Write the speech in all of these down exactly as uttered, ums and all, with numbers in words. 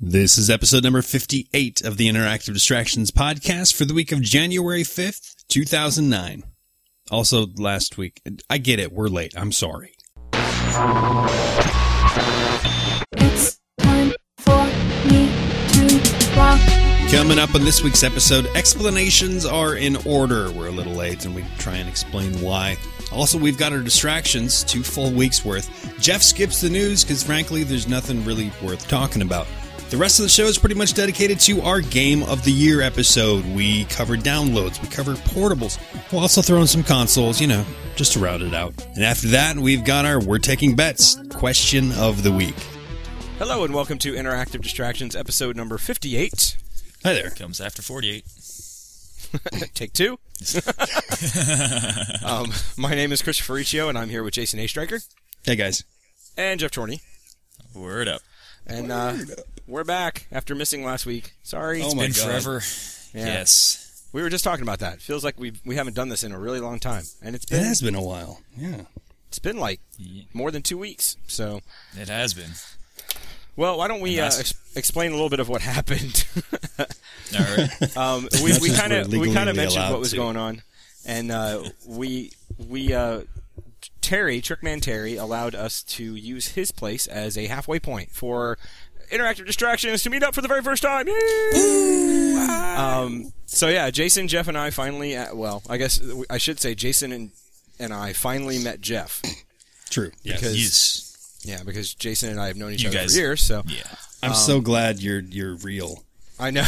This is episode number fifty-eight of the Interactive Distractions podcast for the week of January fifth, two thousand nine. Also, last week. I get it. We're late. I'm sorry. It's time for me to rock. Coming up on this week's episode, explanations are in order. We're a little late, and we try and explain why. Also, we've got our distractions, two full weeks worth. Jeff skips the news because, frankly, there's nothing really worth talking about. The rest of the show is pretty much dedicated to our Game of the Year episode. We cover downloads, we cover portables. We'll also throw in some consoles, you know, just to round it out. And after that, we've got our We're Taking Bets question of the week. Hello and welcome to Interactive Distractions episode number fifty-eight. Hi there. Comes after forty-eight. Take two. um, my name is Christopher Riccio, and I'm here with Jason A. Stryker. Hey, guys. And Jeff Torney. Word up. And uh, we're back after missing last week. Sorry. Oh It's my been God. Forever. Yeah. Yes. We were just talking about that. Feels like we we haven't done this in a really long time. And it's It been has been a while. Yeah. it's been like Yeah. more than two weeks. So, It has been. well, why don't we uh, And that's- ex- explain a little bit of what happened? All right. Um, we Much we as kind of we're we kind legally of mentioned allowed what was to. going on, and uh, we we uh, Terry Trickman Terry allowed us to use his place as a halfway point for Interactive Distractions to meet up for the very first time. Yay! Um, so yeah, Jason, Jeff, and I finally uh, well, I guess I should say Jason and and I finally met Jeff. True. Yes. Because- Yes. Yeah, because Jason and I have known each You other guys- for years, so Yeah. I'm so glad you're you're real. I know.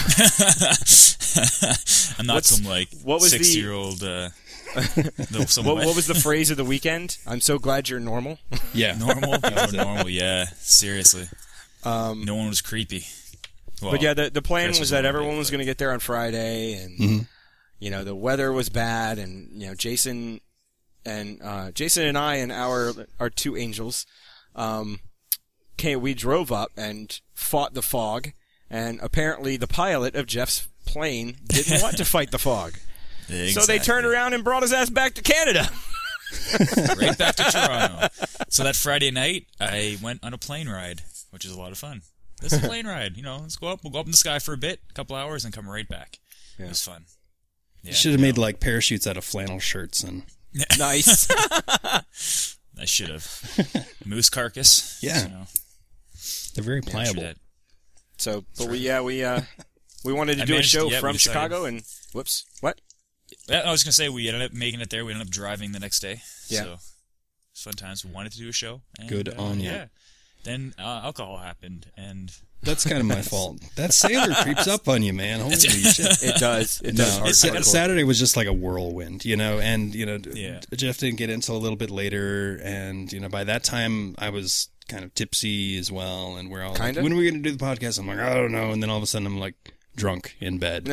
I'm not What's- some, like, what was the- six-year-old... Uh, no, some what, way. what was the phrase of the weekend? I'm so glad you're normal. Yeah. Normal? People are normal, yeah. Seriously. Um, No one was creepy. Well, But yeah, the the plan Chris was was that one everyone big was thing. going to get there on Friday, and Mhm. you know the weather was bad, and you know Jason and uh, Jason and I and our our two angels, um, came. We drove up and fought the fog, and apparently the pilot of Jeff's plane didn't want to fight the fog, exactly. so they turned around and brought his ass back to Canada. Right back to Toronto. So that Friday night, I went on a plane ride, which is a lot of fun. This is a plane ride. You know, let's go up. We'll go up in the sky for a bit, a couple hours, and come right back. Yeah. It was fun. Yeah, You should have made like parachutes out of flannel shirts and Nice. I should have. Moose carcass. Yeah. You know, they're very yeah, pliable. true that. So, but we yeah we uh we wanted to I do a managed- show yeah, we from decided. Chicago, and whoops, what? I was going to say, we ended up making it there. We ended up driving the next day. Yeah. So, it's fun times. We wanted to do a show. And, Good uh, on ya. Yeah. Then uh, alcohol happened, and That's kind of my fault. That sailor creeps up on you, man. Holy shit. It does. It does. No, hard Sa- hardcore. Saturday was just like a whirlwind, you know, and, you know, Yeah. Jeff didn't get in until a little bit later, and, you know, by that time I was kind of tipsy as well, and we're all Kinda? like, when are we going to do the podcast? I'm like, I don't know, and then all of a sudden I'm like drunk in bed.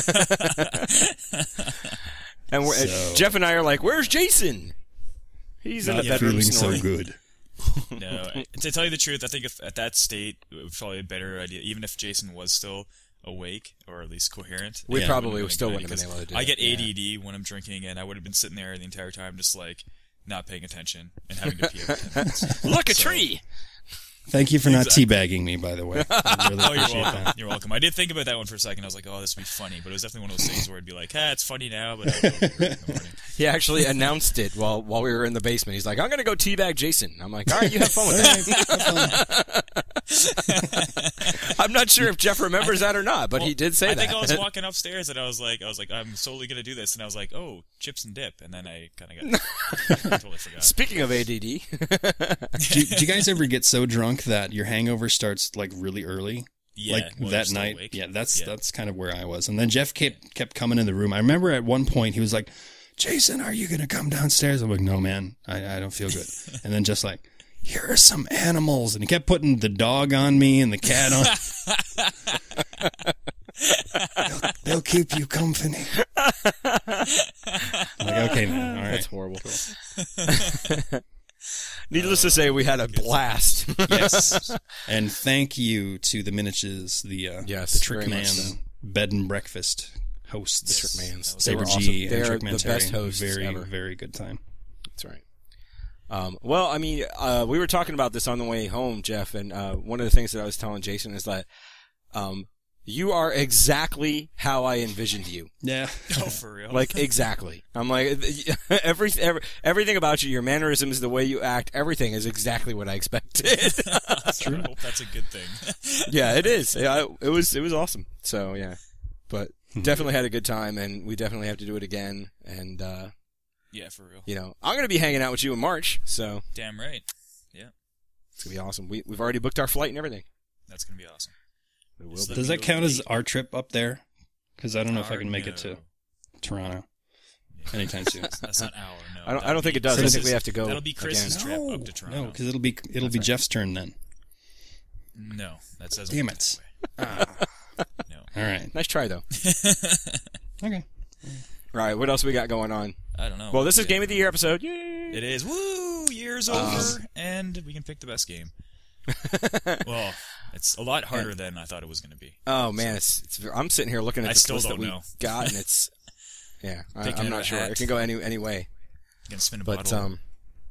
And we're, So- Jeff and I are like, "Where's Jason? He's in Not the bedroom feeling snoring." so good. no. To tell you the truth, I think if at that state, it was probably a better idea, even if Jason was still awake, or at least coherent. We it probably wouldn't have still been wouldn't have been good, able to do I it, get yeah. A D D when I'm drinking, and I would have been sitting there the entire time just, like, not paying attention and having to pee every ten minutes. Look, a So- tree. Thank you for not teabagging me, by the way. I really Oh, you're appreciate welcome. that. You're welcome. I did think about that one for a second. I was like, oh, this would be funny. But it was definitely one of those things where I'd be like, ah, it's funny now, but I don't know in the morning. He actually announced it while while we were in the basement. He's like, "I'm going to go teabag Jason." I'm like, "All right, you have fun with that." I'm not sure if Jeff remembers that or not, but he did say I that. think I was walking upstairs and I was like, I was like, I'm solely gonna do this, and I was like, oh, chips and dip, and then I kind of got I totally forgot. Speaking of A D D, Do, do you guys ever get so drunk that your hangover starts like really early? Yeah, like while you're that still night. awake. Yeah, that's Yeah. that's kind of where I was. And then Jeff kept kept coming in the room. I remember at one point he was like, "Jason, are you gonna come downstairs?" I'm like, "No, man, I, I don't feel good." And then just like, "Here are some animals," and he kept putting the dog on me and the cat on. they'll, they'll keep you company. I'm like, okay, man, all right. that's horrible. Needless to say, we had a blast. Yes. And thank you to the Miniches, the uh, Yes, the very much so. Trickman bed and breakfast hosts. The Trickmans. They Saber were G awesome. and They're Trickman the Terry. best hosts Very, ever. very good time. That's right. Um, well, I mean, uh, we were talking about this on the way home, Jeff, and uh, one of the things that I was telling Jason is that Um, you are exactly how I envisioned you. Yeah. Oh, for real? Like, exactly. I'm like, every, every everything about you, your mannerisms, the way you act, everything is exactly what I expected. That's true. I hope that's a good thing. Yeah, it is. Yeah, it was, it was awesome. So, yeah. But definitely had a good time, and we definitely have to do it again. And, uh, Yeah, for real. you know, I'm going to be hanging out with you in March, so Damn right. Yeah, it's going to be awesome. We, we've already booked our flight and everything. that's gonna be awesome. It will So be. Does that count as our trip up there? Because I don't know if I Our- can make it no. to Toronto anytime soon. That's not our. No, I don't, I that'll don't think be it does. I Chris's- think we have to go That'll be Chris's again. trip up to Toronto. No, because it'll be it'll be Jeff's turn then. No, that says. Damn it. Ah. No. All right. Nice try, though. Okay. All right, what else we got going on? I don't know. Well, this is Yeah. Game of the Year episode. Yay! It is. Woo! Year's Um, over, and we can pick the best game. Well, it's a lot harder than I thought it was going to be. Oh man, it's, it's I'm sitting here looking at I this still list that don't we know. got, and it's yeah, I, Picking I'm out not a sure. hat. It can go any any way. You can spin a But bottle. um,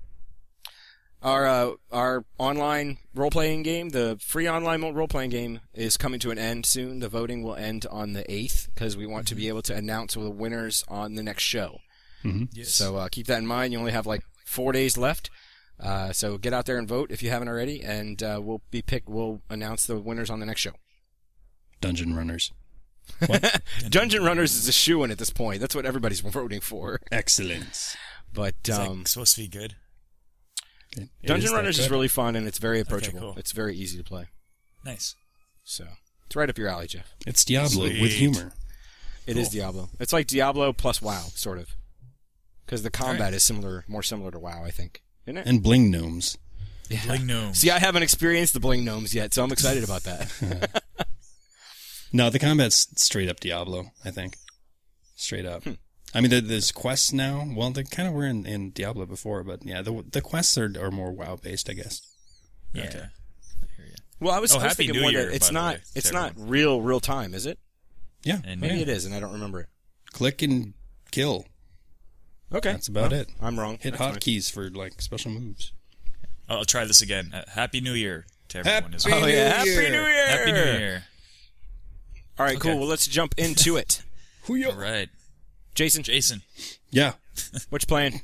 our uh, our online role playing game, the free online role playing game, is coming to an end soon. The voting will end on the eighth because we want to be able to announce the winners on the next show. yes. So uh, keep that in mind. You only have like four days left. Uh, so get out there and vote if you haven't already, and uh, we'll be pick. We'll announce the winners on the next show. Dungeon Runners. Dungeon Runners is a shoo-in at this point. That's what everybody's voting for. Excellent. But It's like um, supposed to be good. It Dungeon is that Runners is good. really fun, and it's very approachable. cool. It's very easy to play. Nice. So it's right up your alley, Jeff. It's Diablo with Sweet. humor. It is Cool. Diablo. It's like Diablo plus WoW, sort of. Because the combat Alright. is similar, more similar to WoW, I think. Isn't it? And bling gnomes. Yeah. Bling gnomes. See, I haven't experienced the Bling Gnomes yet, so I'm excited about that. No, the combat's straight up Diablo, I think. Straight up. Hmm. I mean, there, there's quests now. Well, they kind of were in, in Diablo before, but yeah, the the quests are, are more WoW based, I guess. Yeah. Yeah. Okay. I hear you. Well, I was, Oh, I was Happy thinking New more Year, that it's by the not way, to it's not everyone. real real time, is it? Yeah, And Maybe yeah. it is, and I don't remember it. Click and kill. Okay, That's about Well, it. I'm wrong. Hit That's fine. hotkeys for like special moves. Oh, I'll try this again. Uh, Happy New Year to everyone. as Happy well. Oh yeah, New Happy Year. New Year! Happy New Year. All right, Okay. cool. Well, let's jump into it. All right. Jason, Jason. Yeah. what you playing?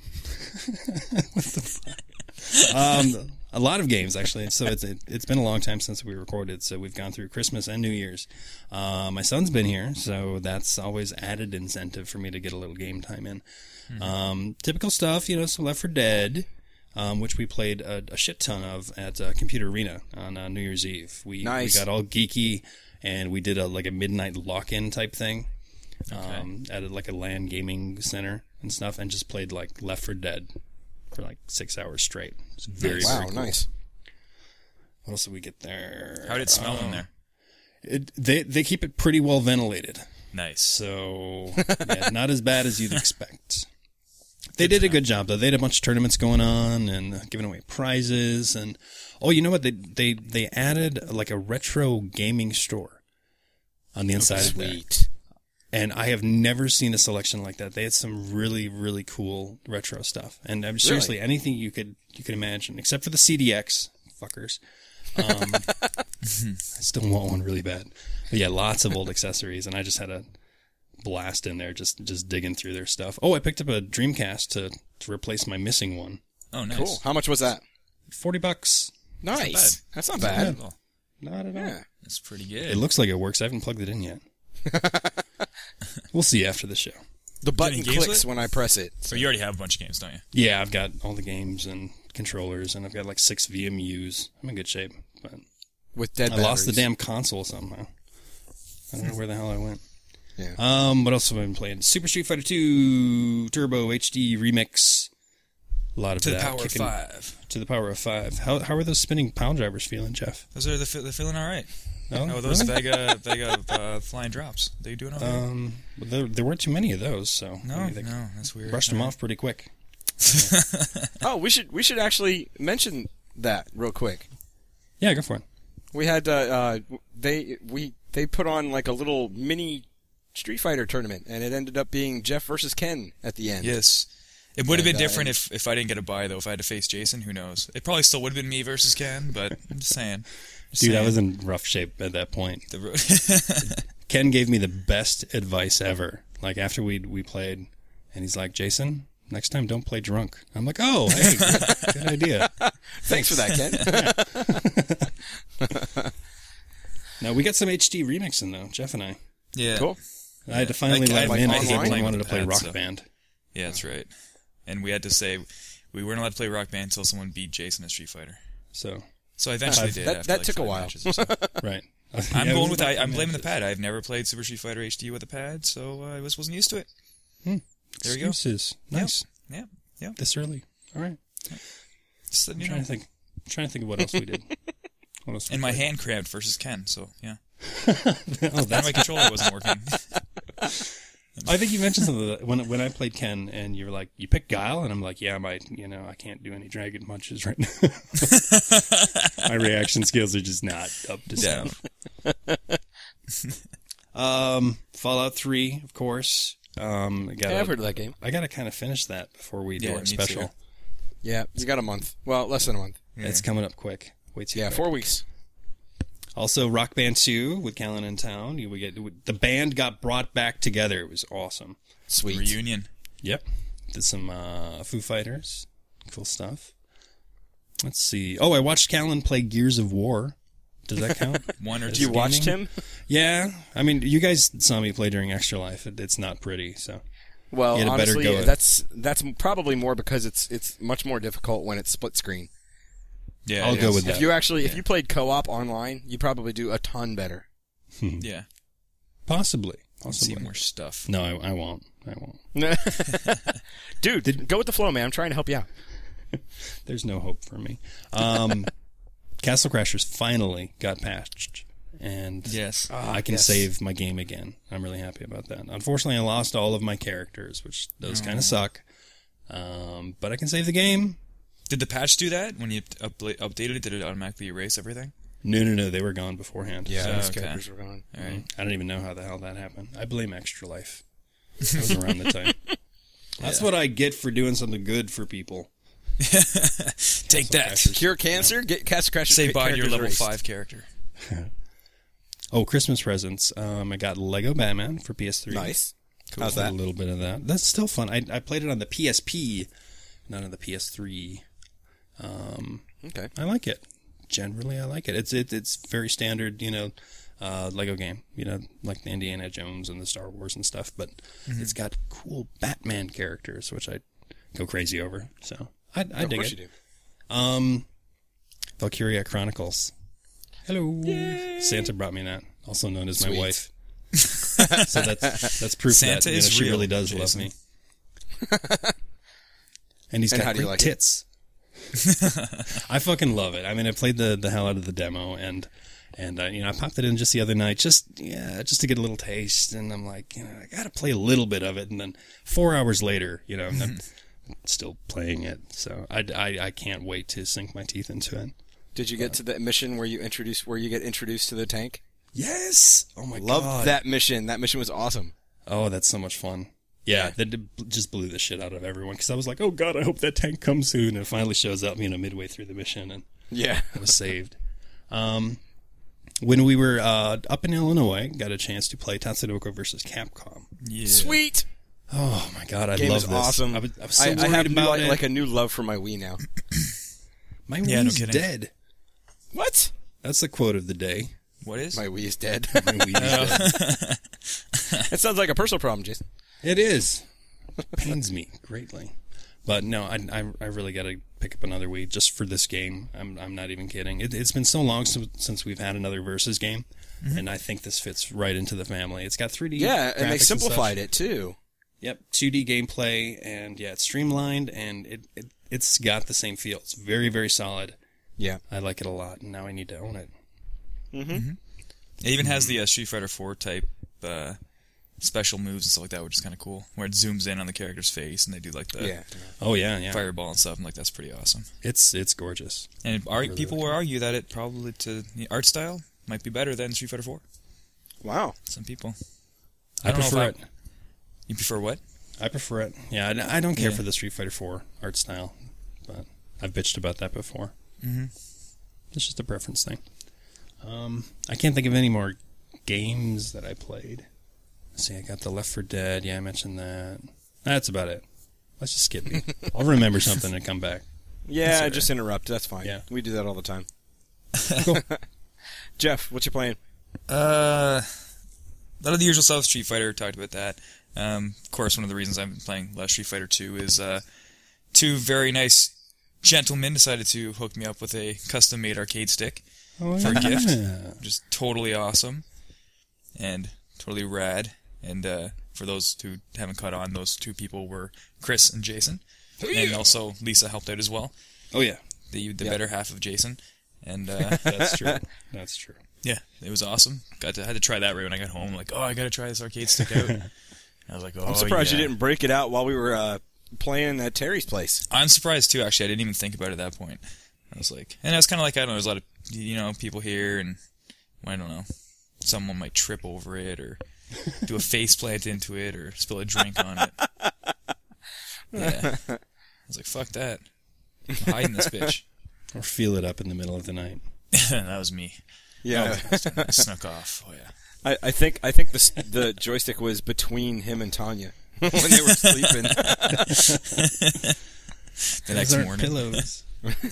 Um, a lot of games actually. So it's it, it's been a long time since we recorded. So we've gone through Christmas and New Year's. Uh, my son's been here, so that's always added incentive for me to get a little game time in. Mm-hmm. Um, typical stuff, you know. So Left four Dead, um, which we played a, a shit ton of at uh, Computer Arena on uh, New Year's Eve. We Nice. we got all geeky and we did a like a midnight lock-in type thing. Um, at a, like a LAN gaming center and stuff, and just played like Left four Dead for like six hours straight. It's very, wow, very cool. nice. What else did we get there? How did it smell Oh. in there? It, they they keep it pretty well ventilated, Nice. so yeah, not as bad as you'd expect. They did a good job though. They had a bunch of tournaments going on and uh, giving away prizes, and oh, you know what? They they they added like a retro gaming store on the inside of there. Sweet. And I have never seen a selection like that. They had some really, really cool retro stuff. And um, seriously, anything you could you could imagine, except for the C D X fuckers. Um, I still want one really bad. But yeah, lots of old accessories, and I just had a blast in there, just just digging through their stuff. Oh, I picked up a Dreamcast to to replace my missing one. Oh, nice. Cool. How much was that? Forty bucks. Nice. That's not bad. bad. Well, Not at all. Yeah. that's pretty It good. looks like it works. I haven't plugged it in yet. We'll see after the show. The button any games with clicks it? when I press it. So you already have a bunch of games, don't you? Yeah, I've got all the games and controllers, and I've got like six V M Us. I'm in good shape, but With dead I lost the batteries. damn console somehow. I don't know where the hell I went. Yeah. Um, what else have I been playing? Super Street Fighter two Turbo H D Remix. A lot of To the that. power of kicking- five. To the power of five. How how are those spinning pound drivers feeling, Jeff? Those are the fe- they're feeling all right. No, Oh, those really? Vega Vega uh, flying drops. They doing all right? Um, well, there, there weren't too many of those, so no, maybe they no, that's weird. brushed them All off pretty quick. Oh, we should we should actually mention that real quick. Yeah, go for it. We had uh, uh they we they put on like a little mini Street Fighter tournament, and it ended up being Jeff versus Ken at the end. Yes. It would have been And, uh, different and- if, if I didn't get a buy, though. If I had to face Jason, who knows? It probably still would have been me versus Ken, but I'm just saying. Dude, I saying. was in rough shape at that point. The ro- Ken gave me the best advice ever. Like, after we we played, and he's like, Jason, next time don't play drunk. I'm like, oh, hey, good, good idea. Thanks for that, Ken. Now, we got some H D remixing, though, Jeff and I. yeah. Cool. I had to finally I- let him I- in I because he hate playing wanted to with play the Rock pad, so- Band. Yeah, that's right. And we had to say we weren't allowed to play Rock Band until someone beat Jason in Street Fighter. So, So I eventually Uh, did. that- after that like took a five while. matches or so. right. I'm Yeah, it going was with like I, I'm five blaming the matches. pad. I've never played Super Street Fighter H D with a pad, so I was wasn't used to it. Hmm. There you go. Excuses. Nice. Yeah, yeah. This early. All right. Just, letting I'm you trying know. to think. I'm trying to think of what else we did. What else we And my played? hand cramped versus Ken, so yeah. Oh, And that's. my controller wasn't working. I think you mentioned something that when when I played Ken, and you were like, you picked Guile, and I'm like, yeah, my you know, I can't do any dragon punches right now. My reaction skills are just not up to Yeah. snuff. um, Fallout three, of course. Um, I gotta, Yeah, I've heard of that game. I gotta kind of finish that before we do Yeah, our me special. too. Yeah, you got a month. Well, less than a month. It's coming up quick. Wait till Yeah, quick. four weeks. Also, Rock Band two with Callan in town. You- We get the band got brought back together. It was awesome. Sweet. Reunion. Yep. Did some uh, Foo Fighters. Cool stuff. Let's see. Oh, I watched Callan play Gears of War. Does that count? One or Is two. You watched gaming? him? Yeah. I mean, you guys saw me play during Extra Life. It, it's not pretty, so. Well, You had a better honestly, go at it. that's that's probably more because it's it's much more difficult when it's split screen. Yeah, I'll it go is. with If that. you actually if you played co-op online, you probably do a ton better. Yeah. Possibly. See Possibly. more stuff. No, I, I won't. I won't. Dude, go with the flow, man. I'm trying to help you out. There's no hope for me. Um, Castle Crashers finally got patched. And Yes. uh, I can yes. save my game again. I'm really happy about that. Unfortunately, I lost all of my characters, which those kind of suck. Um, but I can save the game. Did the patch do that when you upla- updated it? Did it automatically erase everything? No, no, no. They were gone beforehand. Yeah, Oh, those okay. characters were gone. All right. I don't even know how the hell that happened. I blame Extra Life. That was around the time. That's what I get for doing something good for people. Take that. Crashers. Cure cancer. Get Castle Crashers. Say bye to your characters level erased. five character. Oh, Christmas presents. Um, I got Lego Batman for P S three. Nice. Cool. How's that? A little bit of that. That's still fun. I I played it on the P S P, not on the P S three. Um, Okay. I like it. Generally, I like it. It's it, it's very standard, you know, uh, Lego game. You know, like the Indiana Jones and the Star Wars and stuff. But it's got cool Batman characters, which I go crazy over. So I, I Of dig course it. you do. Um, Valkyria Chronicles. Hello. Santa brought me that, also known as my Sweet. wife. So that's that's proof Santa that you know, is she real, really does love Jason. me. And he's And got how do you great like it? tits. I fucking love it. I mean, I played the, the hell out of the demo, and and uh, you know, I popped it in just the other night, just yeah, just to get a little taste. And I'm like, you know, I got to play a little bit of it. And then four hours later, you know, I'm I'm still playing it. So I, I, I can't wait to sink my teeth into it. Did you get to the mission where you introduce where you get introduced to the tank? Yes. Oh my Loved god. that mission. That mission was awesome. Oh, that's so much fun. Yeah, that did- just blew the shit out of everyone because I was like, oh god, I hope that tank comes soon. And it finally shows up, you know, midway through the mission, and Yeah. I was saved. Um, when we were uh, up in Illinois, got a chance to play Tatsunoko versus Capcom. Yeah. Sweet. Oh my god, I Game love is this. awesome. I was, I was so I, worried I have new, about like, it. like a new love for my Wii now. my Yeah, no Wii's kidding. dead. What? That's the quote of the day. What is? My Wii is dead. My Wii is dead. It sounds like a personal problem, Jason. It is. Pains me greatly. But no, I, I, I really got to pick up another Wii just for this game. I'm I'm not even kidding. It, it's been so long since, since we've had another Versus game, and I think this fits right into the family. It's got three D. Yeah, and they graphics simplified such. it too. Yep, two D gameplay, and yeah, it's streamlined, and it, it it's got the same feel. It's very very solid. Yeah. I like it a lot, and now I need to own it. Mm-hmm. It even has the uh, Street Fighter four type uh, special moves and stuff like that, which is kind of cool. Where it zooms in on the character's face and they do like the Yeah. Oh yeah, yeah. fireball and stuff. And like that's pretty awesome. It's it's gorgeous. And ar- Really, people really will argue that it probably to the art style might be better than Street Fighter four. Wow. Some people. I, I don't know prefer if it. You prefer what? I prefer it. Yeah, I, I don't care Yeah. for the Street Fighter four art style, but I've bitched about that before. Mm-hmm. It's just a preference thing. Um, I can't think of any more games that I played. Let's see, I got the Left four Dead. Yeah, I mentioned that. That's about it. Let's just skip me. I'll remember something and come back. Yeah, right. just interrupt. That's fine. Yeah. We do that all the time. Cool. Jeff, what you playing? Uh, a lot of the usual stuff. Street Fighter, talked about that. Um, of course, one of the reasons I've been playing less Street Fighter two is uh, two very nice gentlemen decided to hook me up with a custom-made arcade stick Oh, for a yeah. gift, which is totally awesome and totally rad. And uh, for those who haven't caught on, those two people were Chris and Jason, and also Lisa helped out as well. Oh, yeah. The the Yep. better half of Jason, and uh, That's true. That's true. yeah, it was awesome. Got to had to try that right when I got home. Like, oh, I got to try this arcade stick out. I was like, oh, I'm surprised yeah. you didn't break it out while we were uh, playing at Terry's place. I'm surprised too. Actually, I didn't even think about it at that point. I was like, and I was kind of like, I don't know. There's a lot of you know people here, and I don't know. Someone might trip over it, or do a face plant into it, or spill a drink on it. Yeah, I was like, fuck that. I'm hiding this bitch. Or feel it up in the middle of the night. That was me. Yeah, I snuck off. Oh yeah. I, I think I think the the joystick was between him and Tanya when they were sleeping. The next Those aren't morning. pillows.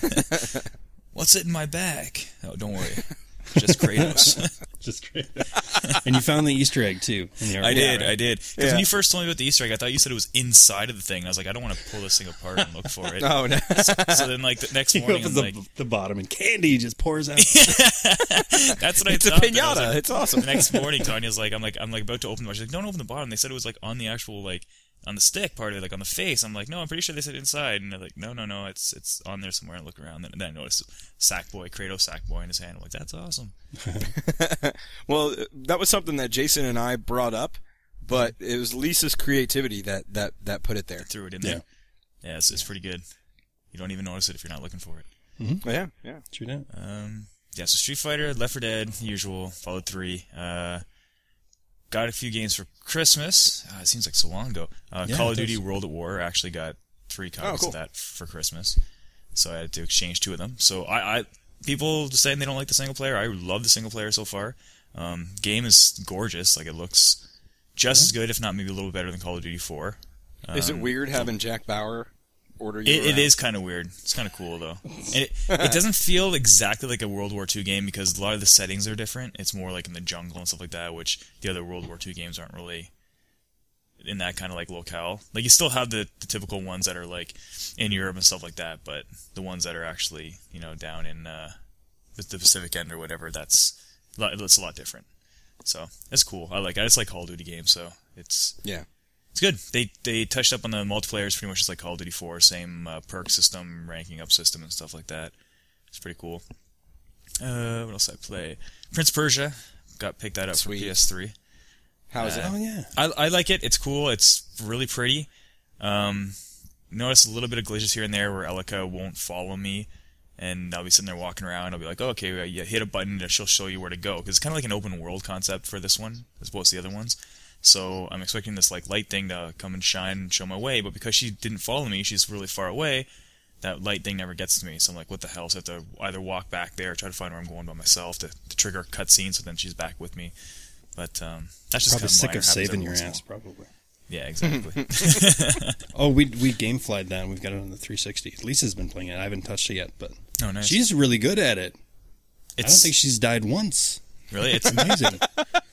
What's it in my bag? Oh, don't worry. Just Kratos. Just great. And you found the Easter egg, too. In the I arcade, did, right? I did. Because Yeah. when you first told me about the Easter egg, I thought you said it was inside of the thing. I was like, I don't want to pull this thing apart and look for it. Oh no! So then, like, the next You morning, open I'm the, like, the bottom and candy just pours out. that's what I It's a thought. Then I was pinata. like- It's awesome. The next morning, Tanya's like, I'm like, I'm like about to open the bar. She's like, don't open the bottom. They said it was like on the actual like on the stick part of it, like on the face. I'm like, no, I'm pretty sure they said inside. And they're like, no, no, no, it's it's on there somewhere. And I look around, and then I noticed Sackboy, Kratos Sackboy in his hand. I'm like, that's awesome. Well, that was something that Jason and I brought up, but it was Lisa's creativity that that, that put it there. Threw it in Yeah. there. Yeah, it's, it's pretty good. You don't even notice it if you're not looking for it. Yeah, yeah. True that. Um, yeah, so Street Fighter, Left four Dead, usual, followed three. Uh, got a few games for Christmas. Uh, it seems like so long ago. Uh, Yeah, Call it of Duty does. World at War actually got three copies cool. of that for Christmas. So I had to exchange two of them. So I, I people saying they don't like the single player. I love the single player so far. Um, game is gorgeous. Like it looks just as good, if not maybe a little better than Call of Duty four. Um, Is it weird having Jack Bauer order you It, it around? is kind of weird. It's kind of cool though. And it, it doesn't feel exactly like a World War Two game because a lot of the settings are different. It's more like in the jungle and stuff like that, which the other World War Two games aren't really in that kind of like locale. Like you still have the, the typical ones that are like in Europe and stuff like that, but the ones that are actually you know down in uh, the, the Pacific End or whatever, that's it's a lot different. So it's cool. I like. I just like Call of Duty games, so it's Yeah. it's good. They they touched up on the multiplayer. It's pretty much just like Call of Duty four, same uh, perk system, ranking up system, and stuff like that. It's pretty cool. Uh, what else did I play? Prince of Persia. Got picked that up Sweet. for P S three. How is it? Oh, yeah. I I like it. It's cool. It's really pretty. Um, notice a little bit of glitches here and there where Elika won't follow me, and I'll be sitting there walking around. I'll be like, oh, okay, well, you hit a button and she'll show you where to go. Because it's kind of like an open world concept for this one, as opposed to the other ones. So I'm expecting this like light thing to come and shine and show my way, but because she didn't follow me, she's really far away. That light thing never gets to me. So I'm like, what the hell? So I have to either walk back there, or try to find where I'm going by myself to, to trigger a cutscene. So then she's back with me. But um, that's just Probably kind of sick minor, of happens saving every your once in a ass, while. probably. Yeah, exactly. Oh, we we gameflied that, and we've got it on the three sixty. Lisa's been playing it. I haven't touched it yet, but Oh, nice. she's really good at it. I don't It's think she's died once. really it's Amazing.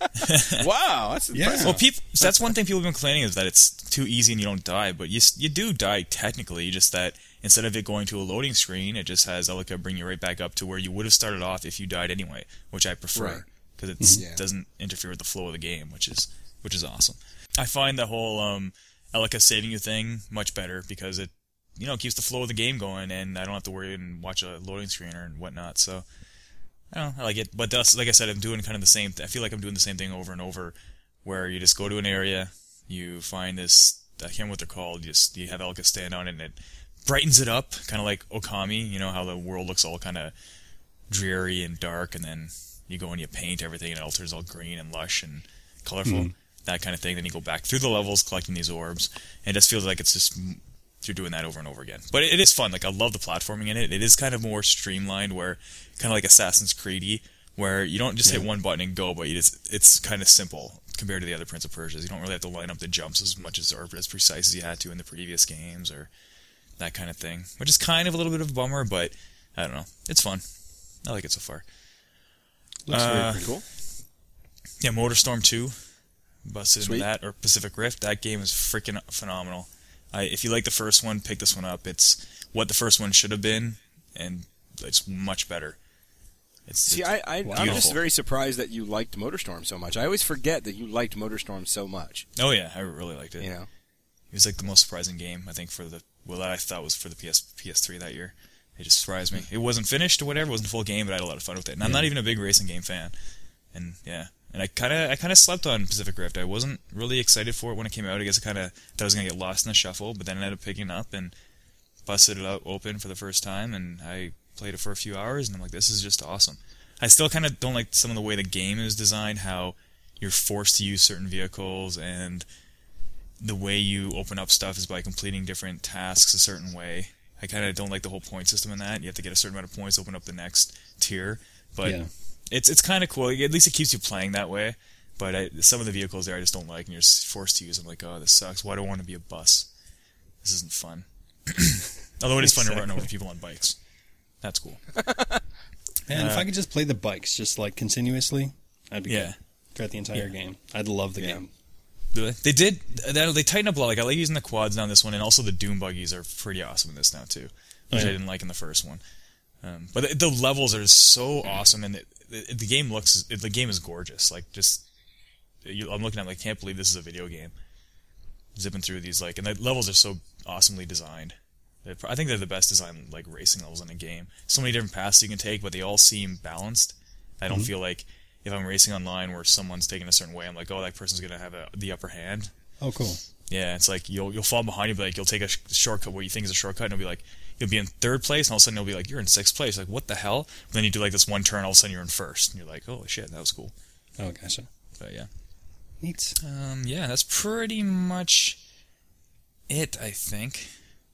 Wow, that's Yeah. impressive. well, people. So that's one thing people have been complaining is that it's too easy and you don't die, but you s- you do die technically. Just that instead of it going to a loading screen, it just has Elika bring you right back up to where you would have started off if you died anyway, which I Right. prefer because it Mhm. Yeah. doesn't interfere with the flow of the game, which is which is awesome. I find the whole um, Elika saving you thing much better because it you know keeps the flow of the game going, and I don't have to worry and watch a loading screen or whatnot. So. I don't know, I like it, but that's, like I said, I'm doing kind of the same. Th- I feel like I'm doing the same thing over and over, where you just go to an area, you find this. I can't remember what they're called. You just you have Elika stand on it, and it brightens it up, kind of like Okami. You know how the world looks all kind of dreary and dark, and then you go and you paint everything, and it alters all green and lush and colorful, Mhm. that kind of thing. Then you go back through the levels, collecting these orbs, and it just feels like it's just you're doing that over and over again. But it, it is fun. Like I love the platforming in it. It is kind of more streamlined, where kind of like Assassin's Creed-y, where you don't just Yeah. hit one button and go, but you just, it's kind of simple compared to the other Prince of Persias. You don't really have to line up the jumps as much as or as precise as you had to in the previous games or that kind of thing, which is kind of a little bit of a bummer, but I don't know. It's fun. I like it so far. Looks Uh, very pretty cool. Yeah, MotorStorm two, busted Sweet. into that, or Pacific Rift. That game is freaking phenomenal. I, if you like the first one, pick this one up. It's what the first one should have been, and it's much better. It's, See, it's I, I, I'm beautiful. just very surprised that you liked MotorStorm so much. I always forget that you liked MotorStorm so much. Oh yeah, I really liked it. You know, It was like the most surprising game, I think, for the well that I thought was for the P S P S three that year. It just surprised me. It wasn't finished or whatever, it wasn't a full game, but I had a lot of fun with it. And I'm not even a big racing game fan. And yeah, and I kind of I kind of slept on Pacific Rift. I wasn't really excited for it when it came out. I guess I kind of thought I was gonna get lost in the shuffle, but then I ended up picking it up and busted it out open for the first time, and I played it for a few hours, and I'm like, this is just awesome. I still kind of don't like some of the way the game is designed, how you're forced to use certain vehicles, and the way you open up stuff is by completing different tasks a certain way. I kind of don't like the whole point system in that. You have to get a certain amount of points to open up the next tier, but Yeah. it's it's kind of cool. At least it keeps you playing that way. But I, some of the vehicles there I just don't like, and you're just forced to use them. Like, oh, this sucks. Why do I want to be a bus? This isn't fun. Although it is fun to run over people on bikes. That's cool. Man, if uh, I could just play the bikes just like continuously, I'd be Yeah. good throughout the entire Yeah. game. I'd love the Yeah. game. They did. They they tightened up a lot. Like I like using the quads now in this one, and also the Doom buggies are pretty awesome in this now too, which Oh, yeah. I didn't like in the first one. Um, but the, the levels are so awesome, and it, it, the game looks. It, the game is gorgeous. Like just, you, I'm looking at. It, like, I can't believe this is a video game. Zipping through these like, and the levels are so awesomely designed. They're, I think they're the best designed like racing levels in a game. So many different paths you can take, but they all seem balanced. I don't feel like if I'm racing online where someone's taking a certain way, I'm like, oh, that person's gonna have a, the upper hand. Oh, cool. Yeah, it's like you'll you'll fall behind you, but like you'll take a sh- shortcut where you think is a shortcut, and it'll be like you'll be in third place, and all of a sudden it'll be like you're in sixth place. Like what the hell? And then you do like this one turn, all of a sudden you're in first, and you're like, oh shit, that was cool. Oh, gotcha. But yeah, Neat. um, yeah, that's pretty much it, I think.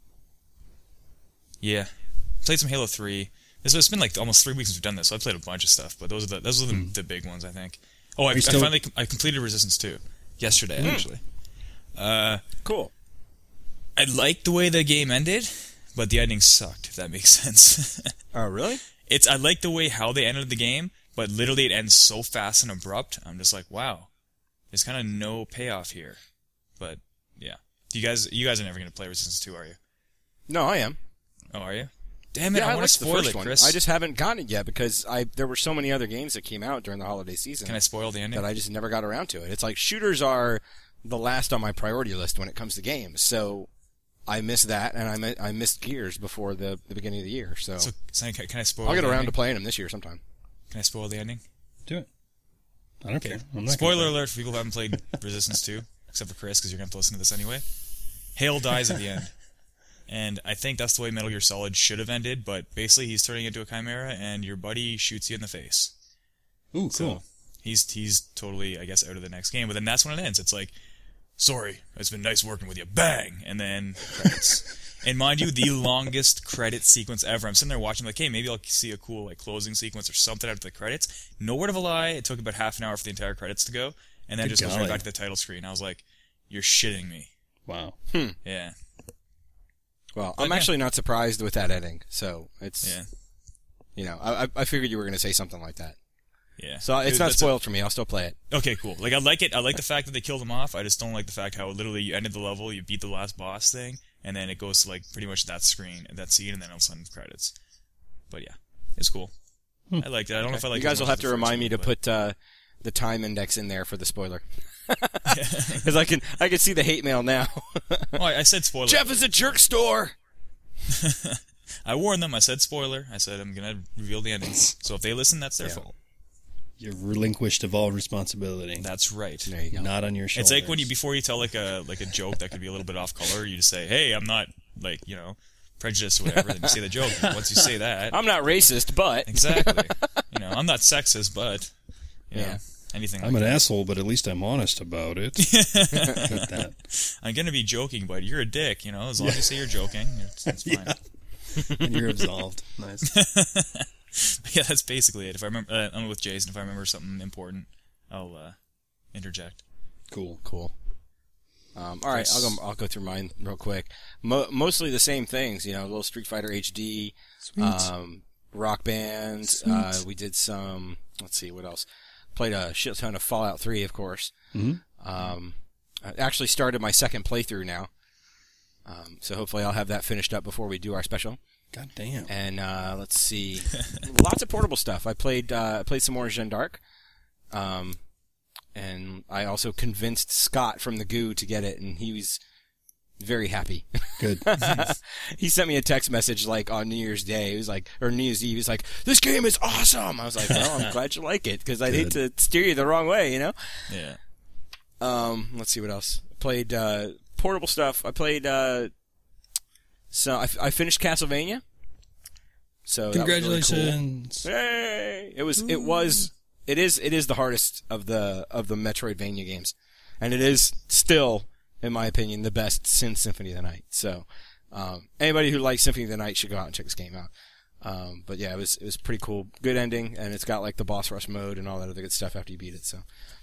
Yeah, played some Halo three. This it's been like almost three weeks since we've done this, so I played a bunch of stuff. But those are the those are the, Mm. the big ones, I think. Oh, I, I you still- finally I completed Resistance two yesterday, Mm. actually. Uh, cool. I liked the way the game ended, but the ending sucked, if that makes sense. Oh, really? It's I like the way how they ended the game, but literally it ends so fast and abrupt. I'm just like, wow, there's kind of no payoff here. But yeah, you guys, you guys are never gonna play Resistance two, are you? No, I am. Oh, are you? Damn it! Yeah, I, I want to liked the spoil first it, one. Chris. I just haven't gotten it yet because I there were so many other games that came out during the holiday season Can I spoil the ending? that I just never got around to it. It's like shooters are the last on my priority list when it comes to games. So I missed that, and I mi- I missed Gears before the, the beginning of the year. So, So, so can, can I spoil? I'll get the around ending? to playing them this year sometime. Can I spoil the ending? Do it. I don't care. I'm not Spoiler gonna alert for people who haven't played Resistance two, except for Chris, because you're going to have to listen to this anyway. Hale dies at the end. And I think that's the way Metal Gear Solid should have ended, but basically he's turning into a chimera, and your buddy shoots you in the face. play. Ooh, So cool. he's he's totally, I guess, out of the next game. But then that's when it ends. It's like, sorry, it's been nice working with you. Bang! And then credits. And mind you, the longest credit sequence ever. I'm sitting there watching, like, hey, maybe I'll see a cool like closing sequence or something after the credits. No word of a lie. It took about half an hour for the entire credits to go, and then it Good just goes right golly. back to the title screen. I was like, you're shitting me. Wow. Yeah, Well, But I'm yeah. actually not surprised with that ending. So it's yeah, you know I I- I figured you were going to say something like that. yeah. So it's It- not that's a- spoiled for me. I'll still play it. Okay, cool. Like I like it. I like the fact that they killed him off. I just don't like the fact how literally you ended the level, you beat the last boss thing, and then it goes to like pretty much that screen, that scene, and then all of a sudden credits. But yeah, it's cool. I liked it. I don't know if I like. you guys will have to remind me to put uh, the time index in there for the spoiler. Because I can I can see the hate mail now. Oh, I, I said spoiler. Jeff is a jerk store. I warned them. I said spoiler. I said I'm gonna reveal the endings. So if they listen, that's their Yeah. fault. You're relinquished of all responsibility. That's right. There you go. Not on your shoulders. It's like when you before you tell like a like a joke that could be a little bit off color, you just say, "Hey, I'm not like you know prejudiced or whatever." Then you say the joke. Once you say that, I'm not racist, but exactly. You know, I'm not sexist, but you know, Yeah. anything. I'm like an that. asshole, but at least I'm honest about it. Like that. I'm gonna be joking, but you're a dick. You know, as long as you say you're joking, it's, it's fine. And you're absolved. Nice. Yeah, that's basically it. If I remember, uh, I'm with Jason. If I remember something important, I'll uh, interject. Cool. Cool. Um, all right, I'll go. I'll go through mine real quick. Mo- mostly the same things, you know. A little Street Fighter H D, Sweet. um, Rock Band. Sweet. Uh, we did some. Let's see what else. Played a shit ton of Fallout three, of course. Mm-hmm. Um, I actually started my second playthrough now, um, so hopefully I'll have that finished up before we do our special. God damn. And uh, let's see, lots of portable stuff. I played. Uh, I played some more Jeanne d'Arc. Um, And I also convinced Scott from the Goo to get it, and he was very happy. Good. He sent me a text message like on New Year's Day. He was like, or New Year's Eve. He was like, "This game is awesome." I was like, "Well, I'm glad you like it because I'd hate to steer you the wrong way, you know." Yeah. Um, let's see what else. I played uh, portable stuff. I played. Uh, so I, I finished Castlevania. So Congratulations. That was really cool. Hey! It was. It was. It is. It is the hardest of the of the Metroidvania games, and it is still, in my opinion, the best since Symphony of the Night. So, um, anybody who likes Symphony of the Night should go out and check this game out. Um, but yeah, it was it was pretty cool. Good ending, and it's got like the boss rush mode and all that other good stuff after you beat it. So,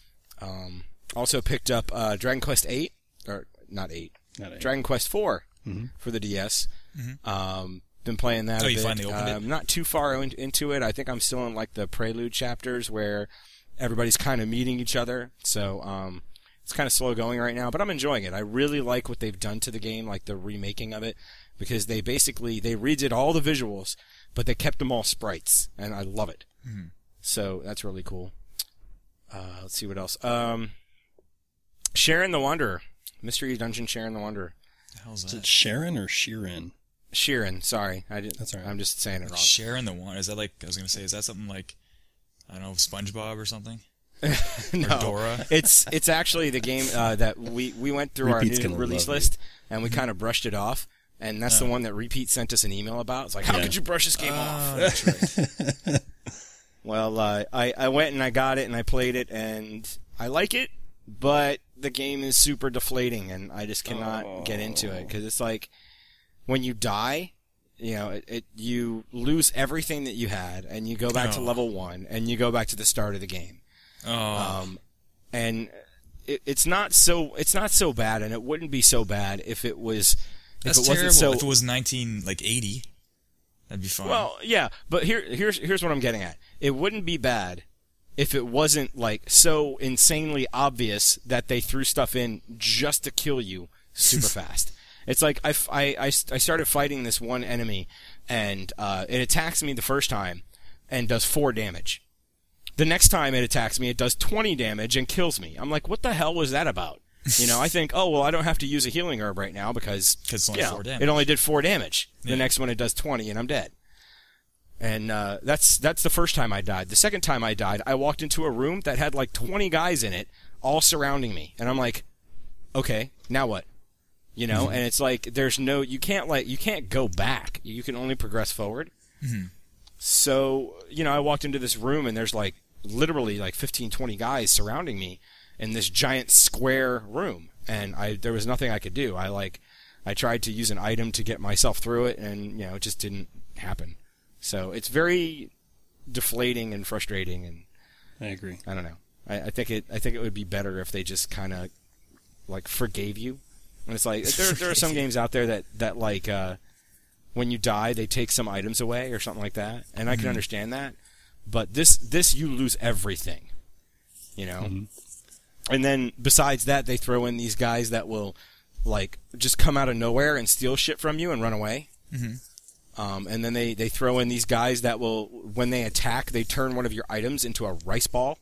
um, also picked up uh, Dragon Quest eight, or not eight, Not eight. Dragon Quest four Mm-hmm. for the D S. Mm-hmm. Um, been playing that. Oh, a you bit. finally opened it? I'm not too far in, into it. I think I'm still in like the prelude chapters where everybody's kind of meeting each other. So um, it's kind of slow going right now, but I'm enjoying it. I really like what they've done to the game, like the remaking of it, because they basically they redid all the visuals, but they kept them all sprites, and I love it. Mm-hmm. So that's really cool. Uh, let's see what else. Um, Sharon the Wanderer, Mystery Dungeon Sharon the Wanderer. The hell's Is that? it Sharon or Sheeran? Sheeran, sorry, I didn't. That's all right. I'm just saying it wrong. Sharon the one. Is that like I was gonna say? Is that something like I don't know, SpongeBob or something? No, Or Dora? it's it's actually the game uh, that we we went through Repeat's our new gonna release love list and we kind of brushed it off, and that's the Oh. one that Repeat sent us an email about. It's like, how Yeah. could you brush this game Oh, off? that's right. Well, uh, I I went and I got it and I played it and I like it, but the game is super deflating and I just cannot get into it because it's like when you die. You know, it, it you lose everything that you had, and you go back to Oh. level one, and you go back to the start of the game. Oh, Um, and it, it's not so it's not so bad, and it wouldn't be so bad if it was if that's it wasn't terrible. so. If it was nineteen like eighty, that'd be fine. Well, yeah, but here here's here's what I'm getting at. It wouldn't be bad if it wasn't like so insanely obvious that they threw stuff in just to kill you super fast. It's like I, I, I, I started fighting this one enemy, and uh, it attacks me the first time and does four damage. The next time it attacks me, it does twenty damage and kills me. I'm like, what the hell was that about? You know, I think, oh, well, I don't have to use a healing herb right now because 'Cause it's only you know, four damage. it only did four damage. The Yeah. next one it does twenty and I'm dead. And uh, that's that's the first time I died. The second time I died, I walked into a room that had like twenty guys in it, all surrounding me, and I'm like, okay, now what? You know, Mm-hmm. and it's like there's no you can't like you can't go back. You can only progress forward. Mm-hmm. So, you know, I walked into this room and there's like literally like fifteen, twenty guys surrounding me in this giant square room, and I there was nothing I could do. I like I tried to use an item to get myself through it, and you know, it just didn't happen. So, it's very deflating and frustrating, and I agree. I don't know. I, I think it I think it would be better if they just kind of like forgave you. And it's like there there are some games out there that that like uh, when you die they take some items away or something like that, and I can understand that. But this this you lose everything, you know. Mm-hmm. And then besides that, they throw in these guys that will like just come out of nowhere and steal shit from you and run away. Mm-hmm. Um, and then they, they throw in these guys that will, when they attack, they turn one of your items into a rice ball.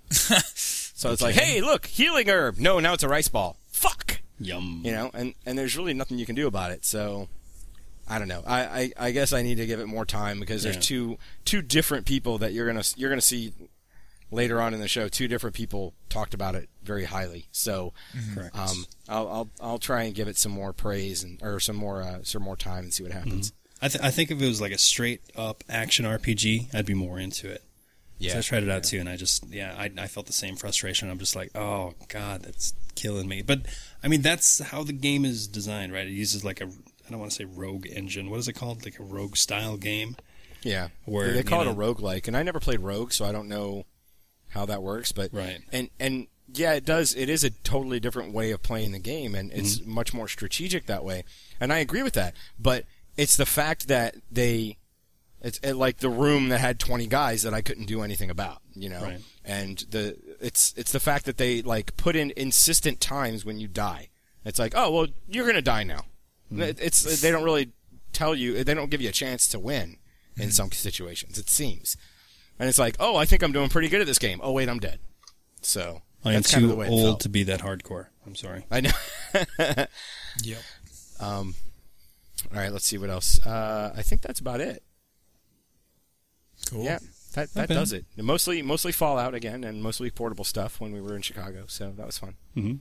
So it's like, hey, look, healing herb. No, now it's a rice ball. Fuck. Yum. You know, and, and there's really nothing you can do about it. So I don't know. I, I, I guess I need to give it more time because there's Yeah. two two different people that you're gonna you're gonna see later on in the show. Two different people talked about it very highly. So Correct. um, I'll, I'll I'll try and give it some more praise and or some more uh, some more time and see what happens. I, th- I think if it was like a straight up action R P G, I'd be more into it. Yeah, So I tried it out too, and I just, yeah, I, I felt the same frustration. I'm just like, oh, God, that's killing me. But, I mean, that's how the game is designed, right? It uses like a, I don't want to say rogue engine. What is it called? Like a rogue style game. Yeah. Where, they call you it a roguelike, and I never played Rogue, so I don't know how that works. But Right. And and yeah, it does. It is a totally different way of playing the game, and it's mm-hmm. much more strategic that way. And I agree with that. But it's the fact that they, it's it, like the room that had twenty guys that I couldn't do anything about, you know. Right. And the it's it's the fact that they like put in insistent times when you die. It's like, oh well, you're gonna die now. Mm-hmm. It's they don't really tell you. They don't give you a chance to win in mm-hmm. some situations. It seems. And it's like, oh, I think I'm doing pretty good at this game. Oh wait, I'm dead. So. I am That's kind of too the way it old felt. to be that hardcore. I'm sorry. I know. Yep. Um, all right, let's see what else. Uh, I think that's about it. Cool. Yeah, that that does it. Mostly mostly Fallout again, and mostly portable stuff when we were in Chicago. So that was fun. Mm-hmm.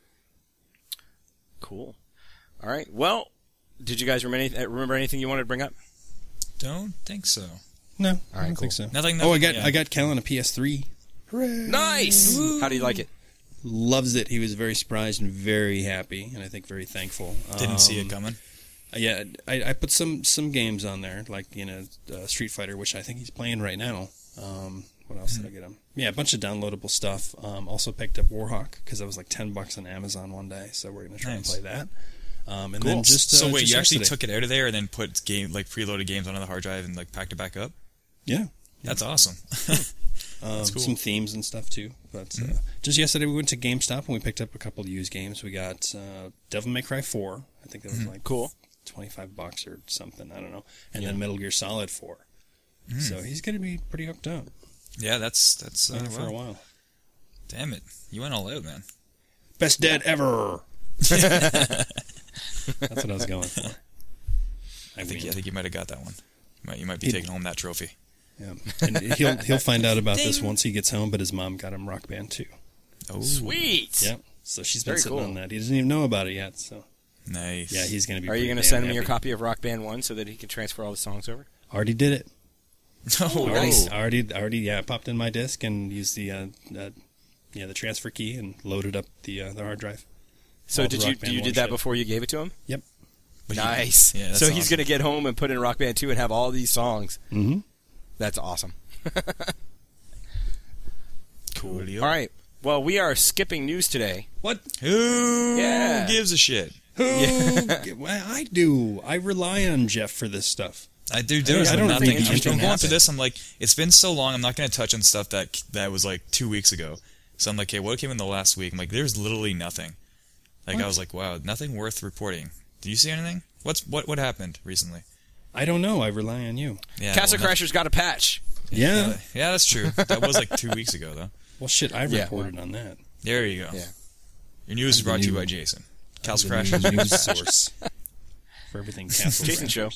Cool. All right. Well, did you guys remember anything, remember anything you wanted to bring up? Don't think so. No, All right, I don't cool. think so. Nothing. nothing oh, I got yeah. I got Kellen a P S three. Hooray. Nice. Woo. How do you like it? Loves it. He was very surprised and very happy, and I think very thankful. Didn't um, see it coming. Yeah, I, I put some, some games on there, like, you know, uh, Street Fighter, which I think he's playing right now. Um, what else mm-hmm. did I get him? Yeah, a bunch of downloadable stuff. Um, also picked up Warhawk, because that was like ten bucks on Amazon one day, so we're going to try nice. and play that. Um, and Cool. then just uh, so wait, just you actually yesterday. took it out of there and then put game like preloaded games onto the hard drive and like packed it back up? Yeah. That's awesome. Um, That's cool. Some themes and stuff too. But mm-hmm. uh, just yesterday we went to GameStop and we picked up a couple of used games. We got uh, Devil May Cry four. I think that was mm-hmm. like cool, twenty-five bucks or something. I don't know. And yeah. then Metal Gear Solid four. Mm. So he's going to be pretty hooked up. Yeah, that's that's uh, Playing it for well, a while. Damn it, you went all out, man. Best dad ever. That's what I was going for. I, I think mean, I think you might have got that one. You might, you might be It- taking home that trophy. Yeah, and he'll he'll find out about this once he gets home. But his mom got him Rock Band two. Oh, sweet. Yep. So she's been Very sitting cool. on that. He doesn't even know about it yet. So nice. yeah, he's going to be. Are you going to send me your copy of Rock Band one so that he can transfer all the songs over? Already did it. Oh, Already, nice. already, already, yeah. Popped in my disc and used the, uh, uh, yeah, the transfer key and loaded up the uh, the hard drive. So All did the you Rock Band you one did that shit. before you gave it to him? Yep. But he- Nice. yeah, that's so he's awesome. going to get home and put in Rock Band two and have all these songs. Mm-hmm. That's awesome. Cool. All right. Well, we are skipping news today. What? Who Yeah. gives a shit? Who? Well, I do. I rely on Jeff for this stuff. I do. I There's don't nothing. think I'm, anything I'm going happened. through this. I'm like, it's been so long. I'm not going to touch on stuff that that was like two weeks ago. So I'm like, hey, what came in the last week? I'm like, there's literally nothing. Like What? I was like, wow, nothing worth reporting. Did you see anything? What's what what happened recently? I don't know. I rely on you. Yeah, Castle well, Crashers got a patch. Yeah. no- yeah, that's true. That was like two weeks ago, though. Well, shit. I Yeah, reported on that. There you go. Yeah. Your news is I'm the brought to you new- by Jason. Castle The Crashers. news source for everything Castle Jason Crashers. show.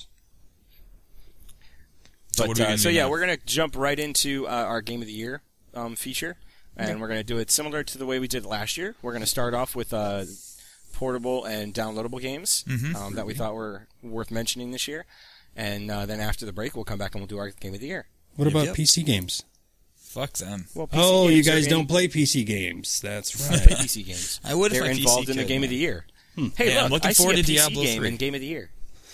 So But what are we uh, gonna so do yeah, now? we're gonna jump right into uh, our Game of the Year um, feature, and we're gonna do it similar to the way we did last year. We're gonna start off with uh, portable and downloadable games Mhm. um, that we thought were worth mentioning this year, and uh, then after the break, we'll come back and we'll do our Game of the Year. What Yep, about yep. P C games? Fuck them. Well, P C Oh, you games are guys in- don't play P C games. That's I right. play P C games. I would if They're my P C involved in the could, Game man. of the Year. Hey, Yeah, I'm look, looking I see forward a to P C Diablo game three. in Game of the Year.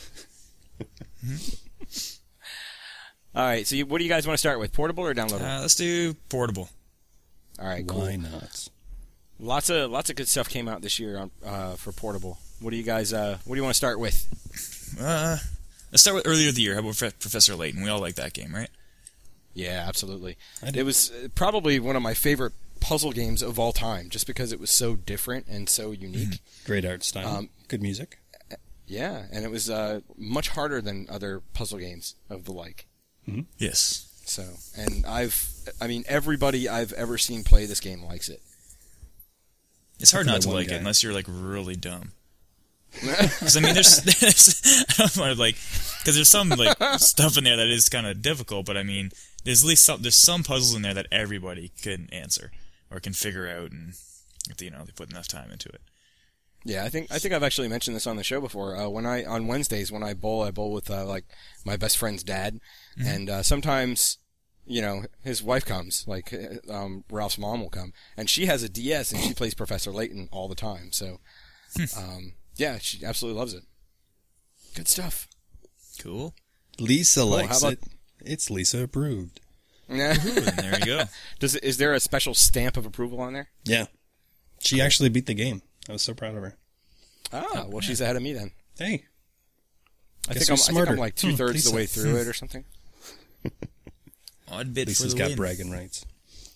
All right, so you, what do you guys want to start with, portable or downloadable? Uh, let's do portable. All right, cool. Why not? Lots of lots of good stuff came out this year on uh, for portable. What do you guys? Uh, what do you want to start with? Uh, let's start with earlier of the year. How about Prof- Professor Layton? We all like that game, right? Yeah, absolutely. I did. It was uh, probably one of my favorite puzzle games of all time, just because it was so different and so unique. Great art style. Um, Good music. Yeah, and it was uh, much harder than other puzzle games of the like. Yes. So, and I've, I mean, everybody I've ever seen play this game likes it. It's hard for not that to one like guy. it unless you're like really dumb. Because I mean, there's, there's I don't want to like, because there's some like stuff in there that is kind of difficult, but I mean, there's at least some there's some puzzles in there that everybody can answer or can figure out, and if they, you know they put enough time into it. Yeah, I think I think I've actually mentioned this on the show before. Uh, when I on Wednesdays when I bowl, I bowl with uh, like my best friend's dad, Mm-hmm. and uh, sometimes you know his wife comes, like um, Ralph's mom will come, and she has a D S and she plays Professor Layton all the time. So, um, yeah, she absolutely loves it. Good stuff. Cool. Lisa likes how about- it. It's Lisa approved. Ooh, and there you go. Does is there a special stamp of approval on there? Yeah. She actually beat the game. I was so proud of her. Oh, well, she's ahead of me then. Hey. I Guess think I'm, who's I think smarter? I'm like two Hmm, thirds Lisa. the way through Hmm. it or something. Odd bid Lisa's for the got win. bragging rights.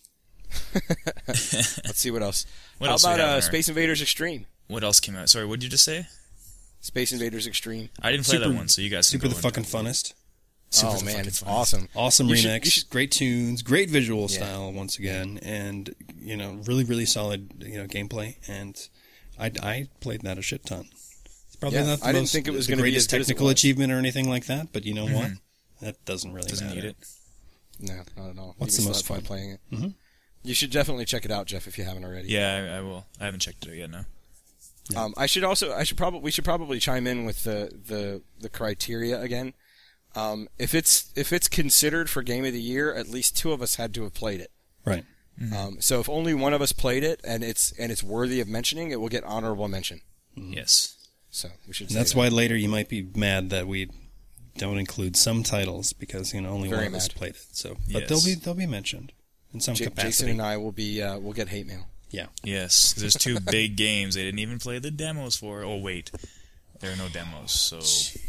Let's see what else. What How else we about have in uh, our- Space Invaders Extreme? What else came out? Sorry, what did you just say? Space Invaders Extreme. I didn't play Super- that one, so you guys can Super go the fucking into- funnest. Super oh the man, fucking it's fun. awesome. Awesome You remix, should- you should- great tunes, great visual Yeah. style once again, and you know, really, really solid, you know, gameplay. And I, I played that a shit ton. It's probably Yeah, not the I didn't most, think it was the gonna be greatest as good as it technical was. achievement or anything like that, but you know what? Mhm. That doesn't really Doesn't matter. need it. No, not at all. What's you the can most still have fun? playing it? Mhm. You should definitely check it out, Jeff, if you haven't already. Yeah, I, I will. I haven't checked it out yet. No. Yeah. Um, I should also, I should probably, we should probably chime in with the the, the criteria again. Um, if it's if it's considered for Game of the Year, at least two of us had to have played it. Right. Um, so if only one of us played it and it's and it's worthy of mentioning, it will get honorable mention. Yes. So we should. And say that's that. why later you might be mad that we don't include some titles because you know only Very one of us mad. played it. So, but Yes. they'll be they'll be mentioned in some J- capacity. Jason and I will be uh, will get hate mail. Yeah. Yes. 'Cause there's two big games they didn't even play the demos for. Oh wait, there are no demos, so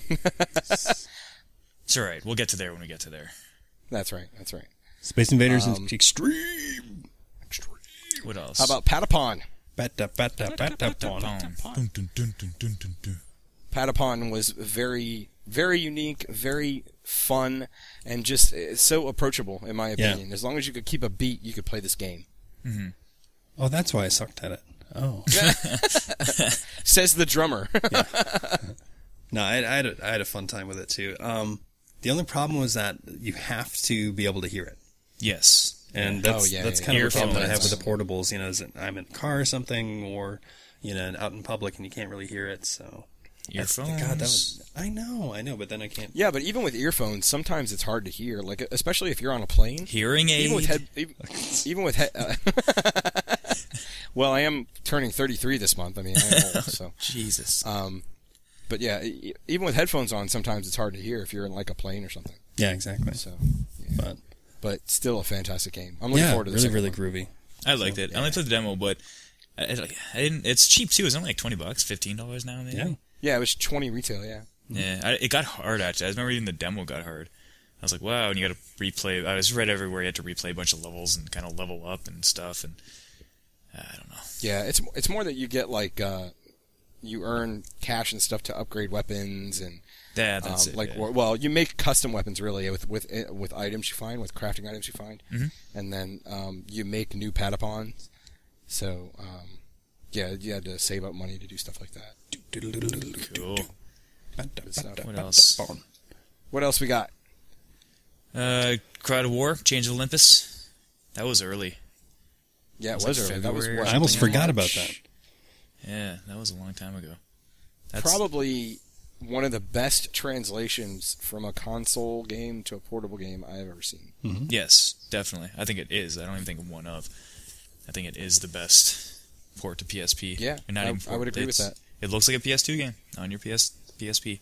it's all right. We'll get to there when we get to there. That's right. That's right. Space Invaders Um, is extreme. What else? How about Patapon? Bata, bata, bata, bata. Boom. Dun, dun, dun, dun, dun, dun, dun. Patapon was very, very unique, very fun, and just uh, so approachable, in my Yeah. opinion. As long as you could keep a beat, you could play this game. Oh, that's why I sucked at it. Oh. Says the drummer. No, I, I, had a, I had a fun time with it too. Um, the only problem was that you have to be able to hear it. Yes. And Oh, that's yeah, that's yeah, kind yeah. of a problem that I have Earphones. with the portables. You know, is that I'm in a car or something, or you know, out in public and you can't really hear it. So that's- Earphones. God, that was, I know, I know, but then I can't. Yeah, but even with earphones, sometimes it's hard to hear. Like, especially if you're on a plane. Hearing aid. Even with head, even, even with head. Uh, well, I am turning thirty-three this month. I mean, I am old, so. Jesus. Um, but yeah, e- even with headphones on, sometimes it's hard to hear if you're in like a plane or something. Yeah, exactly. So, But but still a fantastic game. I'm looking yeah, forward to the really, second really one. groovy. I liked it. I only played the demo, but I, I I didn't. It's cheap too. It's only like twenty bucks, fifteen dollars now. Maybe. Yeah. Yeah, it was twenty retail. Yeah. Yeah, I, it got hard actually. I remember even the demo got hard. I was like, wow, and you got to replay. I was read everywhere you had to replay a bunch of levels and kind of level up and stuff. And uh, I don't know. Yeah, it's it's more that you get like uh, you earn cash and stuff to upgrade weapons and Yeah, that's um, it. like yeah. well, well, you make custom weapons really with with with items you find, with crafting items you find, Mhm. and then um, you make new Patapons. So um, yeah, you had to save up money to do stuff like that. Cool. stuff. What else? What else we got? Uh, Crowd of War, Change of Olympus. That was early. Yeah, it Was was it early. That was February or what, I almost something? forgot about that. Yeah, that was a long time ago. That's probably one of the best translations from a console game to a portable game I've ever seen. Yes, definitely. I think it is. I don't even think of one of. I think it is the best port to P S P. Yeah, Or not I- even I would port, agree with it's- that. It looks like a P S two game on your P S P S P.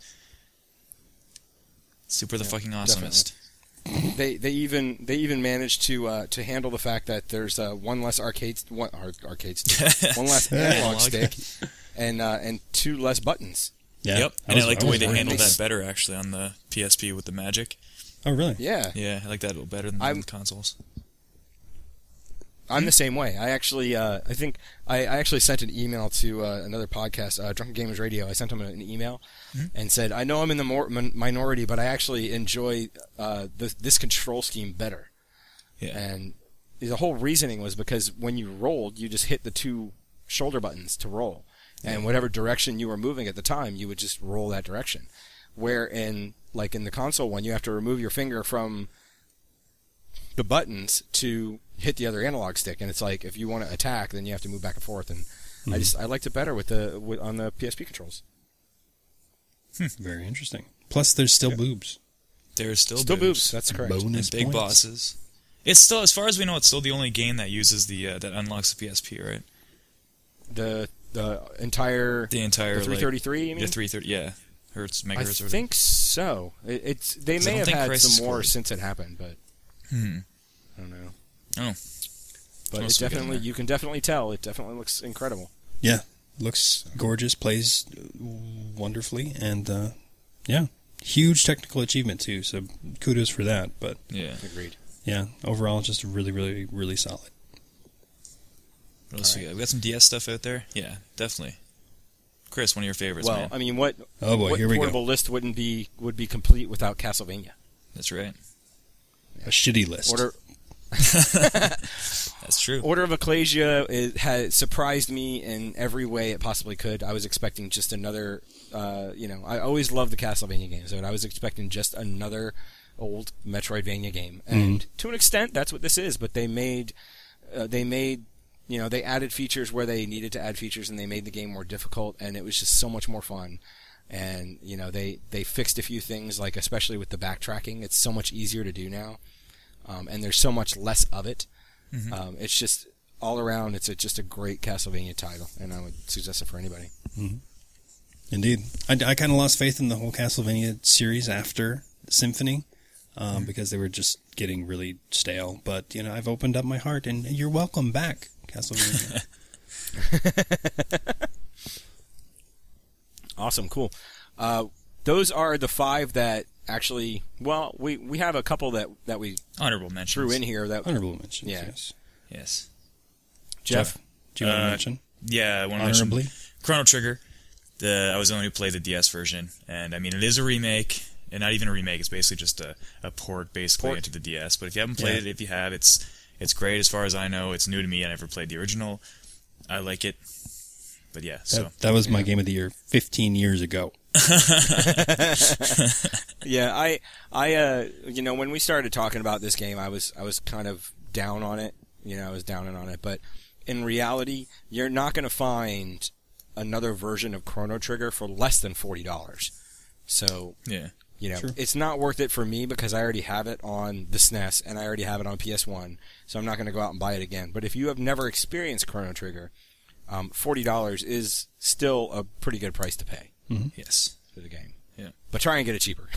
Super the Yeah, fucking awesomest. They they even they even managed to uh, to handle the fact that there's uh, one less arcade one ar- arcade stick, one less analog Analog. stick, and uh, and two less buttons. Yeah. Yep, I and was- I like the I way was they wondering. handled nice. that better actually on the P S P with the magic. Oh, really? Yeah, Yeah, I like that a little better than I'm- the consoles. I'm the same way. I actually uh, I think I, I actually sent an email to uh, another podcast, uh, Drunken Gamers Radio. I sent them an email and said, I know I'm in the more, min- minority, but I actually enjoy uh, this, this control scheme better. Yeah. And the whole reasoning was because when you rolled, you just hit the two shoulder buttons to roll. And whatever direction you were moving at the time, you would just roll that direction. Where in, like in the console one, you have to remove your finger from the buttons to hit the other analog stick. And it's like, if you want to attack, then you have to move back and forth. And I just, I liked it better with the, with, on the P S P controls. Very interesting. Plus, there's still boobs. There's still, Still boobs. boobs. That's correct. Bonus And big points. bosses. It's still, as far as we know, it's still the only game that uses the uh, that unlocks the P S P, right? The, the entire, The entire the three thirty-three, you like, mean? the three thirty, yeah, hertz, I megahertz. or think so. It, it's they 'Cause I may don't have think had Crisis some more Core- since it happened, but Hmm. I don't know. Oh, But else it we got in definitely, there? you can definitely tell. It definitely looks incredible. Yeah, looks gorgeous, plays wonderfully, and uh, yeah, huge technical achievement too. So kudos for that. But yeah. Agreed. yeah, overall, just really, really, really solid. What else we got? We got some D S stuff out there. Yeah, definitely. Chris, one of your favorites, Well, man. I mean, what Oh boy, what here we portable go. list wouldn't be would be complete without Castlevania? That's right. A shitty list. Order That's true. Order of Ecclesia it has surprised me in every way it possibly could. I was expecting just another, uh, you know, I always loved the Castlevania games, but I was expecting just another old Metroidvania game, and to an extent, that's what this is. But they made, uh, they made, you know, they added features where they needed to add features, and they made the game more difficult, and it was just so much more fun. And you know, they they fixed a few things, like especially with the backtracking, it's so much easier to do now, um, and there's so much less of it. Mm-hmm. Um, it's just all around. It's a, just a great Castlevania title, and I would suggest it for anybody. Indeed. I, I kind of lost faith in the whole Castlevania series after Symphony um, because they were just getting really stale. But, you know, I've opened up my heart, and you're welcome back, Castlevania. Awesome, cool. Uh, those are the five that actually. Well, we, we have a couple that, that we Honorable mentions. threw in here. That Honorable mentions, Yeah. yes. Yes. Jeff. Do you want to Uh, mention? Yeah, I want to mention Honorably? Chrono Trigger. The I was the one who played the D S version, and I mean it is a remake, and not even a remake. It's basically just a, a port basically Port. into the D S. But if you haven't played Yeah. it, if you have, it's it's great as far as I know. It's new to me. I never played the original. I like it. But yeah, so That, that was my game of the year fifteen years ago. Yeah, I, I, uh, you know, when we started talking about this game, I was, I was kind of down on it. You know, I was down on it. But in reality, you're not going to find another version of Chrono Trigger for less than forty dollars. So, yeah. you know, Sure. it's not worth it for me because I already have it on the S N E S and I already have it on P S one. So I'm not going to go out and buy it again. But if you have never experienced Chrono Trigger, um, forty dollars is still a pretty good price to pay Yes. for the game. Yeah. But try and get it cheaper.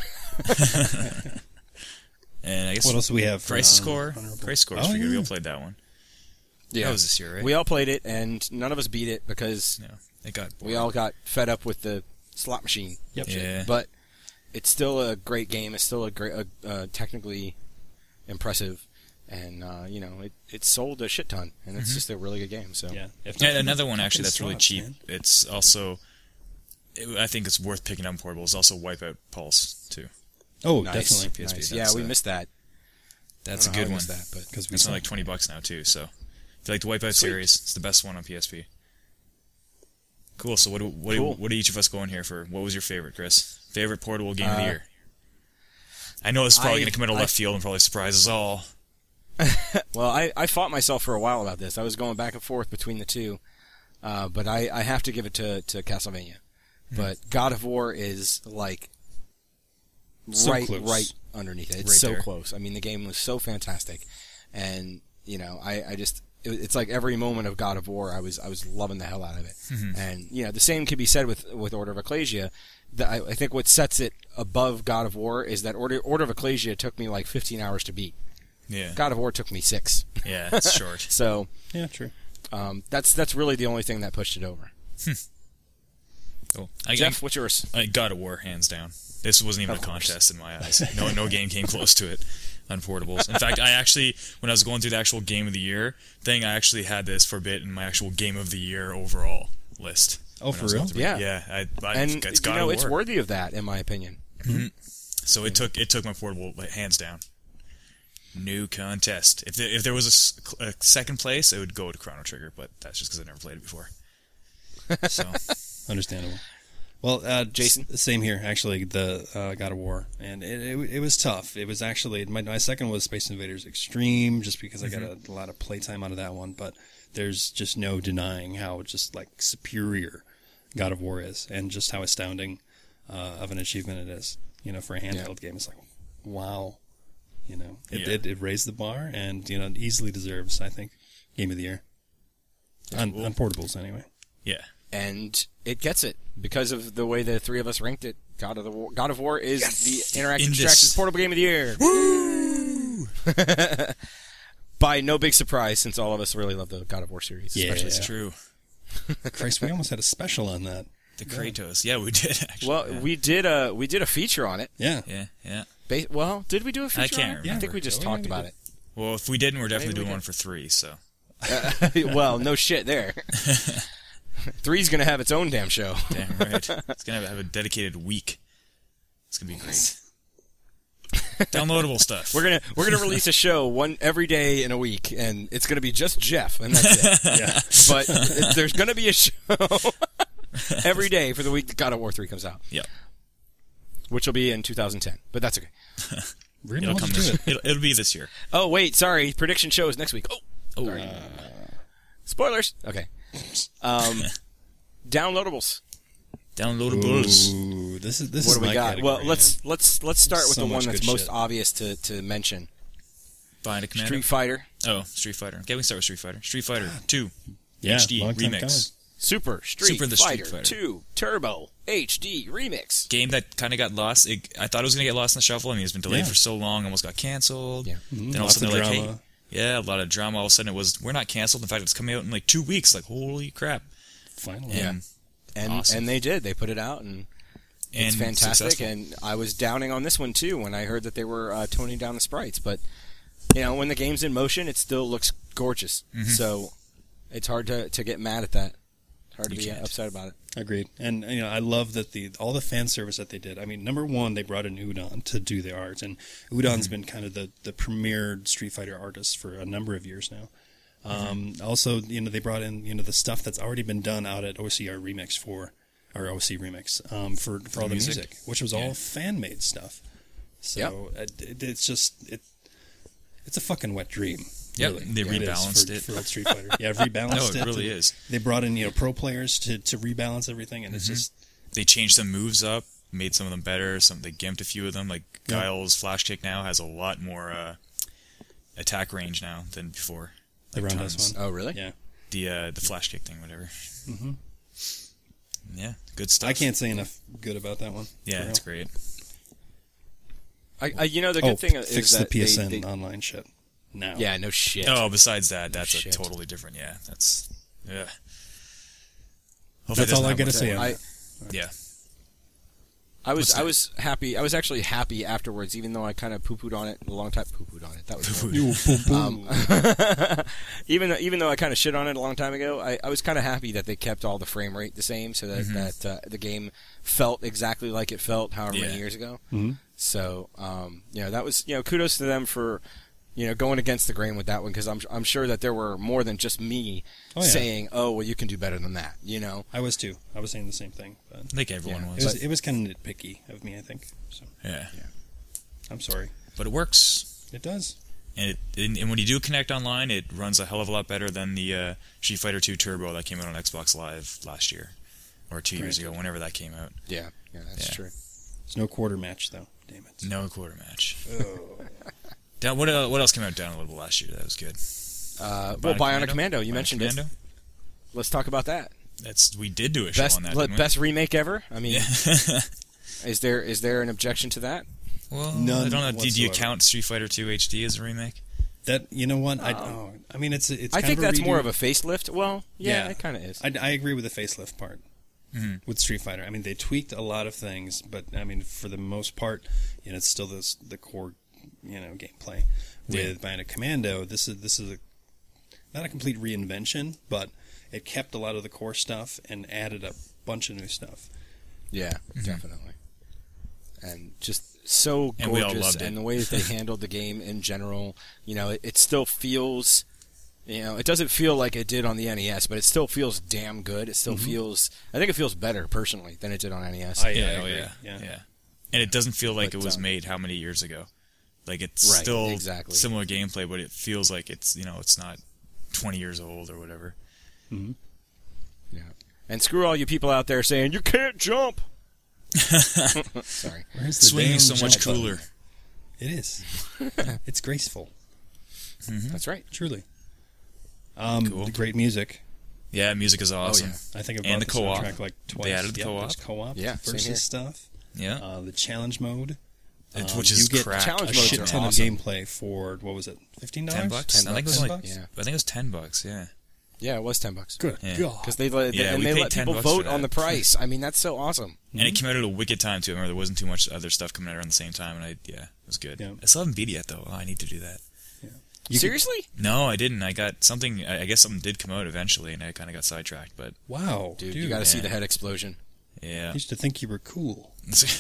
And I guess What else do we have? for Crisis honor- Core. honorable? Crisis Core. Oh, We yeah. all played that one. Yeah. That was this year, right? We all played it, and none of us beat it because No, it got we all got fed up with the slot machine. Yep. Yeah. But it's still a great game. It's still a great, uh, uh, technically impressive, and uh, you know, it it sold a shit ton, and it's just a really good game. So Yeah. If Yeah, not for another the one actually fucking that's really slots, cheap. man. It's also, it, I think it's worth picking up in portable. It's also Wipeout Pulse too. Oh, nice. definitely. P S P, Nice. that's, Yeah, we uh, missed that. That's I a don't know good how I one. missed that, but Because we It's saw only like twenty bucks now too. So if you like the Wipeout Sweet. series, it's the best one on P S P. Cool. So what do, what Cool. do, what are each of us going here for? What was your favorite, Chris? Favorite portable game of the Uh, year? I know this is probably I- going to come out of I- left field and probably surprise us all. Well, I, I fought myself for a while about this. I was going back and forth between the two, uh, but I, I have to give it to, to Castlevania. But God of War is like So right close. right underneath it. It's Right so there. close. I mean, the game was so fantastic, and you know, I, I just it, it's like every moment of God of War, I was I was loving the hell out of it. And you know, the same could be said with with Order of Ecclesia. The, I, I think what sets it above God of War is that Order Order of Ecclesia took me like fifteen hours to beat. Yeah. God of War took me six. Yeah, it's short. So Yeah, true. um, that's that's really the only thing that pushed it over. Cool. I, Jeff, what's yours? I, I God of War, hands down. This wasn't even Of a course. contest in my eyes. No, no game came close to it on portables. In fact, I actually, when I was going through the actual game of the year thing, I actually had this for a bit in my actual game of the year overall list. Oh, when for I was real? going through it. Yeah. Yeah. I, I, And it's you God know, of it's War. worthy of that, in my opinion. So it took it took my portable like, hands down. New contest. If there, if there was a s- a, second place, it would go to Chrono Trigger, but that's just because I never played it before. So Understandable. Well, uh, Jason? s- same here. Actually, the uh, God of War, and it, it it was tough. It was actually my my second was Space Invaders Extreme, just because I got a, a lot of playtime out of that one. But there's just no denying how just like superior God of War is, and just how astounding uh, of an achievement it is. You know, for a handheld game, it's like wow. You know, it, Yeah. it it raised the bar, and you know, it easily deserves, I think, Game of the Year on, on portables anyway. yeah, And it gets it because of the way the three of us ranked it. God of the War. God of War is Yes! the Interactive In Distractions this- Portable Game of the Year. Woo! By no big surprise, since all of us really love the God of War series. Yeah. especially. It's true. Christ, we almost had a special on that. The Kratos. Yeah, we did actually. Well, yeah. we did a we did a feature on it. Yeah. Yeah, yeah. Ba- well, did we do a feature? can't on it? remember. I think we just Yeah, talked we about did. Well, if we didn't, we're definitely Maybe we doing did. one for three. So it. Well, no shit there. Three's gonna have its own damn show. damn right. It's gonna have a dedicated week. It's gonna be great. Downloadable stuff. We're gonna we're gonna release a show one every day in a week, and it's gonna be just Jeff, and that's it. Yeah. But it, there's gonna be a show every day for the week that God of War three comes out, Yep. which will be in two thousand ten. But that's okay. Really It'll want come to do this. it. It'll, it'll be this year. Oh wait, sorry. Prediction show is next week. Oh, Oh, sorry. Spoilers. Okay. Um, downloadables. downloadables. Ooh, this is this What is do we my got? category, Well, man. let's let's let's start with So the one much that's good most shit. obvious to to mention. Bind a Commando. Street Fighter Oh, Street Fighter. Okay, we can start with Street Fighter. Street Fighter two. Yeah, H D long time remix. Super Street Super the Street Fighter Fighter. two Turbo H D Remix. Game that kind of got lost. It, I thought it was going to get lost in the shuffle. I mean, it's been delayed Yeah. for so long, almost got canceled. Yeah. Mhm, Then all of a lots sudden of they're like, drama. hey, yeah, a lot of drama. All of a sudden it was, we're not canceled. In fact, it's coming out in like two weeks. Like, holy crap. Finally. Yeah. And, And Awesome. and they did. They put it out, and it's and fantastic. successful. And I was downing on this one too when I heard that they were uh, toning down the sprites. But you know, when the game's in motion, it still looks gorgeous. Mhm. So it's hard to, to get mad at that. It's hard You to be can't. upset about it. Agreed. And you know, I love that the all the fan service that they did. I mean, number one, they brought in Udon to do the art, and Udon's been kind of the the premier Street Fighter artist for a number of years now. Um, also, you know, they brought in you know the stuff that's already been done out at O C R Remix for, or O C Remix um, for for all the music. music, which was Yeah. all fan made stuff. So uh, it, it's just it, it's a fucking wet dream. Yep, really. they It is rebalanced for, it. for old Street Fighter. Yeah, rebalanced No, it. it really and is. They brought in you know pro players to to rebalance everything, and it's Mm-hmm. just. They changed some moves up, made some of them better. Some they gimped a few of them. Like Yeah. Guile's flash kick now has a lot more uh, attack range now than before. The Like roundhouse tons. one. Oh, really? Yeah. The uh, the flash kick thing, whatever. Mhm. Yeah, good stuff. I can't say enough good about that one. Yeah, For it's real. great. I, I you know the Oh, good thing is fix the that P S they- N they- online shit now. yeah, no shit. Oh, besides that, that's shit. a totally different. Yeah, that's yeah. Hopefully That's it all doesn't I have gotta more say to- on I, it. Yeah, I was What's I that? was happy. I was actually happy afterwards, even though I kind of poo pooed on it a long time. Poo pooed on it. That was horrible. You boom, boom. Um, even though, even though I kind of shit on it a long time ago, I, I was kind of happy that they kept all the frame rate the same, so that Mhm. that uh, the game felt exactly like it felt however Yeah. many years ago. Mhm. So um, you know that was you know kudos to them for you know going against the grain with that one because I'm I'm sure that there were more than just me Oh, yeah. saying oh well you can do better than that you know. I was too. I was saying the same thing. But I think everyone Yeah. it was. was it was kind of nitpicky of me, I think. So Yeah, I'm sorry. but it works. It does. And, it, and, and when you do connect online, it runs a hell of a lot better than the uh, Street Fighter two Turbo that came out on Xbox Live last year, or two years Granted. ago, whenever that came out. Yeah, yeah, that's Yeah. true. There's no quarter match though. Damn it. No quarter match. Oh. Down, what, el- what else came out downloadable last year that was good? Uh, well, Bionic Commando, you Bionic mentioned Commando? it. Let's talk about that. That's we did do a show Best on that. le- didn't we? best remake ever. I mean, Yeah. is there is there an objection to that? well, None I don't know. Did you whatsoever. count Street Fighter two H D as a remake? That you know what? I oh, I mean it's it's. I kind think of a that's redo. more of a facelift. Well, yeah, Yeah. it kind of is. I, I agree with the facelift part Mhm. with Street Fighter. I mean, they tweaked a lot of things, but I mean, for the most part, you know, it's still this the core, you know, gameplay. With Bionic Commando, this is this is a not a complete reinvention, but it kept a lot of the core stuff and added a bunch of new stuff. Yeah, definitely. And just so And we all gorgeous, loved it. and the way that they handled the game in general, you know, it, it still feels, you know, it doesn't feel like it did on the N E S, but it still feels damn good. It still feels, I think it feels better personally than it did on N E S. I, Yeah, I oh agree. yeah, yeah. yeah. And it doesn't feel like But, it was um, made how many years ago? Like it's Right, still exactly. similar gameplay, but it feels like it's you know it's not twenty years old or whatever. Yeah. And screw all you people out there saying you can't jump. Sorry. Where's the Swinging damn is so much jump button? cooler. It is. It's graceful, That's right. truly. Um, Cool. The great music. Yeah, music is awesome. yeah. I think I've And brought the co-op. soundtrack like twice. They added the Yep, co-op. there's co-op Yeah, same here. versus stuff. Yeah. Uh, the challenge mode, It- um, which is you get crap. Challenge a modes shit are ton awesome. of gameplay for what was it, fifteen dollars? Ten bucks. ten I think it was bucks. like. Yeah. I think it was ten bucks. Yeah. Yeah, it was ten bucks. Good Yeah. God. Because they let Yeah, and we they paid let ten people bucks for vote on the that. price. I mean, that's so awesome. And it came out at a wicked time too. I remember there wasn't too much other stuff coming out around the same time, and I yeah, it was good. Yeah. I still haven't beat it yet though. Oh, I need to do that. You could- Seriously, No, I didn't. I got something. I I guess something did come out eventually, and I kind of got sidetracked. But Wow, dude, dude. you got to see yeah. the head explosion. yeah, I used to think you were cool.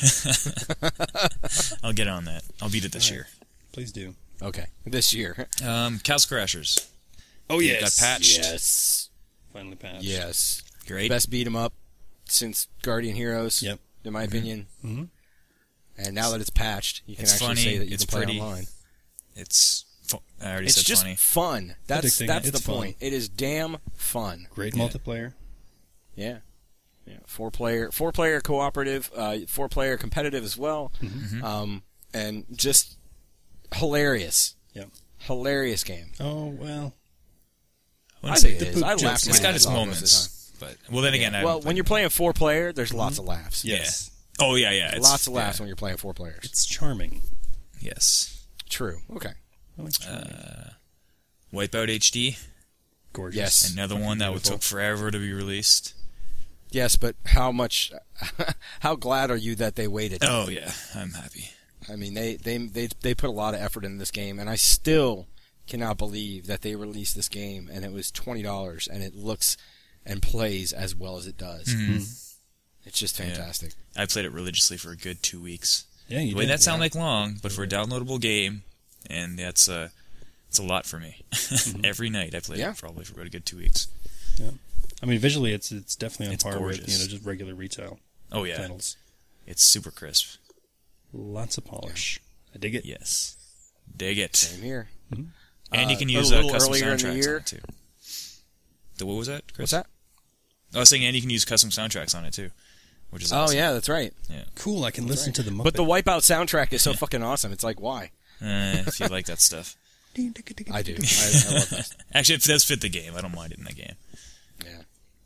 I'll get on that. I'll beat it this All right. Please do. Okay, this year. year. Um, Castle Crashers. Oh yes. got patched. Yes, Finally patched. yes. Great. Best beat 'em up since Guardian Heroes. Yep. In my opinion. Mhm. And now that it's patched, you can It's actually funny, say that you it's can play pretty. online. It's. Fu- I already It's said just funny. fun. That's Addicting. that's It's the fun. point. It is damn fun. Great Yeah. multiplayer. Yeah. Yeah. Four player four player cooperative, uh, four player competitive as well. Mm-hmm. Um, and just hilarious. Yep. Hilarious game. Oh, well. I I wouldn't think say it the is. I poop laughed jokes. my it's got ass its off most of the moments, but well, then again, I time. Well, haven't when you're played playing four player, there's lots of laughs. it. Yes. Yeah. Oh yeah, yeah. It's, Lots of laughs yeah. when you're playing four players. It's charming. Yes. True. Okay. I like charming. Wipeout H D. Gorgeous. yes. Another Fucking one that would beautiful. took forever to be released. Yes, but how much? How glad are you that they waited? Oh yeah, I'm happy. I mean, they, they they they put a lot of effort in this game, and I still cannot believe that they released this game and it was twenty dollars, and it looks and plays as well as it does. Mhm. It's just fantastic. I played it religiously for a good two weeks. Yeah, you Wait, did. that sound yeah. like long, but for a downloadable game, and that's uh, it's a lot for me. Every night I played Yeah. it probably for about a good two weeks. Yeah. I mean, visually, it's it's definitely on It's par with gorgeous. you know just regular retail Oh yeah, titles. it's super crisp. Lots of polish. I dig it. Yes, dig it. Same here. And you Uh, can a use uh, little custom earlier in the soundtracks year- on it too. The what was that, Chris? What's that? I was saying, and you can use custom soundtracks on it too, which is Oh awesome. yeah, that's right. Cool. I can listen to the Muppet. But the Wipeout soundtrack is so fucking awesome. It's like, why? Eh, if you like that stuff. I do. I, I love that. Actually, it does fit the game. I don't mind it in the game. Yeah.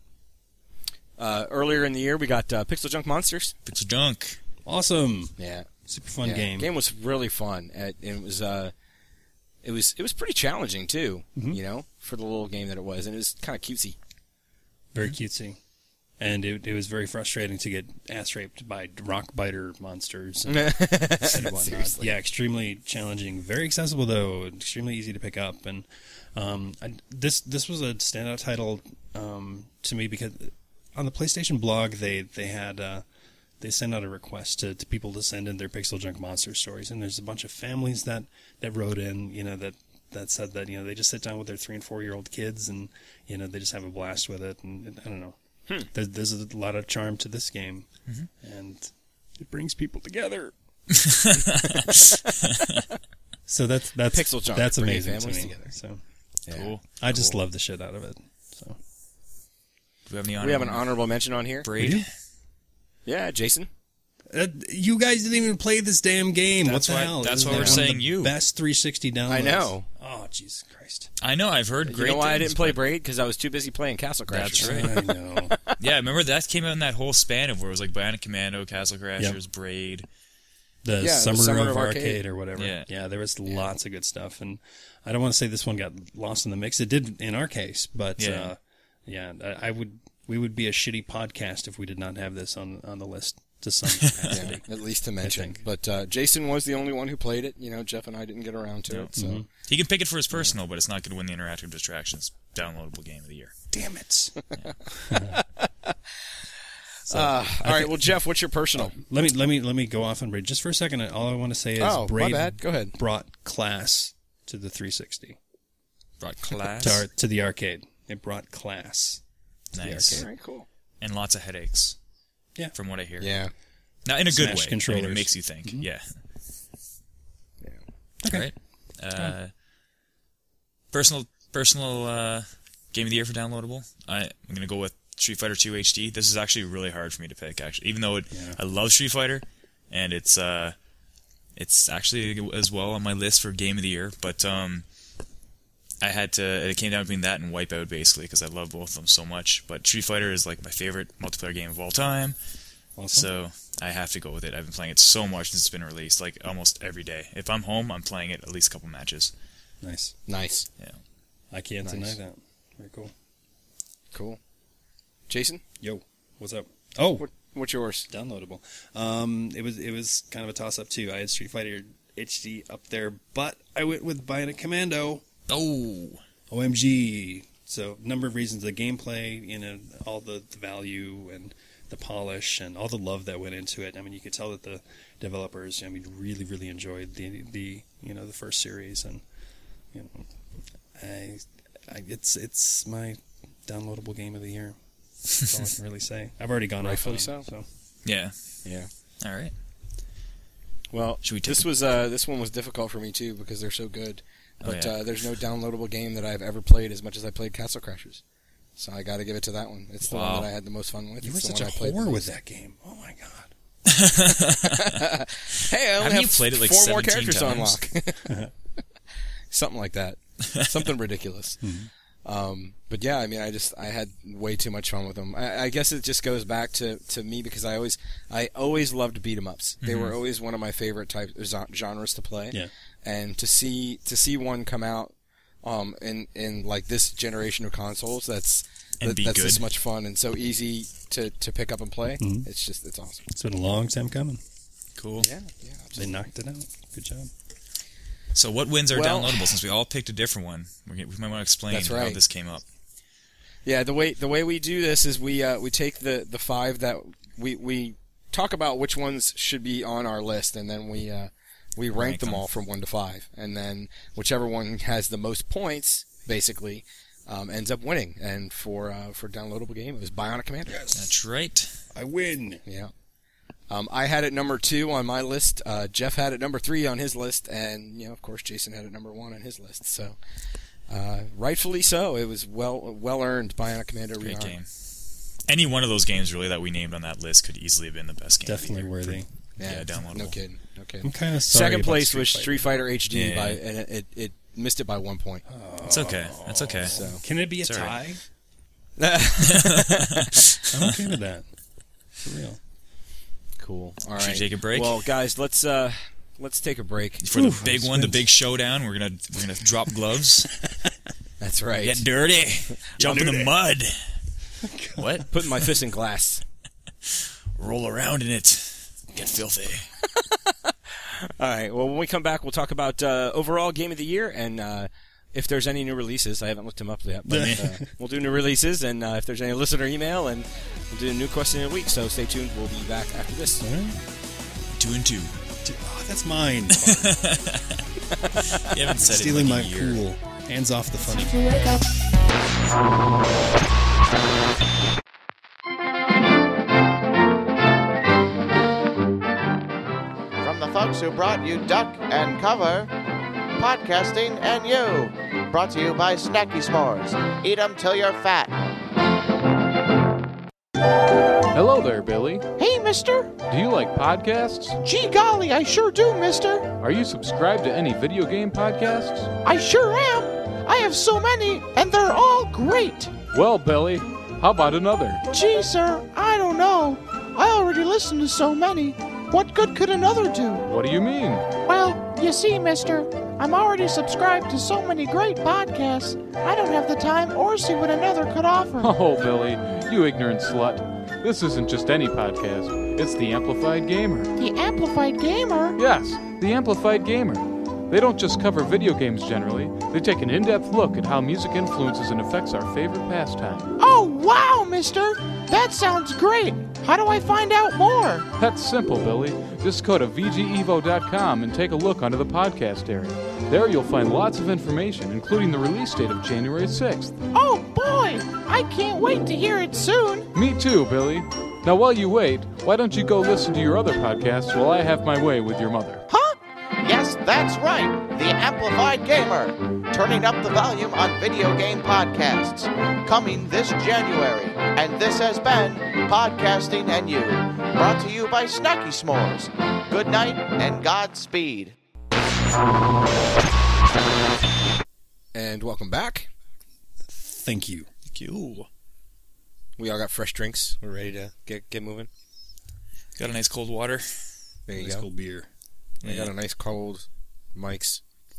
Uh, earlier in the year, we got uh, Pixel Junk Monsters. Pixel Junk. awesome. Yeah. Super fun yeah. game. Game was really fun. And it was uh, it was it was pretty challenging too. Mm-hmm. You know, for the little game that it was, and it was kind of cutesy. Very cutesy. And it, it was very frustrating to get ass raped by rock biter monsters and, and whatnot. Seriously. Yeah, extremely challenging. Very accessible though. Extremely easy to pick up. And um, I, this this was a standout title um, to me because on the PlayStation blog they they had uh, they sent out a request to, to people to send in their Pixel Junk Monster stories, and there's a bunch of families that, that wrote in, you know, that. that said that, you know, they just sit down with their three and four year old kids and, you know, they just have a blast with it. And, and I don't know. Hmm. There's, there's a lot of charm to this game. Mm-hmm. And it brings people together. So that's, that's, Pixel Junk, that's bringing amazing to families me. together. So Yeah. Cool. I just Cool. love the shit out of it. So Do we have any honor? We have an honorable mention on here. Braid. We do? Yeah, Jason. uh, you guys didn't even play this damn game. That's what the why- hell? that's This why is we're one of saying the you. Best three sixty downloads. I know. Oh, Jesus Christ. I know. I've heard great You know why I things, didn't play but- Braid? Because I was too busy playing Castle Crashers. That's right. I know. Yeah, remember that came out in that whole span of where it was like Bionic Commando, Castle Crashers, Yep. Braid. The Yeah, Summer, the Summer of, of Arcade. Arcade. or whatever. Yeah. Yeah, there was lots of good stuff, and I don't want to say this one got lost in the mix. It did in our case, but Yeah. uh, yeah, I, I would. We would be a shitty podcast if we did not have this on on the list to some capacity. Yeah, at least to mention. think. But uh, Jason was the only one who played it. You know, Jeff and I didn't get around to No. it. So Mm-hmm. He can pick it for his personal, but it's not going to win the Interactive Distractions downloadable game of the year. Damn it! Uh, all right. Well, Jeff, what's your personal? Let me let me let me go off on Braid just for a second. All I want to say is Oh, my Braid bad. Go ahead. brought class to the three sixty Brought class. to, our, to the arcade. It brought class. Nice. All right. Cool. And lots of headaches. Yeah. From what I hear. Yeah. Now, in a good Smash way. I mean, controllers. it makes you think. Yeah. Yeah. Okay. Right. Uh, personal personal uh, game of the year for downloadable. I, I'm going to go with Street Fighter two H D. This is actually really hard for me to pick, actually, even though it, Yeah. I love Street Fighter, and it's uh, it's actually as well on my list for game of the year. But um, I had to. It came down between that and Wipeout, basically, because I love both of them so much. But Street Fighter is like my favorite multiplayer game of all time. Awesome. So I have to go with it. I've been playing it so much since it's been released, like almost every day. If I'm home, I'm playing it at least a couple matches. Nice. Nice. Yeah. I can't Nice. deny that. Very cool. Cool. Jason, Yo, what's up? Oh, what, what's yours? downloadable. Um, it was it was kind of a toss up too. I had Street Fighter H D up there, but I went with Bionic Commando. Oh. O M G. So, number of reasons: the gameplay, you know, all the, the value and the polish and all the love that went into it. I mean, you could tell that the developers, I mean, really, really enjoyed the the you know the first series, and you know, I, I it's it's my downloadable game of the year. That's all I can really say. I've already gone Rightfully off on so. them, so. Yeah. Yeah. All right. Well, Should we take this a- was uh, this one was difficult for me too because they're so good. Oh, But yeah. uh, there's no downloadable game that I've ever played as much as I played Castle Crashers. So I got to give it to that one. It's the Wow. one that I had the most fun with. You were It's the such a one I played the whore most. with that game. Oh my god. Hey, I only Haven't have you played it, like, four more seventeen characters times? to unlock. Something like that. Something ridiculous. Um, but yeah, I mean, I just I had way too much fun with them. I, I guess it just goes back to, to me because I always I always loved beat 'em ups. They were always one of my favorite type genres to play. Yeah. And to see to see one come out um, in in like this generation of consoles, that's And that, be that's good. this much fun and so easy to, to pick up and play. Mhm. It's just it's awesome. It's been a long time coming. Cool. Yeah, yeah. They knocked it out. Good job. So what wins are Well- downloadable? Since we all picked a different one, we we might want to explain That's how right. this came up. Yeah, the way the way we do this is we uh, we take the, the five that we we talk about which ones should be on our list, and then we uh, we rank, Rank them, them. all from one to five, and then whichever one has the most points, basically, um, ends up winning. And for uh, for downloadable game, it was Bionic Commando. That's right. I win. Yeah. Um, I had it number two on my list. Uh, Jeff had it number three on his list, and you know, of course, Jason had it number one on his list. So, uh, rightfully so, it was well well earned. Bionic Commando Great Rearm. game. Any one of those games really that we named on that list could easily have been the best game. of the Definitely year. worthy. Yeah, Yeah, downloadable. No kidding. No I'm kidding. kind of sorry. Second about place Street was Fighter. Street Fighter H D, Yeah. by, and it, it, it missed it by one point. It's okay. That's okay. So. Can it be a It's all tie? right. I'm okay with that. For real. Cool. All right. Should we take a break? Well, guys, let's uh, let's take a break. For the Oof, big this one, the wins. big showdown, we're gonna we're gonna drop gloves, That's right. get dirty, jump in the mud. What? Putting my fist in glass. Roll around in it, get filthy. All right. Well, when we come back, we'll talk about uh, overall game of the year and uh, if there's any new releases. I haven't looked them up yet, but uh, we'll do new releases, and uh, if there's any listener email, and we'll do a new question in a week. So stay tuned. We'll be back after this. All right. Two and two. Dude, oh, that's mine. You haven't said Stealing it in my like a year. pool. Hands off the funny. You wake up. From the folks who brought you Duck and Cover, Podcasting and You. Brought to you by Snacky S'mores. Eat 'em till you're fat. Hello there, Billy. Hey, mister. Do you like podcasts? Gee golly, I sure do, mister. Are you subscribed to any video game podcasts? I sure am. I have so many, and they're all great. Well, Billy, how about another? Gee, sir, I don't know. I already listened to so many. What good could another do? What do you mean? Well, you see, mister, I'm already subscribed to so many great podcasts, I don't have the time or see what another could offer. Oh, Billy, you ignorant slut. This isn't just any podcast. It's the Amplified Gamer. The Amplified Gamer? Yes, the Amplified Gamer. They don't just cover video games generally. They take an in-depth look at how music influences and affects our favorite pastime. Oh, wow, mister! That sounds great! How do I find out more? That's simple, Billy. Just go to v g evo dot com and take a look under the podcast area. There you'll find lots of information, including the release date of January sixth. Oh, boy! I can't wait to hear it soon! Me too, Billy. Now, while you wait, why don't you go listen to your other podcasts while I have my way with your mother? Huh? Yes, that's right! The Amplified Gamer! Turning up the volume on video game podcasts. Coming this January. And this has been Podcasting and You. Brought to you by Snacky S'mores. Good night and Godspeed. And welcome back. Thank you. Thank you. We all got fresh drinks. We're ready to get get moving. Got a nice cold water. There you Nice go. cold beer. I got a nice cold Mike's.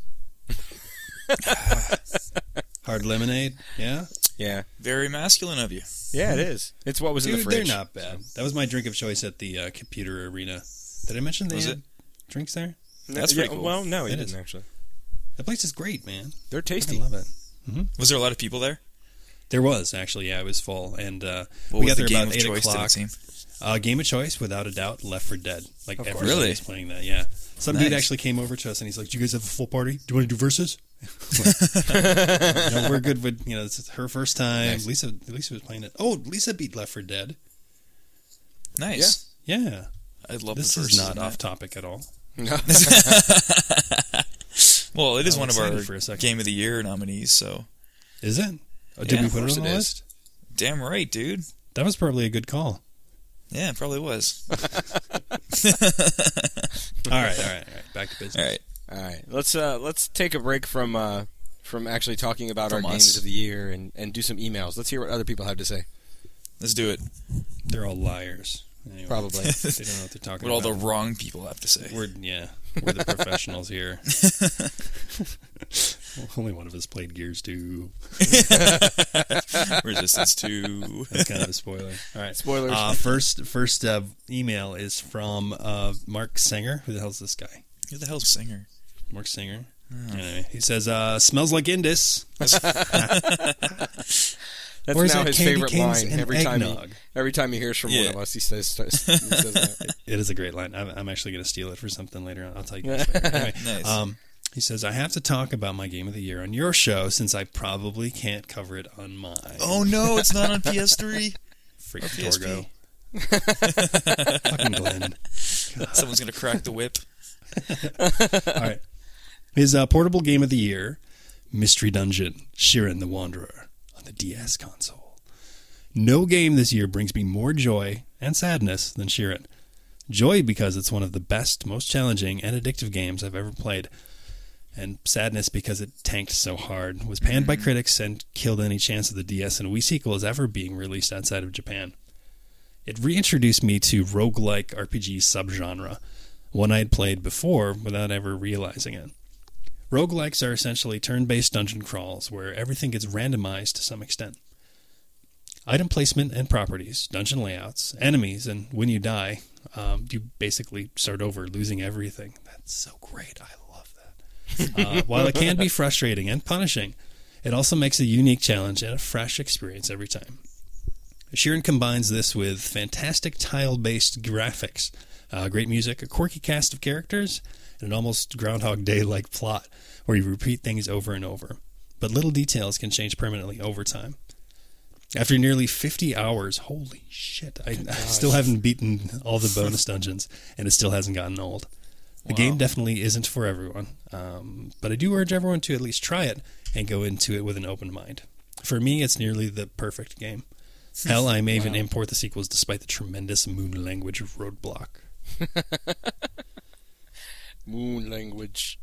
Hard lemonade. Yeah. Yeah. Very masculine of you. Yeah, it is. It's what was in Dude, the fridge. they're not bad. That was my drink of choice at the uh, computer arena. Did I mention they Was had it? drinks there? That's yeah, pretty cool. Well, no, he It didn't is. actually. That place is great, man. They're I tasty. love it. Was there a lot of people there? There was actually, yeah, it was full, and uh, What we was got the there game about of eight choice, did o'clock. it seem? Uh, game of choice, without a doubt, Left four Dead. Like Of course. everybody Really? was playing that. Yeah, some dude Nice. actually came over to us and he's like, "Do you guys have a full party? Do you want to do versus?" No, we're good with you know. This is her first time. Nice. Lisa, Lisa was playing it. Oh, Lisa beat Left four Dead. Nice. Yeah, I love this the is first not in off that. topic at all. Well, it is I'm one of our excited for a second. Game of the Year nominees, so Is it? Oh, did Yeah, we of put it course on the it is. list? damn right, dude. That was probably a good call. Yeah, it probably was. All right, all right, all right. Back to business. All right. All right, let's uh, let's take a break from uh, from actually talking about From our us. games of the year and, and do some emails. Let's hear what other people have to say. Let's do it. They're all liars. Anyway, Probably. they don't know what they're talking What all about. the wrong people have to say. We're yeah, we're the professionals here. Only one of us played Gears two. Resistance two. That's kind of a spoiler. All right, Spoilers. Uh, first, first uh, email is from uh, Mark Singer. Who the hell's this guy? Who the hell's a singer? Mark Singer. Anyway, he says, uh, "Smells like Indus." That's Or is now that his candy favorite canes line. and Every time, he, eggnog? every time he hears from one Yeah. of us, he says, he says that. It is a great line. I'm, I'm actually going to steal it for something later on. I'll tell you. Guys later. Anyway, Nice. um, he says, "I have to talk about my game of the year on your show since I probably can't cover it on mine." Oh no, it's not on P S three. Or Freaking P S P. Torgo. Fucking Glenn. Someone's gonna crack the whip. All right. His uh, portable game of the year, Mystery Dungeon, Shiren the Wanderer, on the D S console. No game this year brings me more joy and sadness than Shiren. Joy because it's one of the best, most challenging, and addictive games I've ever played. And sadness because it tanked so hard, was panned by critics, and killed any chance of the D S and Wii sequel as ever being released outside of Japan. It reintroduced me to roguelike R P G subgenre, one I had played before without ever realizing it. Roguelikes are essentially turn-based dungeon crawls where everything gets randomized to some extent. Item placement and properties, dungeon layouts, enemies, and when you die, um, you basically start over, losing everything. That's so great. I love that. Uh, while it can be frustrating and punishing, it also makes a unique challenge and a fresh experience every time. Shiren combines this with fantastic tile-based graphics, uh, great music, a quirky cast of characters, and an almost Groundhog Day-like plot where you repeat things over and over. But little details can change permanently over time. After nearly fifty hours, holy shit, I, I still haven't beaten all the bonus dungeons, and it still hasn't gotten old. The Wow. game definitely isn't for everyone, um, but I do urge everyone to at least try it and go into it with an open mind. For me, it's nearly the perfect game. Hell, I may even Wow. import the sequels despite the tremendous moon language roadblock. Moon language.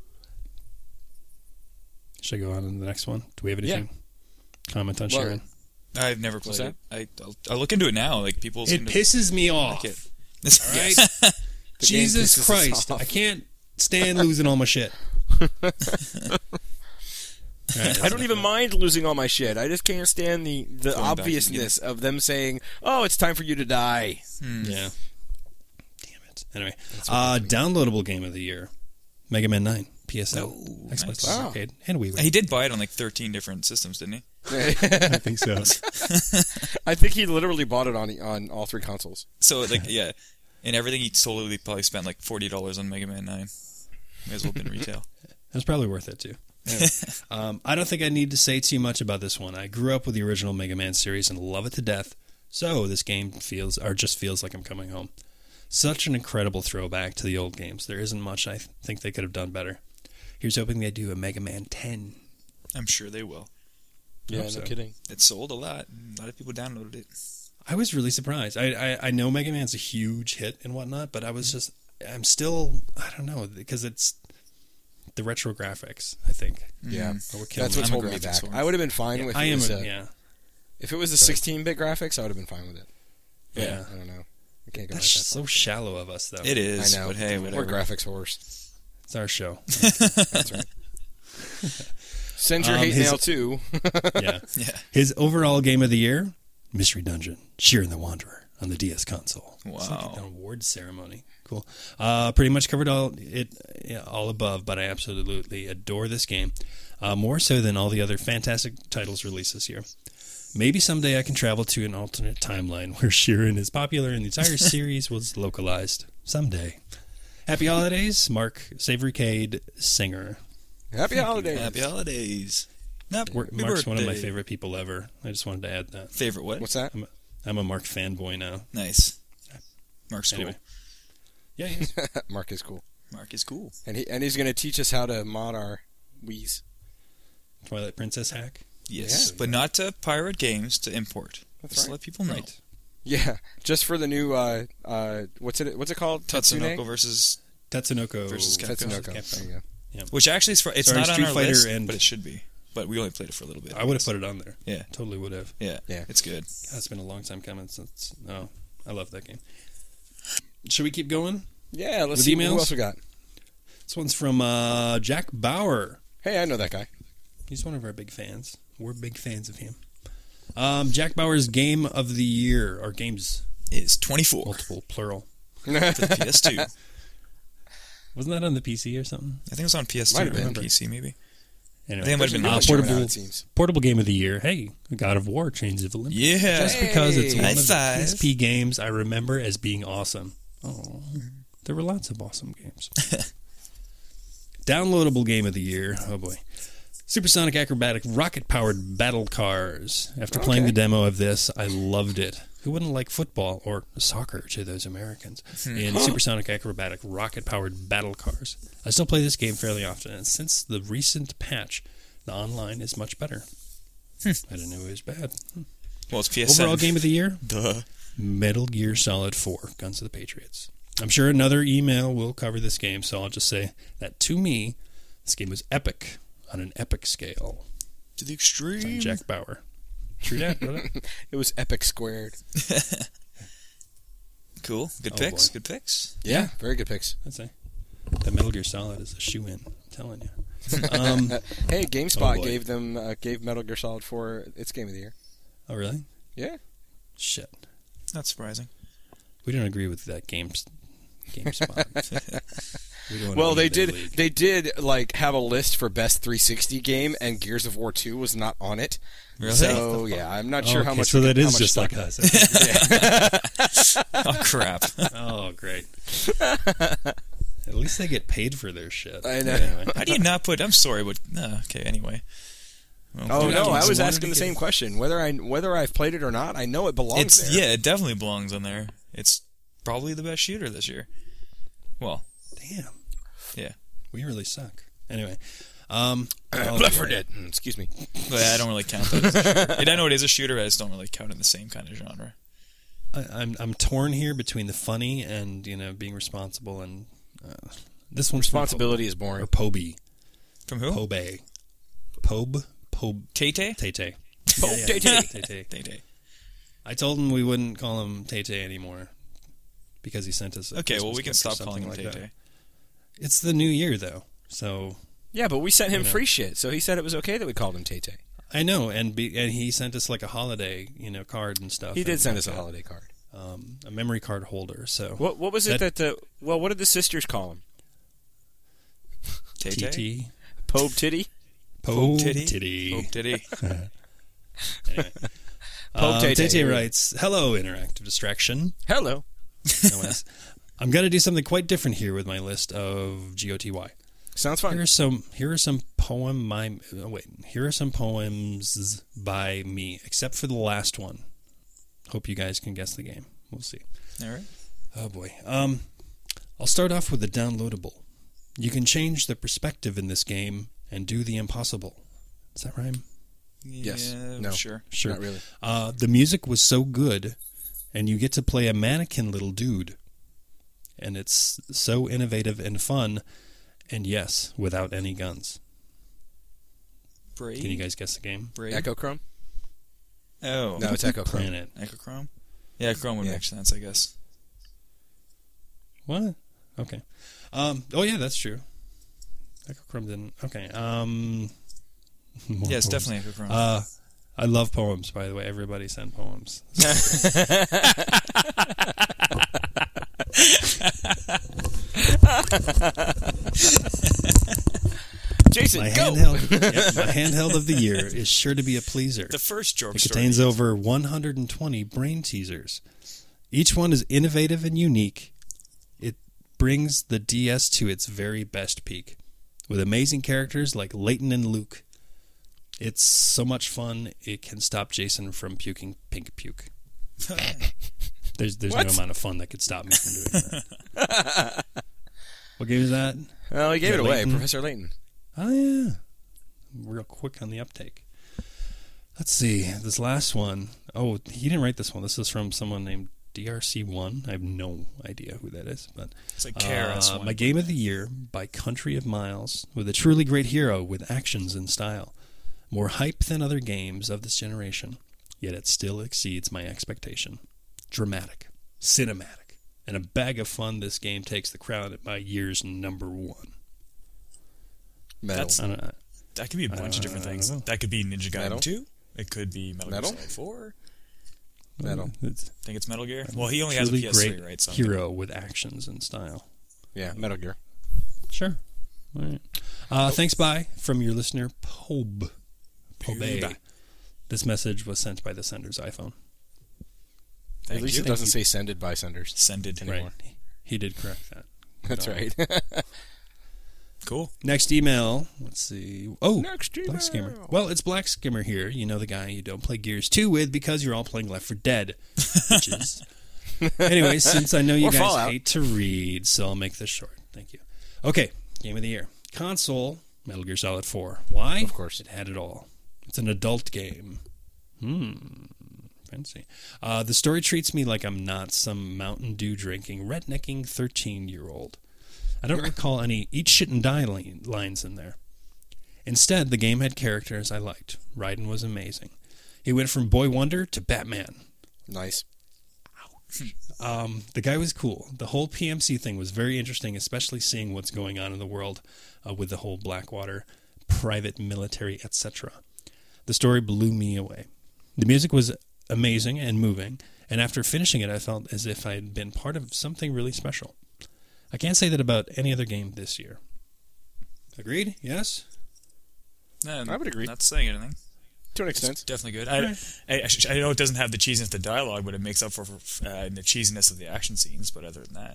Should I go on to the next one? Do we have Yeah. anything? Comment on Well, Sharon? I've never What's played it. I I'll, I'll look into it now. Like people. It seem to pisses me off. like it. All right? The game Jesus pisses us Christ. off. I can't stand losing all my shit. All right, I don't even mind losing all my shit. I just can't stand the, the Going back to the obviousness of them saying, "Oh, it's time for you to die." Yeah. Damn it. Anyway, uh, downloadable game of the year, Mega Man nine, P S L, Oh, Xbox nice. Live Wow. Arcade, and Wii. He did buy it on like thirteen different systems, didn't he? I think so. I think he literally bought it on on all three consoles. So like yeah, and everything he solely probably spent like forty dollars on Mega Man Nine. May as well have been retail. That's probably worth it too. Anyway, um, I don't think I need to say too much about this one. I grew up with the original Mega Man series and love it to death. So this game feels, or just feels like I'm coming home. Such an incredible throwback to the old games. There isn't much I th- think they could have done better. Here's hoping they do a Mega Man ten. I'm sure they will. Yeah, Hope no so. kidding. It sold a lot. A lot of people downloaded it. I was really surprised. I, I I know Mega Man's a huge hit and whatnot, but I was just, I'm still, I don't know, because it's the retro graphics, I think. Yeah, Or we're killing that's me. what's I'm a holding me graphics back. whore. I would have been fine Yeah, with. I it am, was, a, uh, yeah. If it was the Sorry. sixteen-bit graphics, I would have been fine with it. Yeah. I don't know. I can't go That's back that so shallow of us, though. It far. is, I know. but hey, We're whatever. graphics whores. It's our show. That's right. Send your Um, hate his- mail too. Yeah. Yeah. His overall game of the year, Mystery Dungeon, Sheeran the Wanderer on the D S console. Wow. It's like an award ceremony. Cool. Uh, pretty much covered all it yeah, all above, but I absolutely adore this game. Uh, more so than all the other fantastic titles released this year. Maybe someday I can travel to an alternate timeline where Sheeran is popular and the entire series was localized. Someday. Happy holidays, Mark Savory Cade, singer. Happy holidays. Happy holidays. Happy We're- Mark's one of my birthday. favorite people ever. I just wanted to add that. Favorite what? What's that? I'm a, I'm a Mark fanboy now. Nice. Mark's cool. Anyway. Yeah, he is. Mark is cool, Mark is cool. and he and he's going to teach us how to mod our Wii's. Twilight Princess hack. Yes, Yeah. but not to pirate games to import. That's Just right. let people know. Right. Yeah, just for the new uh, uh, what's it? What's it called? Tatsunoko versus, Tatsunoko Versus Capcom. Tatsunoko. Capcom. There you go. which actually is for, it's Sorry, not on Street our Fighter list, and- but it should be. But we only played it for a little bit. I would have put it on there. Yeah, Totally would have. yeah, Yeah. It's good. God, it's been a long time coming since. Oh, I love that game. Should we keep going? Yeah, let's With see emails? who else we got. This one's from uh, Jack Bauer. Hey, I know that guy. He's one of our big fans. We're big fans of him. Um, Jack Bauer's game of the year, or games It's twenty-four multiple plural. to the P S two. I Wasn't that on the P C or something? think it was on P S two Might have or been. P C maybe. Anyway, I think it might have been uh, English coming out, portable it seems. portable game of the year. Hey, God of War, Chains of Olympus. Yeah. Just because it's Hey. one High of the five. P S P games I remember as being awesome. Oh, there were lots of awesome games. Downloadable game of the year. Oh boy. Supersonic Acrobatic Rocket Powered Battle Cars. After playing Okay. the demo of this, I loved it. Who wouldn't like football or soccer to those Americans in Supersonic Acrobatic Rocket Powered Battle Cars? I still play this game fairly often, and since the recent patch, the online is much better. I didn't know it was bad. Well, it's P S seven. Overall game of the year? Duh. Metal Gear Solid four, Guns of the Patriots. I'm sure another email will cover this game, so I'll just say that to me, this game was epic on an epic scale. To the Signed, extreme. Jack Bauer. True that, brother? It was epic squared. Cool. Good Oh, picks. boy. Good picks. Yeah, very good picks. I'd say. That Metal Gear Solid is a shoe-in. I'm telling you. Um, Hey, GameSpot Oh, boy. gave them uh, gave Metal Gear Solid four its game of the year. oh, really? Yeah. Shit. Not surprising. We don't agree with that game, GameSpot. We don't Well, own they their did. league. They did like have a list for best three sixty game, and Gears of War two was not on it. Really? So yeah, I'm not sure okay, how much. so we that can- how is much just stock- like us. Oh crap. Oh, great. At least they get paid for their shit. I know. Anyway. How do you not put? I'm sorry, but no. Okay. Anyway. Well, Oh Dude, no, I I was wanted asking to the get- same question. Whether I whether I've played it or not, I know it belongs It's there. yeah, it definitely belongs on there. It's probably the best shooter this year. Well, Damn. yeah, We really suck. Anyway. Um, oh, Left four boy. Dead. Mm, Excuse me. but I don't really count that as a shooter. And I know it is a shooter, I just don't really count it in the same kind of genre. I, I'm I'm torn here between the funny and you know being responsible and uh, this one's from Responsibility is Po- boring. or Poby From who? Pobe Pobe Pobe Tay Tay Tay Pobe Yeah, yeah, Tay-Tay. Tay-Tay. Tay Tay. I told him we wouldn't call him Tay Tay anymore because he sent us. A Okay, well Christmas we can gift or stop calling him something Tay like Tay. that. It's the new year though, so Yeah, but we sent him You know. free shit, so he said it was okay that we called him Tay Tay. I know, and be, and he sent us like a holiday you know card and stuff. He did and send like us a holiday card. um, a memory card holder. So What what was it That- that, the well? What did the sisters call him? Tay T Tay. T Pobe Titty. Pobe Titty. Titty. Pope Titty. Anyway. Pope um, Tay Tay. Tay writes, "Hello, interactive distraction. Hello. No S. I'm going to do something quite different here with my list of G O T Y. Sounds Here fun. are some. Here are some poem. My oh, wait. Here are some poems by me, except for the last one. Hope you guys can guess the game. We'll see. All right. Oh boy. Um, I'll start off with the downloadable. You can change the perspective in this game and do the impossible. Does that rhyme? Yes. Yeah, No. Sure. Sure. Not really. Uh, the music was so good, and you get to play a mannequin little dude. And it's so innovative and fun, and yes, without any guns. Braid. Can you guys guess the game? Braid. Echo Chrome. Oh. No, it's Echo Chrome. Planet. Echo Chrome. Yeah, Chrome would Yeah. make sense, I guess. What? Okay. Um, oh, yeah, that's true. Echo Chrome didn't. Okay. Um, Yeah, it's poems. definitely Echo Chrome. Uh, I love poems, by the way. Everybody send poems. Jason, My go! handheld, yeah, my handheld of the year is sure to be a pleaser. the first joke It story. contains over one hundred twenty brain teasers. Each one is innovative and unique. It brings the D S to its very best peak, with amazing characters like Leighton and Luke. It's so much fun, it can stop Jason from puking pink puke. There's there's What? no amount of fun that could stop me from doing that. What game is that? Well, he gave Yeah, it away, Leighton. Professor Layton. Oh, yeah. Real quick on the uptake. Let's see. This last one. Oh, he didn't write this one. This is from someone named D R C one. I have no idea who that is. But It's like K R S uh, one. my game of the year by Country of Miles, with a truly great hero with actions and style. More hype than other games of this generation, yet it still exceeds my expectation. Dramatic, cinematic, and a bag of fun, this game takes the crown at my year's number one. Metal. That's- I don't know. That could be a bunch of different Uh, I things. don't know. That could be Ninja Gaiden Metal? two. It could be Metal, Metal? Gear Solid four. Metal. It's I think it's Metal Gear. Well, he only has a truly P S three, great right? So hero with actions and style. Yeah, Metal Gear. Sure. All right. Uh, thanks, bye, from your listener, Pobe. Pobe. Pobe. This message was sent by the sender's iPhone. Thank At least you. it doesn't say sended by senders. Sended. Anymore. Right. He did correct that. That's Uh, right. Cool. Next email. Let's see. Oh, Next email. Black Skimmer. Well, it's Black Skimmer here. You know the guy you don't play Gears two with because you're all playing Left four Dead. Bitches. Anyway, since I know you Or guys Fallout. hate to read, so I'll make this short. Thank you. Okay, Game of the Year. Console, Metal Gear Solid four. Why? Of course. It had it all. It's an adult game. Hmm. Fancy. Uh, the story treats me like I'm not some Mountain Dew drinking, rednecking thirteen-year-old. I don't recall any eat shit and die li- lines in there. Instead, the game had characters I liked. Raiden was amazing. He went from Boy Wonder to Batman. Nice. Um, the guy was cool. The whole P M C thing was very interesting, especially seeing what's going on in the world uh, with the whole Blackwater, private military, et cetera. The story blew me away. The music was amazing and moving, and after finishing it, I felt as if I had been part of something really special. I can't say that about any other game this year. Agreed? Yes? No, I would agree. Not saying anything. To an It's extent. definitely good. I, I, I know it doesn't have the cheesiness of the dialogue, but it makes up for, for uh, the cheesiness of the action scenes. But other than that,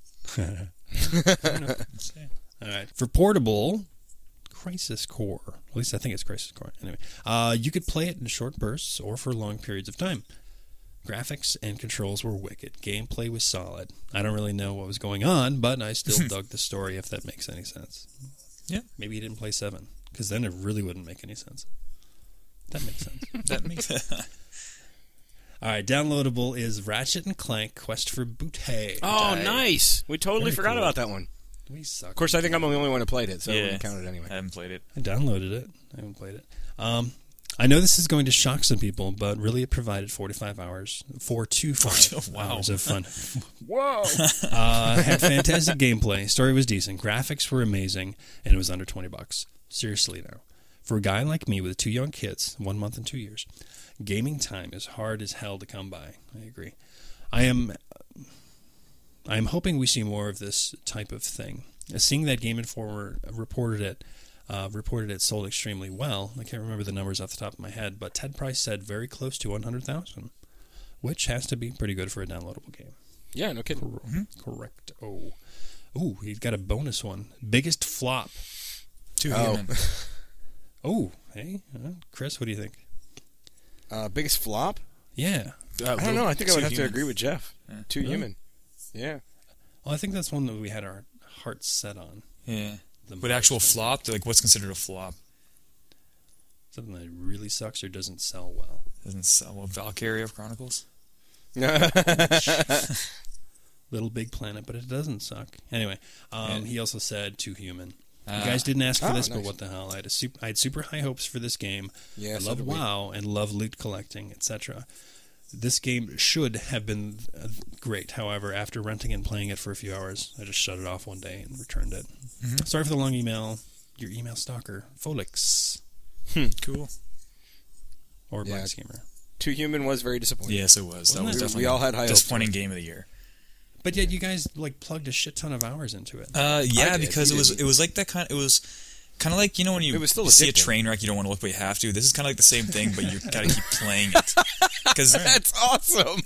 yeah. All right. For portable, Crisis Core. At least I think it's Crisis Core. Anyway, uh, you could play it in short bursts or for long periods of time. Graphics and controls were wicked. Gameplay was solid. I don't really know what was going on, but I still dug the story, if that makes any sense. Yeah. Maybe you didn't play seven, because then it really wouldn't make any sense. That makes sense. That makes All right, downloadable is Ratchet and Clank Quest for Booty. Oh, Which I- nice. We totally Very forgot cool. about that one. We suck. Of course, I think I'm the only one who played it, so it yeah. wouldn't count it anyway. I haven't played it. I downloaded it. I haven't played it. Um, I know this is going to shock some people, but really it provided forty-five hours, four to five Wow. hours of fun. Whoa! Uh, had fantastic gameplay. Story was decent. Graphics were amazing, and it was under twenty bucks. Seriously now. For a guy like me with two young kids, one month and two years, gaming time is hard as hell to come by. I agree. I am I am hoping we see more of this type of thing. Uh, Seeing that Game Informer reported it, uh, reported it sold extremely well. I can't remember the numbers off the top of my head, but Ted Price said very close to one hundred thousand, which has to be pretty good for a downloadable game. Yeah, no kidding. Cor- Correct. Oh, ooh, he's got a bonus one. Biggest flop. Two Oh. human. Oh, hey, uh, Chris, what do you think? Uh, biggest flop? Yeah. Uh, I don't know. I think I two would have to human. agree with Jeff. Yeah. Too Really? human. Yeah. Well, I think that's one that we had our hearts set on. Yeah. The But actual most. flop, like what's considered a flop? Something that really sucks or doesn't sell well. Doesn't sell well. Valkyria of Chronicles. Little Big Planet, but it doesn't suck. Anyway, um, Yeah. he also said Too Human. Ah. You guys didn't ask for Oh, this, but nice. what the hell? I had a super, I had super high hopes for this game. Yeah, I so love did we. WoW and love loot collecting, et cetera. This game should have been uh, great. However, after renting and playing it for a few hours, I just shut it off one day and returned it. Mm-hmm. Sorry for the long email. Your email stalker, Folix. Hmm. Cool. Or yeah. Black Schemer. Two Human was very disappointing. Yes, it was. That Wasn't was it? definitely We all had high hopes disappointing game of the year. But yet you guys like plugged a shit ton of hours into it. Uh, yeah, I did. because You it was didn't. it was like that kind. It was kind of like, you know, when you It was still see a addictive. train wreck, you don't want to look, but you have to. This is kind of like the same thing, but you got to keep playing it. Because That's awesome.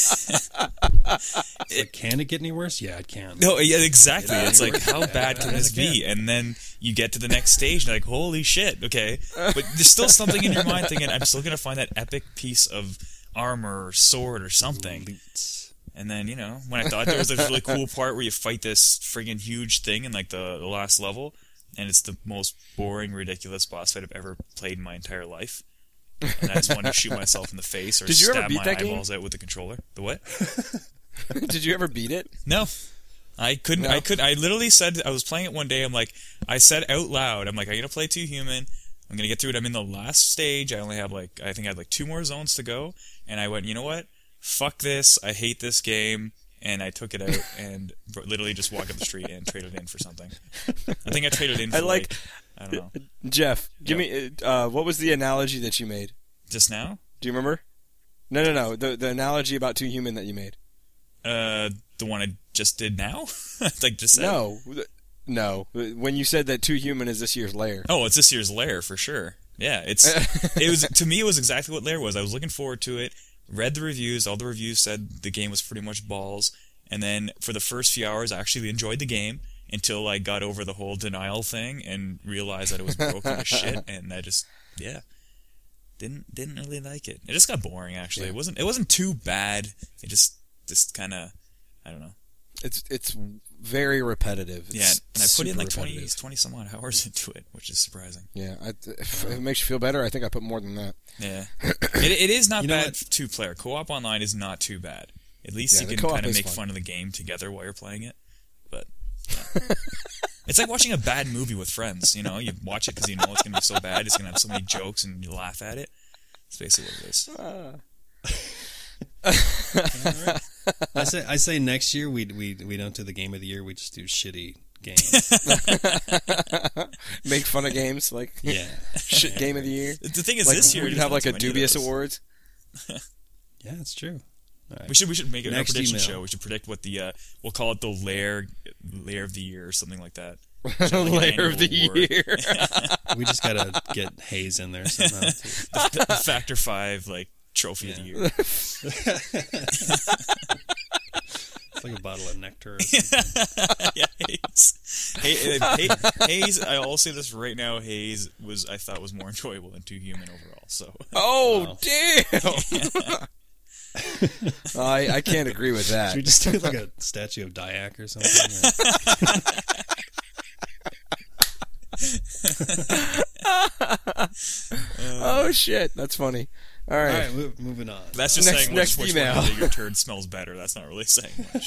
It's like, can it get any worse? Yeah, it can. no, yeah, exactly. It's like, how bad can this be? And then you get to the next stage, and you're like, holy shit, okay. But there's still something in your mind thinking, I'm still gonna find that epic piece of armor or sword or something. Loot. And then, you know, when I thought there was this really cool part where you fight this friggin' huge thing in like the, the last level, and it's the most boring, ridiculous boss fight I've ever played in my entire life. And I just wanted to shoot myself in the face or Did you ever stab beat my that game? eyeballs out with the controller. The what? Did you ever beat it? No. I couldn't, No? I could, I literally said, I was playing it one day, I'm like, I said out loud, I'm like, I'm gonna play Two Human, I'm gonna get through it, I'm in the last stage, I only have like, I think I had like two more zones to go, and I went, you know what? Fuck this, I hate this game, and I took it out and literally just walked up the street and traded in for something. I think I traded in for I like- like, I don't know. Jeff, give Yeah. me. Uh, what was the analogy that you made? Just now? Do you remember? No, no, no. The the analogy about Two Human that you made. Uh, the one I just did now? Like just said? No, th- no. When you said that Two Human is this year's lair. Oh, it's this year's Lair for sure. Yeah, it's it was to me it was exactly what Lair was. I was looking forward to it. Read the reviews. All the reviews said the game was pretty much balls. And then for the first few hours, I actually enjoyed the game until I got over the whole denial thing and realized that it was broken as shit. And I just, yeah, didn't didn't really like it. It just got boring. Actually, Yeah. it wasn't it wasn't too bad. It just just kind of, I don't know. It's it's very repetitive. It's Yeah, and I put in super like twenty, repetitive. twenty some odd hours into it, which is surprising. Yeah, I, if it makes you feel better, I think I put more than that. Yeah, it, it is not You know bad. what? Two player co-op online is not too bad. At least Yeah, you the can co-op kind of is make fun. fun of the game together while you're playing it. But yeah. It's like watching a bad movie with friends. You know, you watch it because you know it's gonna be so bad. It's gonna have so many jokes, and you laugh at it. It's basically what it is. I say I say next year we we we don't do the game of the year. We just do shitty games. Make fun of games like Yeah, shit game of the year. The thing is, Like this year we'd there's have not like too a many of dubious those. awards. yeah, it's true. All right. We should we should make it a Next prediction email. show. We should predict what the uh, we'll call it the lair lair of the year or something like that. Layer of the annual award. year. We just gotta get Hayes in there somehow. Too. the, the Factor Five like trophy of the year. It's like a bottle of nectar. Or something. Yeah, Hayes. Hay, uh, Hay, Hayes. I'll say this right now. Hayes was I thought was more enjoyable than Two Human overall. So Oh Wow. damn! I I can't agree with that. Should we just do like a statue of Dyack or something? Oh shit, that's funny. All All right. right, move, moving on. that's just Next- saying next which, which email. one of your turd smells better. That's not really saying much.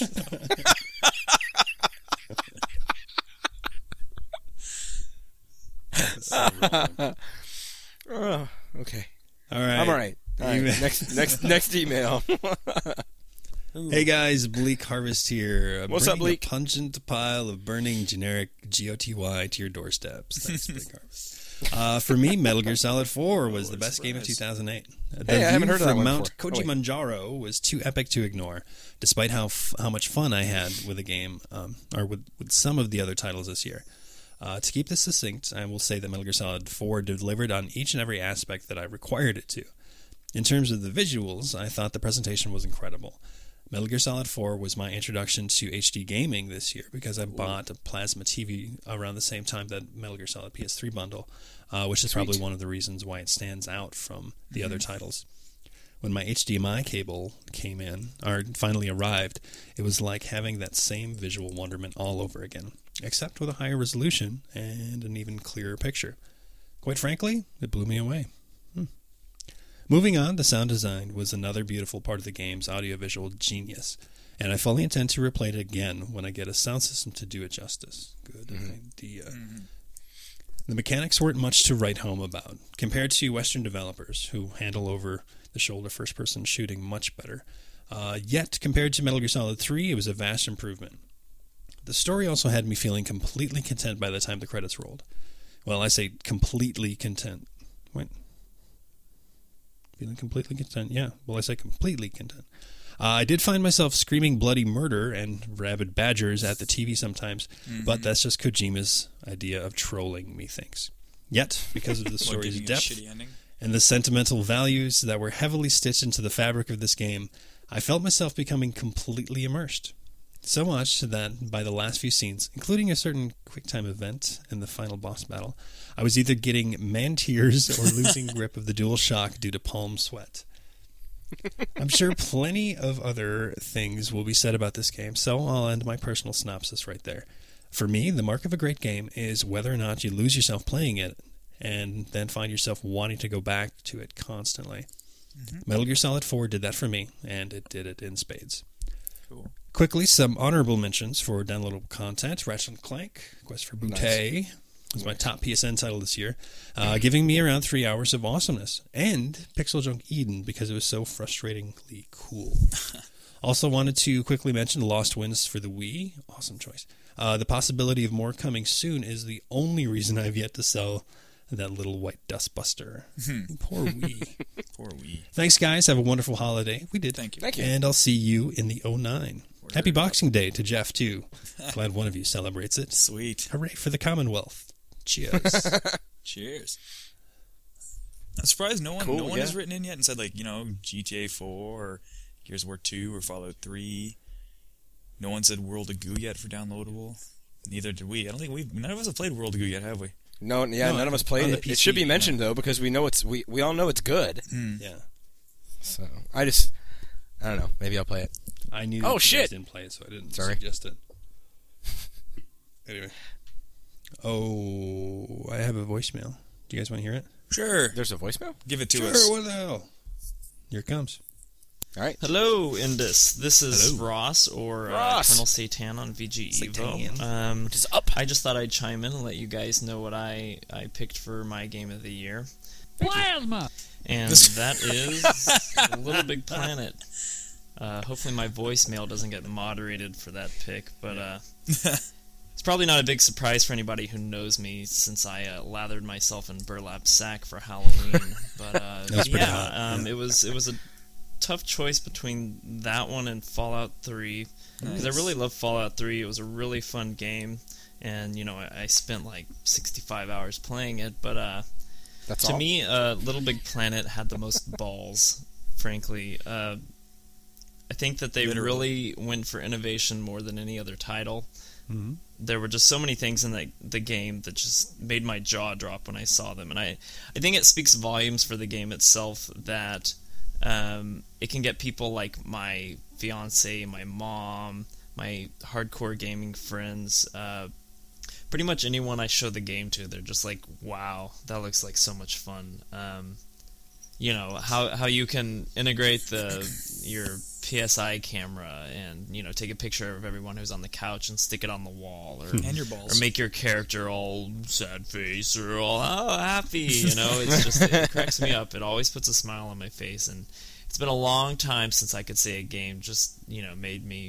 So wrong. Oh, okay. All right. I'm all right. All right. Email. Next next next email. Hey guys, Bleak Harvest here. Uh, What's up, bringing Bleak? A pungent pile of burning generic G O T Y to your doorsteps. Thanks, Bleak Harvest. Uh, for me, Metal Gear Solid four was the best game of two thousand eight. Uh, The Hey, I haven't view heard of that from one Mount before. Oh, wait. Kojimanjaro was too epic to ignore, despite how f- how much fun I had with the game, um, or with, with some of the other titles this year. Uh, to keep this succinct, I will say that Metal Gear Solid four delivered on each and every aspect that I required it to. In terms of the visuals, I thought the presentation was incredible. Metal Gear Solid four was my introduction to H D gaming this year because I bought a plasma T V around the same time that Metal Gear Solid P S three bundle, uh, which is probably one of the reasons why it stands out from the other titles. When my H D M I cable came in, or finally arrived, it was like having that same visual wonderment all over again, except with a higher resolution and an even clearer picture. Quite frankly, it blew me away. Moving on, the sound design was another beautiful part of the game's audiovisual genius, and I fully intend to replay it again when I get a sound system to do it justice. Good idea. The mechanics weren't much to write home about, compared to Western developers who handle over the shoulder first-person shooting much better. Uh, yet, compared to Metal Gear Solid three, it was a vast improvement. The story also had me feeling completely content by the time the credits rolled. Well, I say completely content. Wait. Feeling completely content? Yeah. Well, I say completely content. Uh, I did find myself screaming bloody murder and rabid badgers at the T V sometimes, mm-hmm. but that's just Kojima's idea of trolling, methinks. Yet, because of the story's depth and the sentimental values that were heavily stitched into the fabric of this game, I felt myself becoming completely immersed. So much that by the last few scenes, including a certain QuickTime event and the final boss battle, I was either getting man tears or losing grip of the DualShock due to palm sweat. I'm sure plenty of other things will be said about this game, so I'll end my personal synopsis right there. For me, the mark of a great game is whether or not you lose yourself playing it and then find yourself wanting to go back to it constantly. Mm-hmm. Metal Gear Solid four did that for me, and it did it in spades. Cool. Quickly, some honorable mentions for downloadable content. Ratchet and Clank, Quest for Butte nice. was my top P S N title this year, uh, giving me around three hours of awesomeness. And Pixel Junk Eden, because it was so frustratingly cool. Also wanted to quickly mention Lost Winds for the Wii. Awesome choice. Uh, the possibility of more coming soon is the only reason I've yet to sell that little white dustbuster. Poor Wii. Poor Wii. Thanks, guys. Have a wonderful holiday. We did. Thank you. Thank you. And I'll see you in the oh nine. Happy Boxing Day to Jeff, too. Glad one of you celebrates it. Sweet. Hooray for the Commonwealth. Cheers. Cheers. I'm surprised no one cool, no one yeah. has written in yet and said, like, you know, G T A four or Gears of War two or Fallout three. No one said World of Goo yet for downloadable. Neither did we. I don't think we none of us have played World of Goo yet, have we? No, yeah, No, none of us played it. P C, It should be mentioned, yeah. though, because we know it's we, we all know it's good. Mm. Yeah. So, I just, I don't know. Maybe I'll play it. I knew Oh, that you shit. guys didn't play it, so I didn't Sorry. suggest it. Anyway. Oh, I have a voicemail. Do you guys want to hear it? Sure. There's a voicemail? Give it to Sure, us. what the hell? Here it comes. All right. Hello, Indus. This is Hello. Ross, or uh, Ross. Colonel Satan on V G Satan. Evo. Um, What is up? I just thought I'd chime in and let you guys know what I, I picked for my game of the year. Plasma! And that is Little Big Planet. Uh, hopefully my voicemail doesn't get moderated for that pick, but uh, it's probably not a big surprise for anybody who knows me, since I uh, lathered myself in burlap sack for Halloween. But uh, That was pretty yeah, hot, um, yeah. it was it was a tough choice between that one and Fallout three, because Nice. I really love Fallout three. It was a really fun game, and you know I, I spent like sixty-five hours playing it. But uh, That's to all? me, uh, Little Big Planet had the most balls, frankly. Uh, I think that they Literally. really went for innovation more than any other title. Mm-hmm. There were just so many things in the, the game that just made my jaw drop when I saw them. And I, I think it speaks volumes for the game itself that um, it can get people like my fiance, my mom, my hardcore gaming friends, uh, pretty much anyone I show the game to, they're just like, wow, that looks like so much fun. Um, you know, how how you can integrate the your P S I camera and, you know, take a picture of everyone who's on the couch and stick it on the wall, or And your balls. or make your character all sad face or all oh, happy, you know. It's just, it cracks me up. It always puts a smile on my face, and it's been a long time since I could say a game just, you know, made me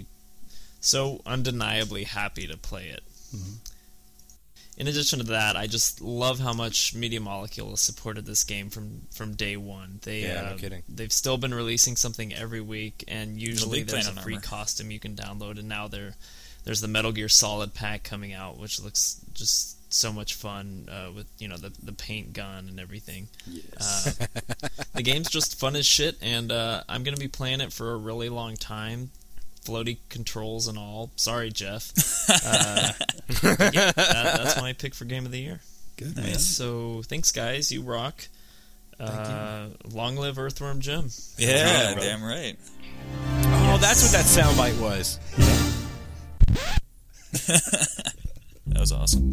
so undeniably happy to play it. Mm-hmm. In addition to that, I just love how much Media Molecule has supported this game from, from day one. They, Yeah, uh, no kidding. They've still been releasing something every week, and usually Big there's a Planet free armor. costume you can download, and now there, there's the Metal Gear Solid pack coming out, which looks just so much fun uh, with, you know, the the paint gun and everything. Yes. Uh, the game's just fun as shit, and uh, I'm going to be playing it for a really long time. Floaty controls and all. Sorry, Jeff. Uh, yeah, that, that's my pick for Game of the Year. Good, man. So, thanks, guys. You rock. Uh, long live Earthworm Jim. Yeah, brother. damn right. Oh, that's what that soundbite was. That was awesome.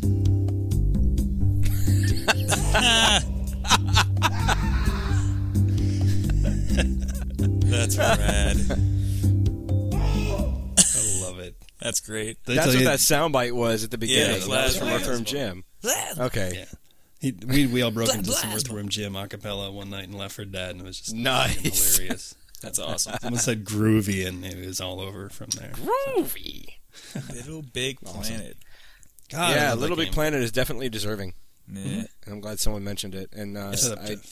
That's rad. I love it. That's great. They That's tell what you- that soundbite was at the beginning. Yeah, that was from Vlad. Earthworm Jim. Okay. Yeah. He, we we all broke into some Earthworm Jim a cappella one night in Left four Dead, and it was just Nice. fucking hilarious. That's awesome. Someone said groovy, and it was all over from there. Groovy. Little Big Planet. God, I Yeah, love that Little Big game. Planet is definitely deserving. Yeah. And I'm glad someone mentioned it. And uh, Shut up, I, Jeff.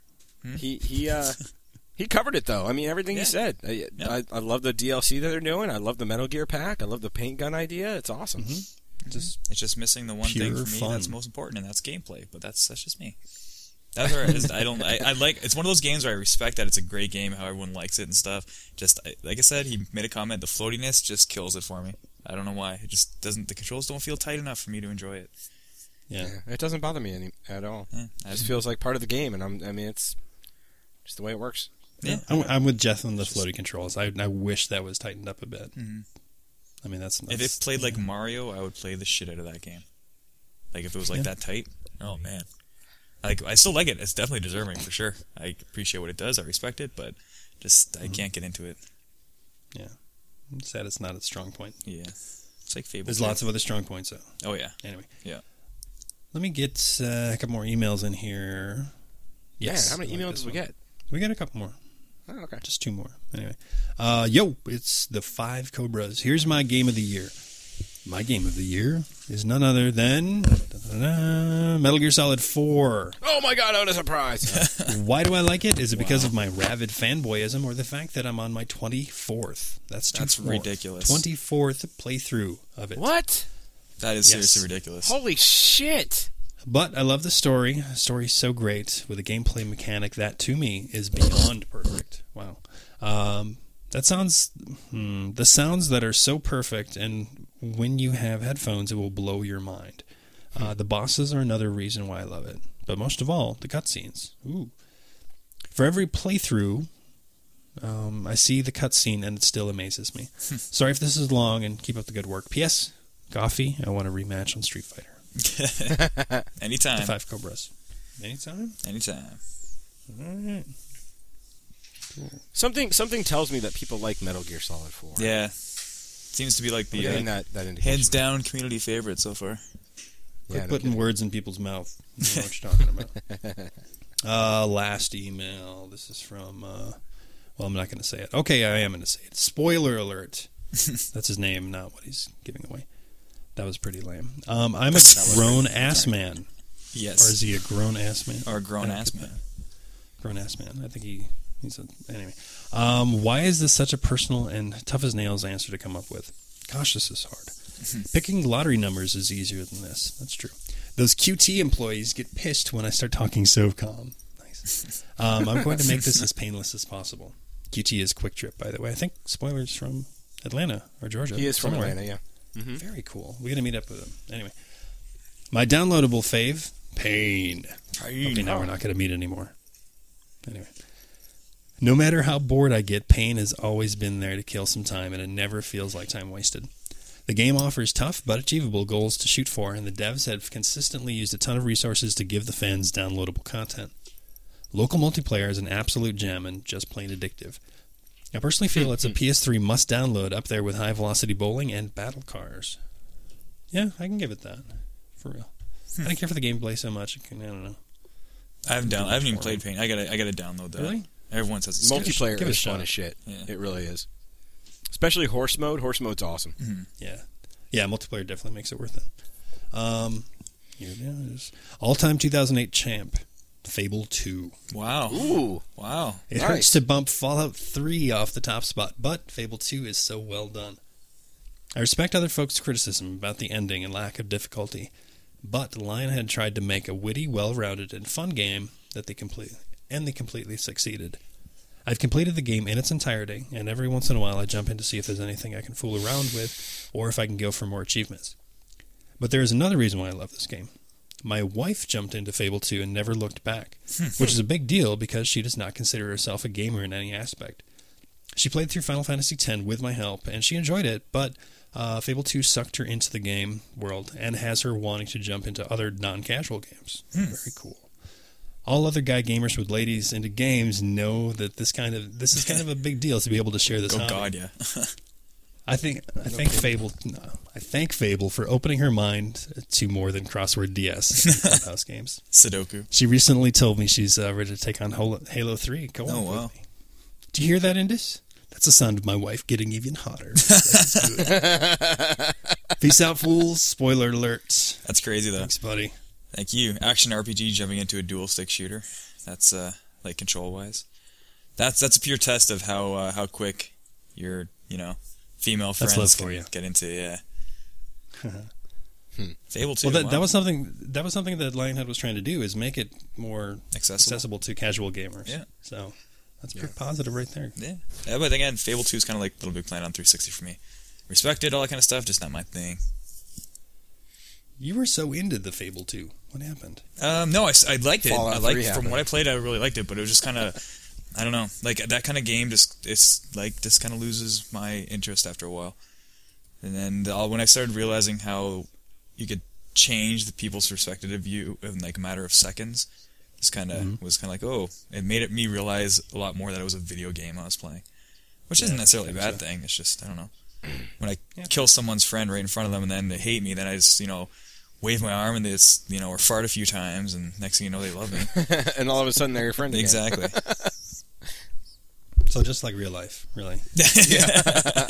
he he uh, he covered it though. I mean, everything Yeah. he said. I, Yeah. I I love the D L C that they're doing. I love the Metal Gear pack. I love the paint gun idea. It's awesome. Just It's just missing the one thing Pure for me fun. that's most important, and that's gameplay. But that's that's just me. That's all right. I don't. I, I like. It's one of those games where I respect that it's a great game, how everyone likes it and stuff. Just I, like I said, he made a comment. The floatiness just kills it for me. I don't know why. It just doesn't. The controls don't feel tight enough for me to enjoy it. yeah. Yeah, it doesn't bother me any, at all. Yeah, It I just feels like part of the game, and I'm. I mean, it's just the way it works. yeah. I'm, I'm with Jeff on the floating controls. I I wish that was tightened up a bit. Mhm. I mean, that's, If that's it played like Mario, I would play the shit out of that game. Like if it was like Yeah. that tight. Oh man. Like I still like it. It's definitely deserving for sure. I appreciate what it does. I respect it, but just I can't get into it. yeah. I'm sad it's not a strong point. Yeah. It's like Fable. There's two. lots of other strong points though. Oh yeah. Anyway, Yeah. let me get uh, a couple more emails in here. Yes. Yeah, how many I like emails this did we one. get? We got a couple more. Oh, okay. Just two more. Anyway. Uh, yo, it's the Five Cobras. Here's my game of the year. My game of the year is none other than da-da-da, Metal Gear Solid four. Oh my God! What a surprise! Why do I like it? Is it because of my rabid fanboyism or the fact that I'm on my twenty-fourth? That's two That's four. ridiculous. twenty-fourth playthrough of it. What? That is Yes. seriously ridiculous. Holy shit! But I love the story. The story's so great with a gameplay mechanic that, to me, is beyond perfect. Wow. Um, that sounds... Hmm, the sounds that are so perfect, and when you have headphones, it will blow your mind. Uh, the bosses are another reason why I love it. But most of all, the cutscenes. Ooh. For every playthrough, um, I see the cutscene, and it still amazes me. Sorry if this is long, and keep up the good work. P S. Coffee, I want a rematch on Street Fighter. Anytime. The Five Cobras. Anytime? Anytime. All right. Something something tells me that people like Metal Gear Solid four. Yeah. Seems to be like I'm the getting uh, that that indication. hands down community favorite so far. Quit Yeah, no putting kidding. words in people's mouth. You know what you're talking about. uh, last email. This is from, uh, well, I'm not going to say it. Okay, I am going to say it. Spoiler alert. That's his name, not what he's giving away. That was pretty lame. Um, I'm a grown ass man. Yes. Or is he a grown ass man? Or a grown I don't ass get man. that. Grown ass man. I think he he's a anyway. Um, why is this such a personal and tough as nails answer to come up with? Gosh, this is hard. Picking lottery numbers is easier than this. That's true. Those Q T employees get pissed when I start talking SOCOM. Nice. Um, I'm going to make this as painless as possible. Q T is Quick Trip, by the way. I think spoilers from Atlanta or Georgia. He is from somewhere. Atlanta, yeah. Very cool. We're gonna meet up with him anyway. My downloadable fave, Pain. Okay, now we're not gonna meet anymore. Anyway, no matter how bored I get, Pain has always been there to kill some time, and it never feels like time wasted. The game offers tough but achievable goals to shoot for, and the devs have consistently used a ton of resources to give the fans downloadable content. Local multiplayer is an absolute gem and just plain addictive. I personally feel it's a P S three must-download up there with High Velocity Bowling and Battle Cars. Yeah, I can give it that. For real. I don't care for the gameplay so much. I don't know. I haven't down. I haven't even played Paint. I gotta. I gotta download that. Really? Everyone says it's good. Multiplayer Give it a is fun shot. as shit. Yeah. It really is. Especially horse mode. Horse mode's awesome. Yeah. Yeah, multiplayer definitely makes it worth it. Um, here it is. All-time two thousand eight champ, Fable two. Wow. Ooh. Wow. It Nice. hurts to bump Fallout three off the top spot, but Fable two is so well done. I respect other folks' criticism about the ending and lack of difficulty, but Lionhead tried to make a witty, well-rounded, and fun game that they complete, and they completely succeeded. I've completed the game in its entirety, and every once in a while I jump in to see if there's anything I can fool around with, or if I can go for more achievements. But there is another reason why I love this game. My wife jumped into Fable two and never looked back, which is a big deal because she does not consider herself a gamer in any aspect. She played through Final Fantasy X with my help, and she enjoyed it, but uh, Fable two sucked her into the game world and has her wanting to jump into other non-casual games. Very cool. All other guy gamers with ladies into games know that this kind of this is kind of a big deal to be able to share this Oh hobby. God, yeah. I think I thank Fable. No, I thank Fable for opening her mind to more than crossword D S in Clubhouse games. Sudoku. She recently told me she's uh, ready to take on Halo, Halo three. Go on Oh, wow. with me. Do you hear that, Indus? That's the sound of my wife getting even hotter. That is good. Peace out, fools. Spoiler alert. That's crazy, though. Thanks, buddy. Thank you. Action R P G jumping into a dual stick shooter. That's uh, like control wise. That's that's a pure test of how uh, how quick your you know female That's friends love can for you. get into yeah. hmm. Fable two. Well, that, wow. that was something. That was something that Lionhead was trying to do, is make it more accessible. accessible to casual gamers. Yeah. So that's pretty positive right there. Yeah. yeah, but again, Fable two is kind of like Little Big Planet on three sixty for me. Respected, all that kind of stuff, just not my thing. You were so into the Fable two. What happened? Um, no, I, I liked it. Fallout I liked three from happened. what I played. I really liked it, but it was just kind of, I don't know, like that kind of game. Just it's like just kind of loses my interest after a while. And then the, when I started realizing how you could change the people's perspective of you in like a matter of seconds, just kind of mm-hmm. was kind of like, oh, it made it me realize a lot more that it was a video game I was playing, which yeah, isn't necessarily a bad so. thing. It's just I don't know. When I yeah. kill someone's friend right in front of them and then they hate me, then I just you know. wave my arm and they just, you know, or fart a few times, and next thing you know, they love me. And all of a sudden, they're your friend again. Exactly. So just like real life, really. Yeah.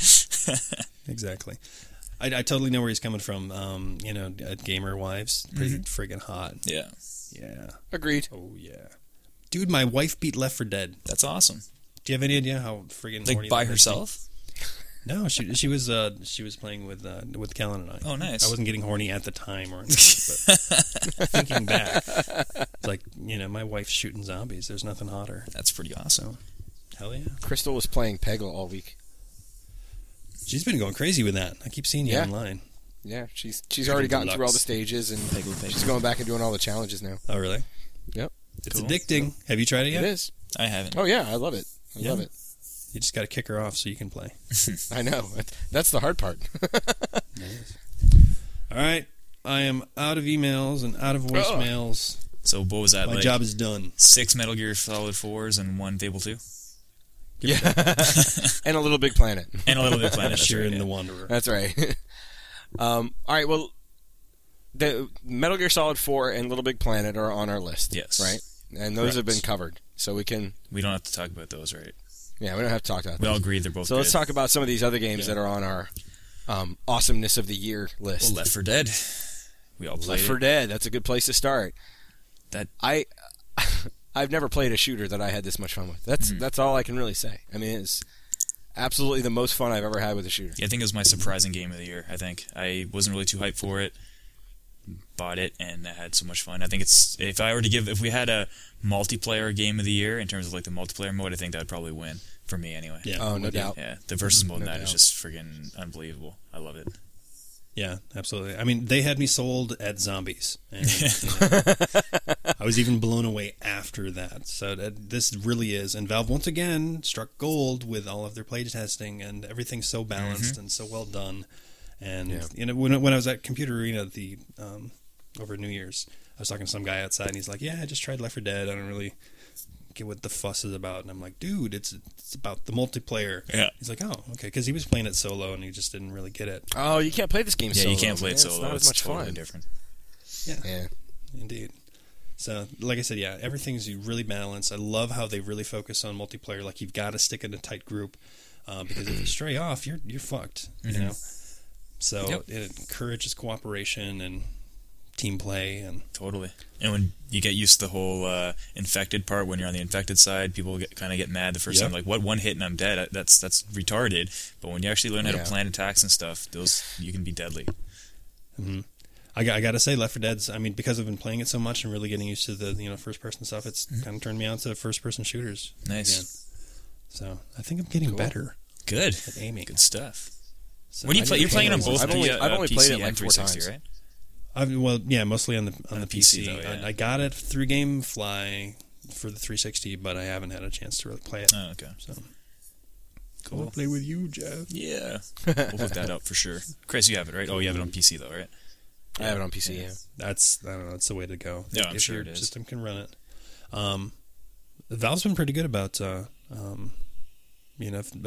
Exactly. I, I totally know where he's coming from. Um, you know, uh, gamer wives, pretty mm-hmm. friggin' hot. Yeah. Yeah. Agreed. Oh, yeah. Dude, my wife beat Left four Dead. That's awesome. Do you have any idea how friggin' like horny by that herself? No, she she was uh, she was playing with uh, with Kellen and I. Oh, nice. I wasn't getting horny at the time or anything, but thinking back, it's like, you know, my wife's shooting zombies. There's nothing hotter. That's pretty awesome. Hell yeah. Crystal was playing Peggle all week. She's been going crazy with that. I keep seeing you yeah. online. Yeah, she's she's already gotten through all the stages, and Peggle, Peggle. she's going back and doing all the challenges now. Oh, really? Yep. It's cool. addicting. Have you tried it yet? It is. I haven't. Oh, yeah, I love it. I yeah. love it. You just got to kick her off so you can play. I know. That's the hard part. Nice. All right. I am out of emails and out of voicemails. So what was that? My like job is done. Six Metal Gear Solid fours and one Fable two? Yeah. And a Little Big Planet. And a Little Big Planet. Sure, right, in yeah. the Wanderer. That's right. um, all right, well, the Metal Gear Solid four and Little Big Planet are on our list. Yes. Right? And those Correct. have been covered. So we can... We don't have to talk about those, right? Yeah, we don't have to talk about We those. all agree they're both So good. let's talk about some of these other games Yeah. that are on our um, awesomeness of the year list. Well, Left four Dead. We all played Left four it. Dead. That's a good place to start. That I, I've never played a shooter that I had this much fun with. That's Mm-hmm. that's all I can really say. I mean, it's absolutely the most fun I've ever had with a shooter. Yeah, I think it was my surprising game of the year. I think I wasn't really too hyped for it. Bought it and I had so much fun. I think it's if I were to give if we had a multiplayer game of the year in terms of like the multiplayer mode, I think that would probably win for me anyway. Yeah. Oh, no doubt. Yeah, the versus mode No in that is doubt. just friggin' unbelievable. I love it. Yeah, absolutely. I mean, they had me sold at zombies. And, you know, I was even blown away after that. So that, this really is. And Valve, once again, struck gold with all of their play testing, and everything's so balanced Mm-hmm. and so well done. And, Yeah. you know, when, when I was at Computer Arena the um, over New Year's, I was talking to some guy outside, and he's like, yeah, I just tried Left four Dead. I don't really get what the fuss is about. And I'm like, dude, it's it's about the multiplayer. Yeah. He's like, oh, okay, because he was playing it solo, and he just didn't really get it. Oh, you can't play this game Yeah, solo. you can't play man. it solo. It's not It's as much totally fun. different. Yeah. Yeah. Indeed. So, like I said, yeah, everything's really balanced. I love how they really focus on multiplayer. Like, you've got to stick in a tight group uh, because if you stray off, you're you're fucked. You Mhm. know. So Yep. it encourages cooperation and team play, and Totally. And when you get used to the whole uh, infected part, when you're on the infected side, people get, kind of get mad the first Yep. time. Like, what, one hit and I'm dead? That's that's retarded. But when you actually learn how Yeah. to plan attacks and stuff, those you can be deadly. mm-hmm. I, got- I got to say, Left four Dead's. I mean, because I've been playing it so much and really getting used to the you know first person stuff, it's kind of turned me on to first person shooters. Nice. Again. So I think I'm getting Cool. better Good. at aiming. Good stuff. So When you I play, need you're to playing it on play both I've P- only- uh, I've only P C played it like and four three sixty, times. right? I've, well, yeah, mostly on the on, On the the P C. P C though, yeah. I, I got it through GameFly for the three sixty, but I haven't had a chance to really play it. Oh, okay. So I Cool. want to play with you, Jeff. Yeah. We'll hook that up for sure. Chris, you have it, right? Oh, you have it on P C, though, right? I have it on P C, yeah. That's I don't know. That's the way to go. Yeah, if, I'm if sure your it is. system can run it. Um, Valve's been pretty good about uh, um, you know, f- uh,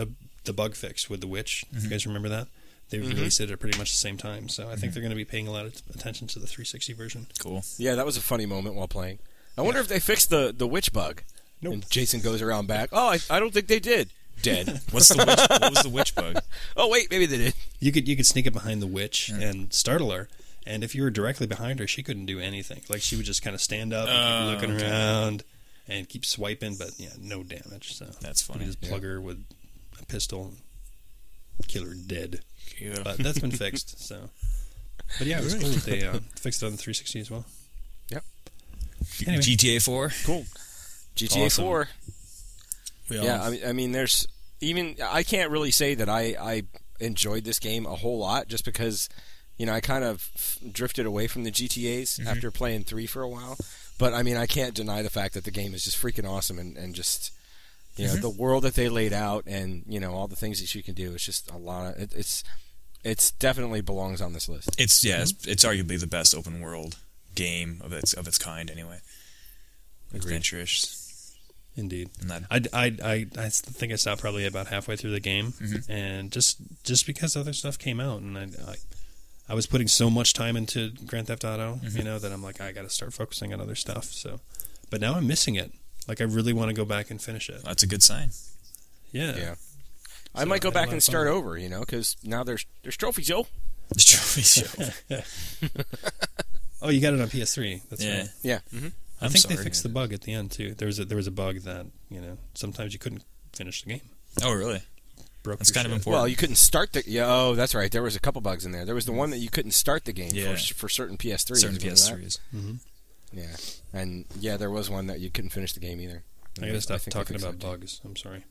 the bug fix with The Witch. Mm-hmm. You guys remember that? They Mm-hmm. released it at pretty much the same time, so I think Mm-hmm. they're going to be paying a lot of attention to the three sixty version. Cool. Yeah, that was a funny moment while playing. I wonder if they fixed the, the witch bug. Nope. And Jason goes around back. Oh, I, I don't think they did. Dead. What's the witch? What was the witch bug? Oh, wait, maybe they did. You could you could sneak up behind the witch and startle her, and if you were directly behind her, she couldn't do anything. Like she would just kind of stand up and Oh, keep looking okay. around and keep swiping, but yeah, no damage. So That's funny. You just plug her with a pistol and kill her dead. Yeah. But that's been fixed. So, but yeah, it was cool that they uh, fixed it on the three sixty as well. Yep. Anyway. G T A four. Cool. G T A Awesome. four. We all, Yeah, I mean, I mean, there's even I can't really say that I, I enjoyed this game a whole lot just because, you know, I kind of f- drifted away from the G T As Mm-hmm. after playing three for a while. But I mean, I can't deny the fact that the game is just freaking awesome and, and just, you know, Mm-hmm. the world that they laid out and you know all the things that you can do. It's just a lot of it, it's it's definitely belongs on this list. it's yeah, it's, it's arguably the best open world game of its of its kind. Anyway, adventurous. Indeed. And that, I, I, I, I think I stopped probably about halfway through the game, Mm-hmm. and just just because other stuff came out, and I, I, I was putting so much time into Grand Theft Auto, Mm-hmm. you know, that I'm like, I got to start focusing on other stuff. So, but now I'm missing it. Like, I really want to go back and finish it. that's a good sign. Yeah. Yeah. I So might go I had a back lot and of start fun. over, you know, because now there's there's trophies, yo. The trophy show. Oh, you got it on P S three. That's Yeah. right. Yeah. Mm-hmm. I I'm think sorry. they fixed the bug at the end too. There was a, there was a bug that you know sometimes you couldn't finish the game. Oh, really? Broke That's your kind of shit. important. Well, you couldn't start the. Yeah, oh, that's right. There was a couple bugs in there. There was the one that you couldn't start the game Yeah. for for certain P S threes. Certain remember P S that? threes. Yeah, and yeah, there was one that you couldn't finish the game either. I gotta stop think they talking fixed about that, too. bugs. I'm sorry.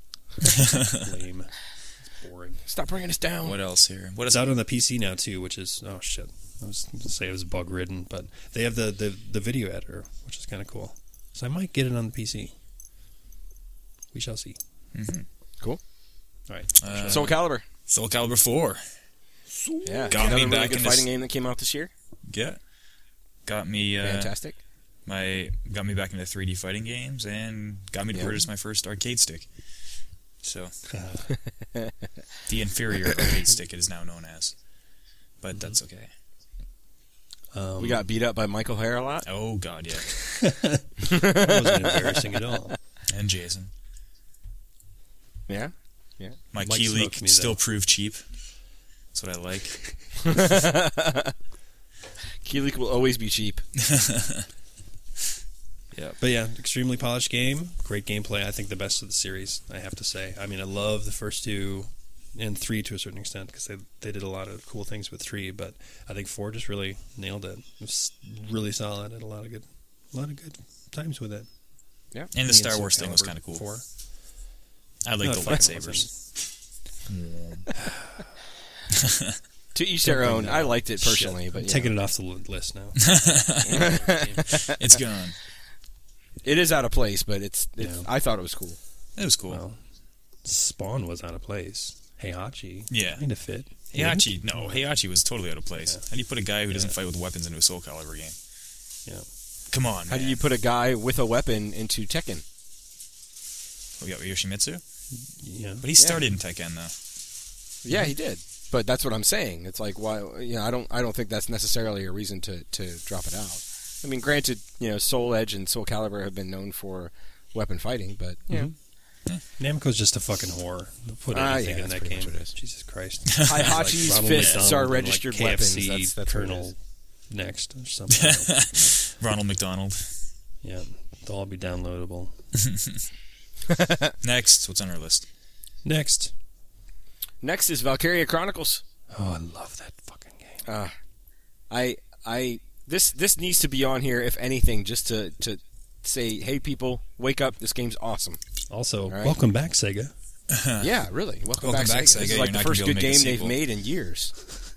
Lame. It's boring. Stop bringing us down. What else here? What It's is out on the P C now too, which is oh shit. I was going to say it was bug ridden, but they have the, the, the video editor, which is kind of cool. So I might get it on the P C. We shall see. Mhm. Cool. All right. Uh, Soul Calibur. Soul Calibur four? Yeah, Got another me really back good in fighting this- game that came out this year. Yeah. Got me. Uh, Fantastic. My got me back into three D fighting games and got me to Yeah. purchase my first arcade stick. So, the inferior arcade stick it is now known as, but that's okay. Um, We got beat up by Michael Hare a lot. Oh God, yeah, that wasn't embarrassing at all. and Jason. Yeah. My Mike key leak smoked me, still though. proved cheap. That's what I like. Keyleak will always be cheap. Yeah, But yeah, extremely polished game. Great gameplay. I think the best of the series, I have to say. I mean, I love the first two and three to a certain extent because they, they did a lot of cool things with three, but I think four just really nailed it. It was really solid and a lot of good, a lot of good times with it. Yeah. and the Me Star Soul Wars thing was Calibur kind of cool. Four. I like No, the it fucking lightsabers. To each their Don't own. bring that I up. liked it personally, Shit. but I'm you taking know, it off the li- list now. It's gone. it is out of place, but it's. it's Yeah. I thought it was cool. It was cool. Well, Spawn was out of place. Heihachi, Yeah. kind of fit. Heihachi, no, Heihachi was totally out of place. Yeah. How do you put a guy who doesn't Yeah. fight with weapons into a Soul Calibur game? Yeah. Come on, How man. do you put a guy with a weapon into Tekken? Oh, we got Yoshimitsu? Yeah. But he started in Tekken, though. Yeah, he did. But that's what I'm saying. It's like why you know I don't I don't think that's necessarily a reason to, to drop it out. I mean, granted, you know, Soul Edge and Soul Calibur have been known for weapon fighting, but you know, Namco's just a fucking whore. They'll put Ah, anything yeah, in that's that pretty game. much what it is. Jesus Christ. Heihachi's Ronald fists McDonald are and, registered like, weapons. K F C That's, that's what it Colonel is. next or something. Ronald McDonald. Yeah, they'll all be downloadable. Next, what's on our list? Next. Next is Valkyria Chronicles. Oh, I love that fucking game. Uh, I I this this needs to be on here if anything, just to to say, hey people, wake up! This game's awesome. Also, right. welcome back, Sega. Yeah, really. Welcome, Welcome back, back, Sega. Sega. This is You're like the not first gonna good be able to game make a they've sequel. made in years.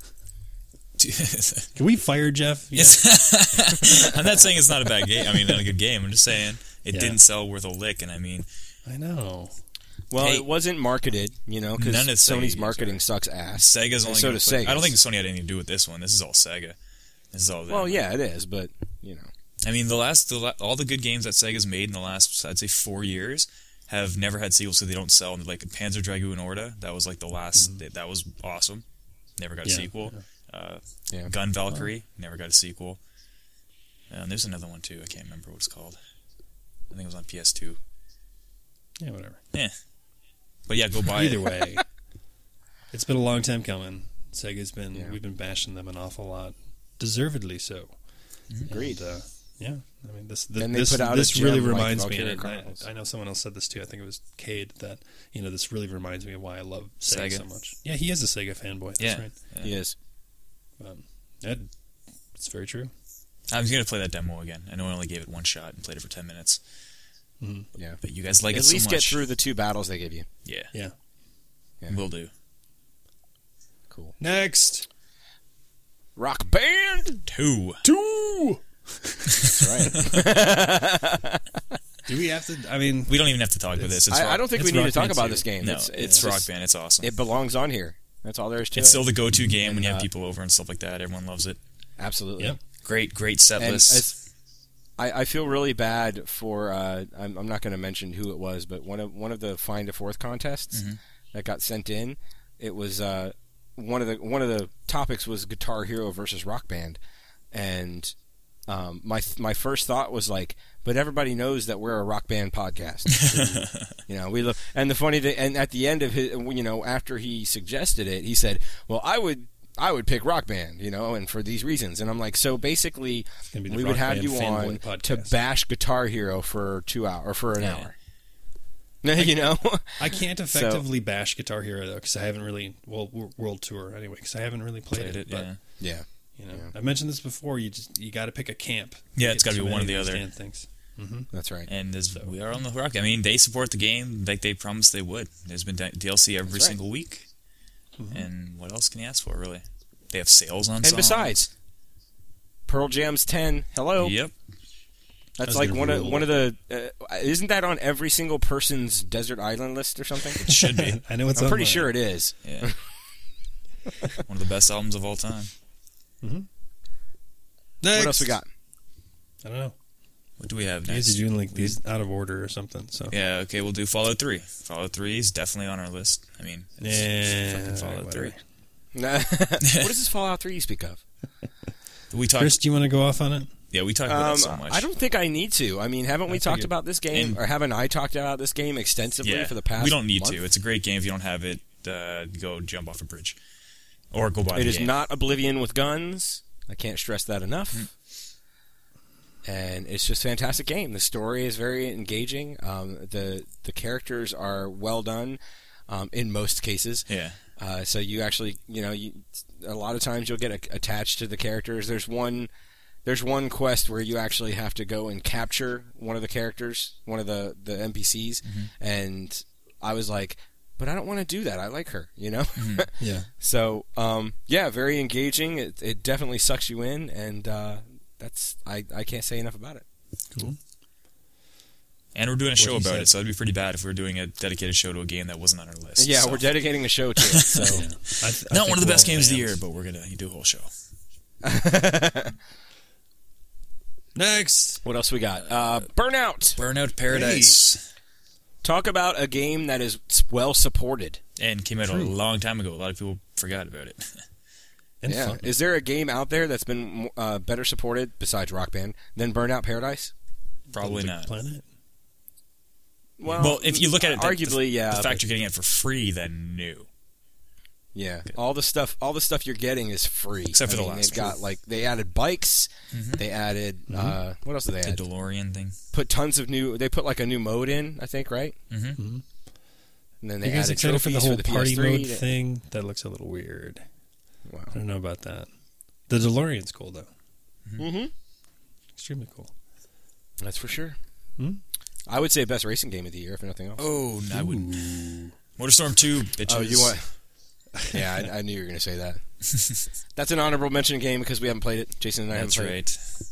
Can we fire Jeff? Yeah. Yes. I'm not saying it's not a bad game. I mean, not a good game. I'm just saying it Yeah. didn't sell worth a lick. And I mean, I know. Well, Hey. it wasn't marketed, you know, because None of Sega Sony's games marketing are. sucks ass. Sega's And only. so gonna does play- Sega. I don't think Sony had anything to do with this one. This is all Sega. This is all them. Well, yeah, it is, but you know, I mean, the last, the la- all the good games that Sega's made in the last, I'd say, four years have never had sequels, so they don't sell. Like Panzer Dragoon Orta, that was like the last. Mm-hmm. That, that was awesome. Never got a Yeah. sequel. Yeah. Uh, Yeah. Gun Valkyrie, never got a sequel. And there's another one too. I can't remember what it's called. I think it was on P S two. Yeah, whatever. Yeah. But yeah, go buy Either it. way, it's been a long time coming. Sega's been Yeah. we've been bashing them an awful lot, deservedly so. Agreed. And, uh, yeah, I mean this th- And they this, put out a this gem really like reminds me. Valkyria And I, Chronicles. I know someone else said this too. I think it was Cade that you know this really reminds me of why I love Sega, Sega. so much. Yeah, he is a Sega fanboy. That's Yeah. right. Yeah. He is. Um, that, it's very true. I was gonna play that demo again. I know I only gave it one shot and played it for ten minutes. Yeah. But you guys like At it so least much. get through the two battles they give you. Yeah, Yeah. Yeah. will do. Cool. Next, Rock Band. Two. two. That's right. Do we have to? I mean, We don't even have to talk about this. It's I, rock, I don't think we it's need to Rock talk Band about two. this game. No, it's, it's, it's Rock just- Band. It's awesome. It belongs on here. That's all there is to It's it. still the go-to game And, when you have uh, people over and stuff like that. Everyone loves it. Absolutely. Yep. Great, great set And list. as, I, I feel really bad for. Uh, I'm, I'm not going to mention who it was, but one of one of the Find a Fourth contests Mm-hmm. that got sent in. It was uh, one of the one of the topics was Guitar Hero versus Rock Band, and um, my my first thought was like, but everybody knows that we're a Rock Band podcast. You know, we look, and the funny thing, and at the end of his, you know, after he suggested it, he said, "Well, I would." I would pick Rock Band, you know, and for these reasons. And I'm like, so basically, gonna be the we Rock would have Band you fanboy on podcast. to bash Guitar Hero for two hours or for an Yeah. hour. You know, I can't effectively bash Guitar Hero though because I haven't really well w- World Tour anyway because I haven't really played, Played it. it, But, yeah. yeah, You know, Yeah. I mentioned this before. You just you got to pick a camp. Yeah, You it's get gotta be too one or many the of these other. damn things. that's right. And as we are on the rock, I mean, they support the game like they promised they would. There's been D L C every That's right. single week. And what else can you ask for, really? They have sales on And songs. besides, Pearl Jam's ten. Hello, Yep. that's That's like the one of rule. one of the. Uh, isn't that on every single person's desert island list or something? It should be. I know it's. I'm on pretty mine. sure it is. Yeah. One of the best albums of all time. Next. What else we got? I don't know. What do we have You guys next? are doing like these out of order or something. So Yeah, okay, we'll do Fallout three. Fallout three is definitely on our list. I mean, it's yeah, fucking Fallout whatever. three. what is this Fallout three you speak of? We talked. Chris, do you want to go off on it? Yeah, we talked about Um, it so much. I don't think I need to. I mean, haven't we I talked figured- about this game, And- or haven't I talked about this game extensively yeah, for the past? we don't need month? to. It's a great game. If you don't have it, uh, go jump off a bridge, or go buy It the is game. not Oblivion with guns. I can't stress that enough. Mm-hmm. And it's just a fantastic game. The story is very engaging. Um, the the characters are well done um, in most cases. Yeah, Uh, so you actually, you know, you, a lot of times you'll get a, attached to the characters. There's one, there's one quest where you actually have to go and capture one of the characters, one of the, the N P Cs, and I was like, but I don't want to do that. I like her, you know. Yeah. So um, yeah, very engaging. It, it definitely sucks you in, and uh, that's I, I can't say enough about it. Cool. and we're doing a show he about said. it, so it'd be pretty bad if we were doing a dedicated show to a game that wasn't on our list. Yeah, so. we're dedicating a show to it. So I th- I Not think one of the we're best all games of the year, fans. but we're gonna do a whole show. Next. what else we got? Uh, Burnout. Burnout Paradise, Talk about a game that is well supported. and came out True. a long time ago. A lot of people forgot about it. And Yeah. fun. Is there a game out there that's been uh, better supported besides Rock Band than Burnout Paradise? Probably Little not. Big Planet. Well, if you look at it, the- arguably, the, yeah. The fact but- you're getting it for free, then new. yeah, all the stuff, all the stuff you're getting is free, Except for I the mean, last They've got one. like they added bikes, they added uh, what else did they The add? DeLorean thing. Put tons of new. They put like a new mode in, I think, right? Mm-hmm. And then Are they you guys added excited for the trophies whole the party P S three. mode thing? That looks a little weird. Wow. I don't know about that. The DeLorean's cool though. Mm-hmm. Extremely cool. That's for sure. Hmm? I would say best racing game of the year, if nothing else. Oh, no, I would. MotorStorm two, bitches. Oh, you want? Yeah, I, I knew you were going to say that. That's an honorable mention game because we haven't played it. Jason and I That's haven't played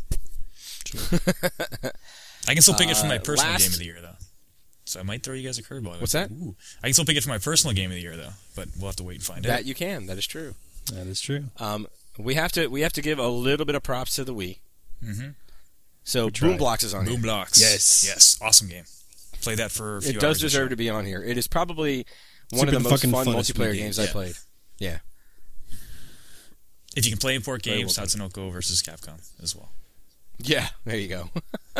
right. I can still pick it for my Uh, personal last- game of the year, though. So I might throw you guys a curveball. What's that? Ooh. I can still pick it for my personal game of the year, though. But we'll have to wait and find it. That out. you can. That is true. That is true. Um, we have to we have to give a little bit of props to the Wii. Mm-hmm. So tried. Boom Blocks is on Boom here. Blocks. Yes. Yes. Awesome game. play that for a few It does hours deserve a to be on here. It is probably one Super of the most fucking fun funnest multiplayer Wii games games. I Yeah. played. Yeah. If you can play import Very games, well Tatsunoko versus Capcom as well. Yeah, there you go.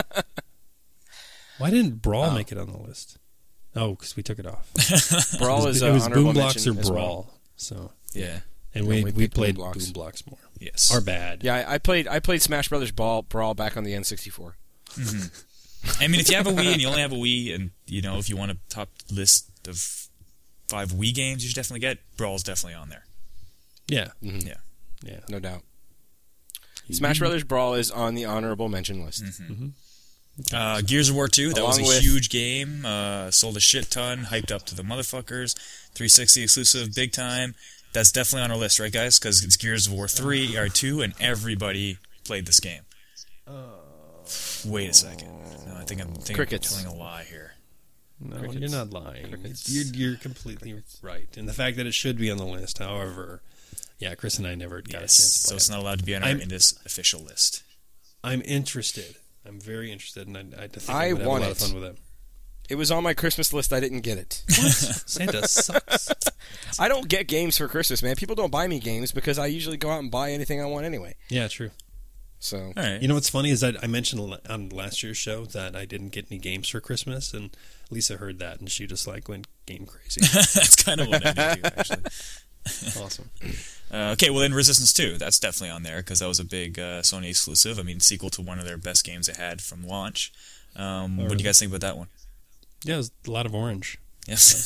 Why didn't Brawl Oh. make it on the list? Oh, because we took it off. Brawl it was, is it uh, was honorable Boom Blocks or mention as Brawl. well. So, Yeah. and Yeah, we we we picked Boom played Blocks. Boom Blocks more. Yes. Our bad. Yeah, I, I played I played Smash Brothers Ball Brawl back on the N sixty-four. I mean, if you have a Wii and you only have a Wii, and you know, if you want a top list of five Wii games, you should definitely get Brawl's definitely on there. Yeah. Mhm. Yeah. Yeah. No doubt. Smash Brothers Brawl is on the honorable mention list. Uh, Gears of War two, that was a Along with- huge game. Uh, sold a shit ton, hyped up to the motherfuckers. three sixty exclusive, big time. That's definitely on our list, right, guys? Because it's Gears of War three or two, and everybody played this game. Wait a second. No, I think I'm, think I'm Crickets. telling a lie here. No, Crickets. you're not lying. Crickets. You're, you're completely right. And the fact that it should be on the list, however, yeah, Chris and I never got Yes, a chance to so play it's it. not allowed to be on our I'm- in this official list. I'm interested. I'm very interested, and I, I think I I would have a want lot of it. fun with it. It was on my Christmas list. I didn't get it. Santa sucks. I don't get games for Christmas, man. People don't buy me games because I usually go out and buy anything I want anyway. Yeah, true. So All right. You know what's funny is that I mentioned on last year's show that I didn't get any games for Christmas, and Lisa heard that, and she just like went game crazy. That's kind of what I do, too, actually. Awesome. Uh, okay, well then Resistance two, that's definitely on there because that was a big uh, Sony exclusive. I mean, sequel to one of their best games they had from launch. Um, what do you guys think about that one? Yeah, it was a lot of orange. Yes.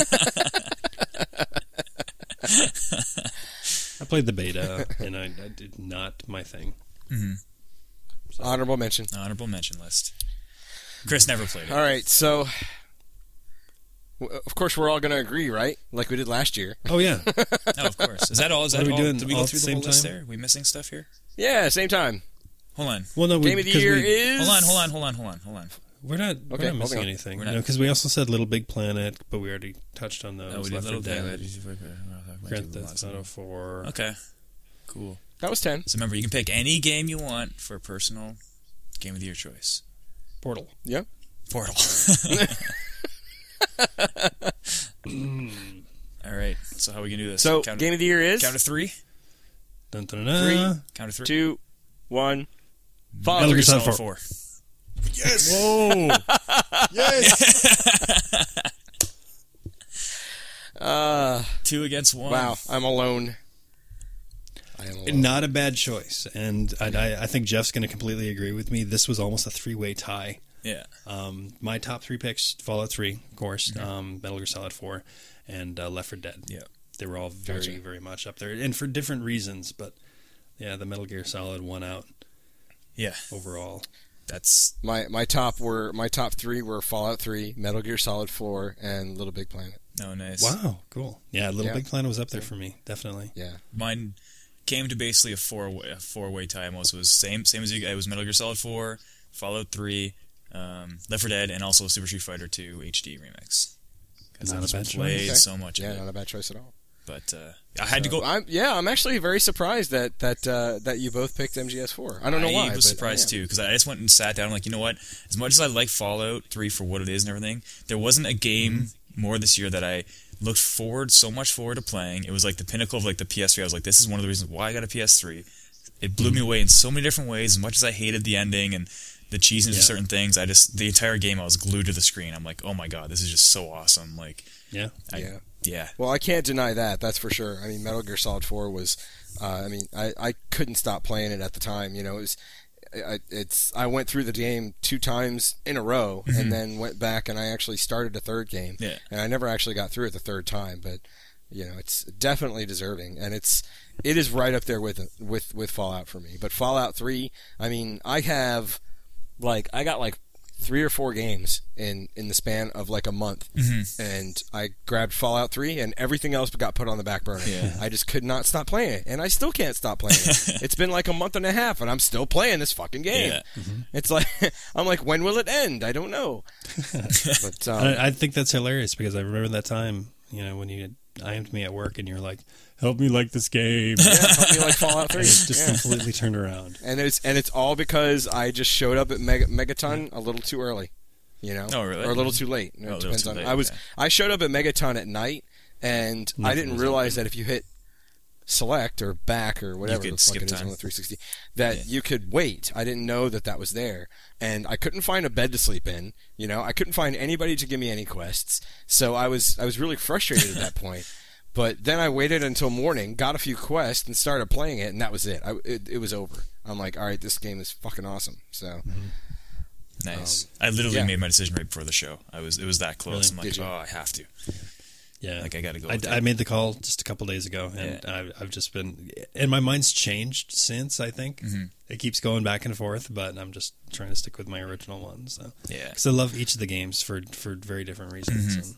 I played the beta, and I, I did not my thing. honorable mention. Honorable mention list. Chris never played it. All right, so w- of course we're all going to agree, right? Like we did last year. Oh yeah, No, of course. Is that all? Is What that are we all? doing Did we all go at through the the whole same list time? there? Are we missing stuff here? Yeah, same time. Hold on. well no, we, Game of the 'cause year we, is Hold on, hold on, hold on, hold on, hold on. We're not we're Okay, not missing hold on. anything. We're No, not- because we also said Little Big Planet, but we already touched on those. Oh, we did Left Little four Dead, Dead. Grand Theft Auto four. Okay. Cool. That was ten. So remember, you can pick any game you want for a personal Game of the Year choice. Portal. Yeah. Portal. All right. So how are we gonna do this? So count, game of the year is count to three. Dun, dun, dun, Three. dun. Count to three. two, one. Metal Fallout Gear three. Solid Solid four. four. Yes. Whoa. yes. Uh, Two against one. wow, I'm alone. I am alone. Not a bad choice, and I, I, I think Jeff's going to completely agree with me. This was almost a three-way tie. Yeah. Um, my top three picks: Fallout three, of course, um, Metal Gear Solid four, and uh, Left four Dead. Yeah. They were all very, Gotcha. very much up there, and for different reasons. But yeah, the Metal Gear Solid won out Yeah. overall. That's My my top were my top three were Fallout three, Metal Gear Solid four, and Little Big Planet. no nice. Wow, cool. Yeah, Little Yeah. Big Planet was up there for me, definitely. Yeah. Mine came to basically a four way, a four way tie. Almost it was same same as you. It was Metal Gear Solid four, Fallout three, um, Left four Dead, and also Super Street Fighter two H D remix. Because I Not a just bad choice. played Okay. so much Yeah, of it. not a bad choice at all. But uh, I had to go. I'm, yeah, I'm actually very surprised that that uh, that you both picked M G S four. I don't know why. I was but surprised I am. too because I just went and sat down. I'm like, you know what? As much as I like Fallout three for what it is and everything, there wasn't a game Mm-hmm. more this year that I looked forward so much forward to playing. It was like the pinnacle of like the P S three. I was like, this is one of the reasons why I got a P S three. It blew me away in so many different ways. As much as I hated the ending and the cheesiness Yeah. of certain things, I just the entire game I was glued to the screen. I'm like, oh my god, this is just so awesome. Like, Yeah. I, Yeah. yeah, Well, I can't deny that. That's for sure. I mean, Metal Gear Solid four was. Uh, I mean, I, I couldn't stop playing it at the time. You know, it was. I, it's. I went through the game two times in a row, and then went back and I actually started a third game. Yeah. And I never actually got through it the third time, but you know, it's definitely deserving, and it's. It is right up there with with with Fallout for me. But Fallout three, I mean, I have, like, I got like three or four games in, in the span of like a month, Mm-hmm. and I grabbed Fallout three, and everything else got put on the back burner. Yeah. I just could not stop playing it, and I still can't stop playing it. It's been like a month and a half, and I'm still playing this fucking game. Yeah. It's like I'm like, when will it end? I don't know. But um, I, I think that's hilarious because I remember that time, you know, when you had I M'd me at work and you're like, help me like this game. yeah, help me like Fallout three. It's just Yeah. completely turned around. And it's and it's all because I just showed up at Mega, Megaton a little too early. You know, Oh, really? or a little too late. It Oh, a little depends too on. late, I was okay. I showed up at Megaton at night, and I Nothing didn't was realize open. that if you hit select or back or whatever could the fuck skip it is time. on the three sixty, that Yeah. you could wait. I didn't know that that was there, and I couldn't find a bed to sleep in. You know, I couldn't find anybody to give me any quests, so I was I was really frustrated at that point. But then I waited until morning, got a few quests, and started playing it, and that was it. I, it, it was over. I'm like, all right, this game is fucking awesome. So. Nice. I literally yeah. made my decision right before the show. I was it was that close. Really? I'm like, Did you? oh, I have to. Yeah, Like, I gotta go I, with I it. made the call just a couple days ago, and Yeah. I've, I've just been, and my mind's changed since. I think Mhm. it keeps going back and forth, but I'm just trying to stick with my original one. So, Yeah. because I love each of the games for for very different reasons. Mhm. And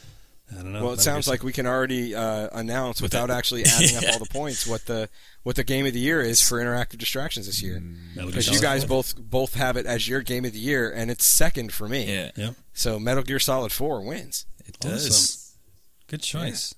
I don't know. Well, it Metal sounds Gear like we can already uh, announce With without that- actually adding up Yeah. all the points what the what the game of the year is for interactive distractions this year. Metal Gear Because you Solid guys four. both both have it as your game of the year, and it's second for me. Yeah. Yeah, So Metal Gear Solid four wins. It does. Awesome. Good choice.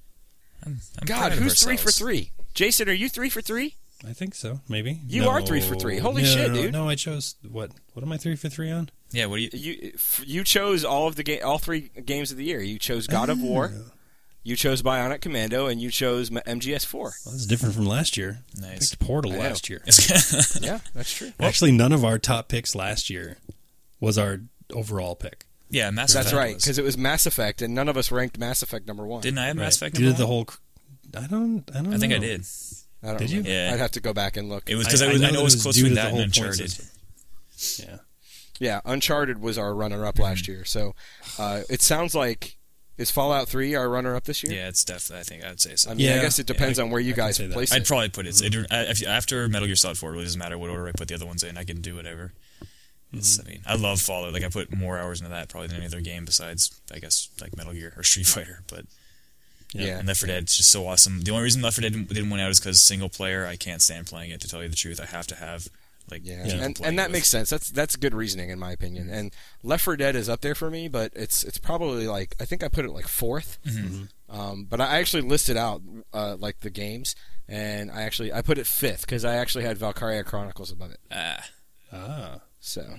I'm, I'm God, proud of who's three for ourselves. three? Jason, are you three for three? I think so. Maybe You are three for three. Holy No, shit, no, no, dude. No, I chose what? What am I three for three on? Yeah. What do you? You f- you chose all of the ga- all three games of the year. You chose God of War, Oh. you chose Bionic Commando, and you chose M- M G S four. Well, that's different from last year. I Nice. picked Portal I know. last year. Yeah, that's true. Actually, none of our top picks last year was our overall pick. yeah. Mass That's Effect right, was. because it was Mass Effect, and none of us ranked Mass Effect number one. Didn't I have Mass Effect? You did number the one? whole. cr- I don't. I don't. I think know. I did. I don't Did you? remember. Yeah. I'd have to go back and look. It was because I, was- I know it was close due between to the that and whole point Uncharted. system. Yeah. Yeah, Uncharted was our runner-up last year. So uh, it sounds like is Fallout three our runner-up this year? Yeah, it's definitely. I think I'd say so. I mean, I Yeah. guess it depends Yeah, I- on where you I can guys say that. place I'd it. probably put it, it I- if, after Metal Gear Solid four. It really doesn't matter what order I put the other ones in. I can do whatever. It's, I mean, I love Fallout. Like I put more hours into that probably than any other game besides, I guess, like Metal Gear or Street Fighter. But Yeah. and Left four Dead is just so awesome. The only reason Left four Dead didn't, didn't win out is because single player. I can't stand playing it. To tell you the truth, I have to have like Yeah, people and playing and that with. makes sense. That's that's good reasoning in my opinion. And Left four Dead is up there for me, but it's it's probably like I think I put it like fourth. Mhm. Um, but I actually listed out uh, like the games, and I actually I put it fifth because I actually had Valkyria Chronicles above it. Ah, Ah. So,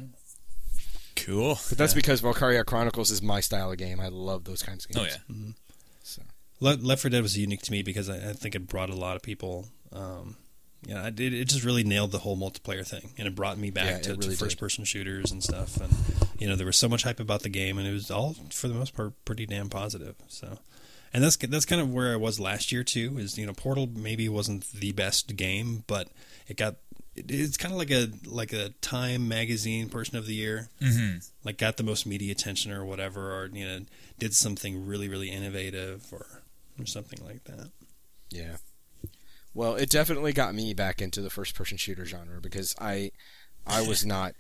cool. but that's because Valkyria Chronicles is my style of game. I love those kinds of Oh games. yeah. So Le- Left four Dead was unique to me because I, I think it brought a lot of people. Um, yeah, it, it just really nailed the whole multiplayer thing, and it brought me back Yeah, it to, really to did. first-person shooters and stuff. And you know, there was so much hype about the game, and it was all, for the most part, pretty damn positive. So, and that's that's kind of where I was last year too. Is you know, Portal maybe wasn't the best game, but it got. It, it's kind of like a like a Time magazine Person of the Year. Mm-hmm. Like got the most media attention or whatever, or you know, did something really really innovative or or something like that. yeah. Well, it definitely got me back into the first-person shooter genre because I I was not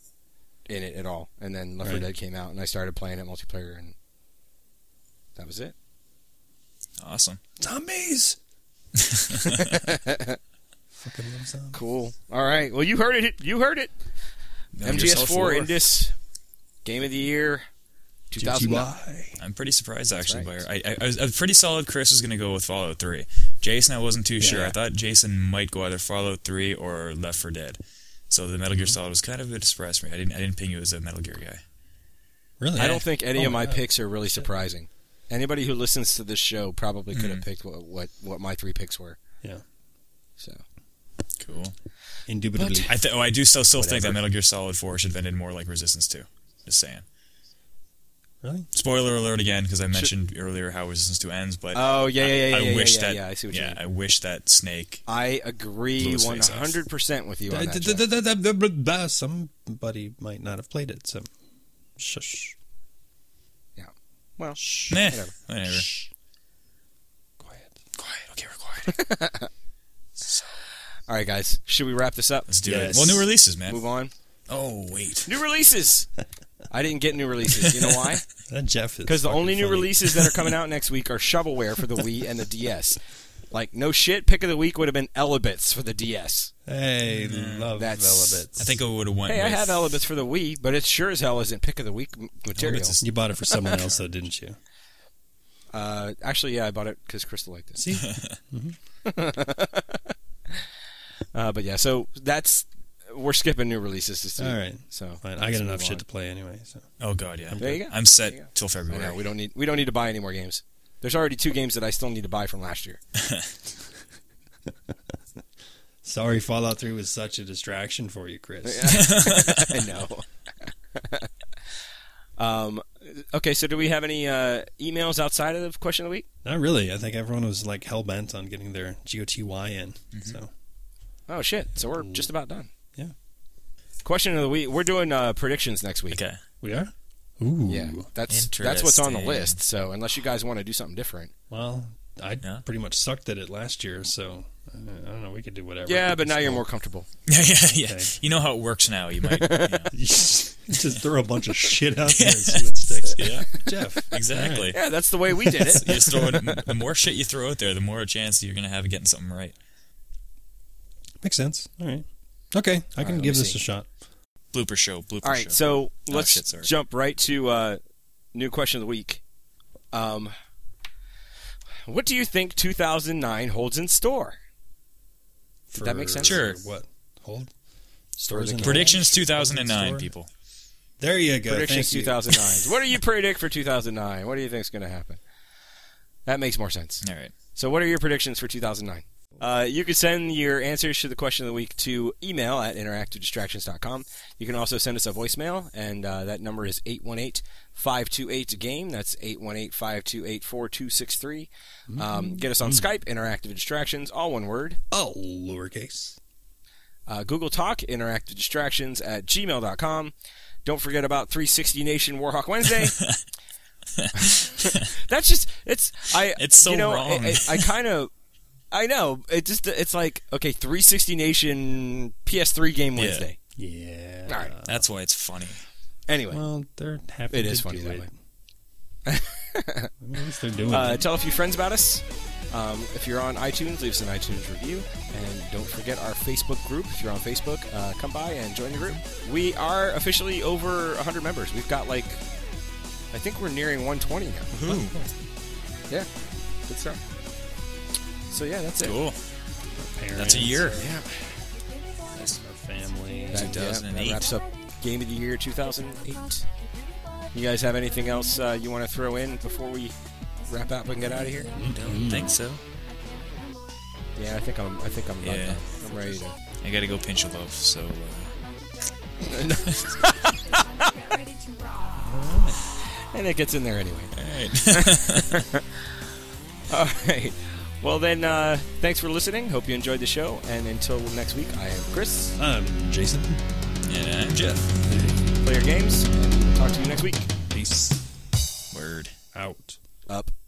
in it at all, and then Left four Right. Dead came out, and I started playing it multiplayer, and that was it. Awesome. Zombies. Fucking love zombies. Cool. All right. Well, you heard it. You heard it. Metal M Gear G S Solid four Indus Game of the Year two thousand nine. G T Y. I'm pretty surprised actually right. by her. I, I, I was, I was pretty solid. Chris was going to go with Fallout three. Jason, I wasn't too sure. Yeah. I thought Jason might go either Fallout three or Left four Dead. So the Metal Gear Solid was kind of a bit surprise for me. I didn't I didn't ping you as a Metal Gear guy. Really? I don't think any Oh of my my God. picks are really surprising. Anybody who listens to this show probably could have Mhm. picked what, what what my three picks were. Yeah. So Cool. Indubitably. But- I th- oh, I do still still think Whatever. that Metal Gear Solid four should have ended more like Resistance two. Just saying. Really? Spoiler alert again, because I mentioned earlier how Resistance two ends, but oh yeah yeah yeah I, yeah, I yeah, wish yeah, that yeah, I see what you yeah, mean. I wish that Snake. I agree Blew his one face off. hundred percent with you on that. Da- Jeff. da- da- da- da- da- da- Somebody might not have played it, so shush. Well, Nah, whatever. whatever. Quiet. Quiet. Okay, we're quiet. All right, guys. Should we wrap this up? Let's do Yes. it. Well, new releases, man. Move on. Oh wait. New releases. I didn't get new releases. You know why? That Jeff is Because the fucking only new funny. releases that are coming out next week are shovelware for the Wii and the D S. Like, no shit, pick of the week would have been Elebits for the D S. Hey, love That's- Velobits. I think I would have went. Hey, I with, have Elebits for the Wii, but it sure as hell isn't pick of the week m- material. Elebits is- You bought it for someone else, though, didn't you? Uh, actually, yeah, I bought it because Crystal liked it. See? Uh, but yeah, so that's we're skipping new releases this week. All right. So Fine. I got enough shit to play anyway. So Oh god, yeah. There you go. I'm set There you go. till I February. know, we don't need we don't need to buy any more games. There's already two games that I still need to buy from last year. sorry, Fallout three was such a distraction for you, Chris. I know. um. Okay, so do we have any uh, emails outside of the question of the week? Not really. I think everyone was like hell bent on getting their G O T Y in. Mm-hmm. So. Oh shit! So we're just about done. Yeah. Question of the week. We're doing uh, predictions next week. Okay. We are. Ooh. Yeah, that's that's what's on the Interesting. list. So unless you guys want to do something different. Well, I Yeah. pretty much sucked at it last year, so uh, I don't know. We could do whatever. Yeah, but now So- you're more comfortable. Yeah, yeah, yeah. Okay. You know how it works now. You might. Yeah. You just just throw a bunch of shit out there and see what sticks. Yeah. Jeff. Exactly. Yeah, that's the way we did it. You just throw it, the more shit you throw out there, the more a chance you're gonna have of getting something right. Makes sense. All right. Okay, I All can right, give let me this see. a shot. Blooper show. Blooper All right, show. so Oh, let's shit, sorry. jump right to uh, new question of the week. Um, what do you think two thousand nine holds in store? Did that make sense? Sure. What? Hold. Stores the and Predictions all? two thousand nine, Store? people. There you go. Predictions Thank you. two thousand nine. What do you predict for two thousand nine? What do you think is going to happen? That makes more sense. All right. So what are your predictions for two thousand nine? Uh, you can send your answers to the question of the week to email at interactive distractions dot com. You can also send us a voicemail, and uh, that number is eight one eight, five two eight, GAME. That's eight one eight, five two eight, four two six three. Um, get us on Skype, Interactive Distractions, all one word. Oh, lowercase. Uh, Google Talk, Interactive Distractions at gmail dot com. Don't forget about three sixty Nation Warhawk Wednesday. That's just, it's, I, It's so you know, wrong. I, I, I kind of, I know, it just, it's like, okay, three sixty Nation P S three game Yeah. Wednesday. Yeah. All right. That's why it's funny. Anyway, Well, they're happy it to is funny do that it. way. At least they're doing Uh, it. tell a few friends about us. Um, if you're on iTunes, leave us an iTunes review. And don't forget our Facebook group. If you're on Facebook, uh, come by and join the group. We are officially over one hundred members. We've got like, I think we're nearing one twenty now. Ooh, Yeah, good stuff. So yeah, that's it. cool. Parents, That's a year. Yeah, Our family. that, two thousand eight. yeah, that wraps up Game of the Year two thousand eight. You guys have anything else uh, you want to throw in before we wrap up and get out of here? Don't think so. Yeah, I think I'm. I think I'm. about Yeah. done. I'm ready to. I gotta go pinch a loaf, so. Uh, And it gets in there anyway. Alright. All right. Well then, uh, thanks for listening. Hope you enjoyed the show. And until next week, I am Chris. I'm Jason. And I'm Jeff. Play your games, and we'll talk to you next week. Peace. Word. Out. Up.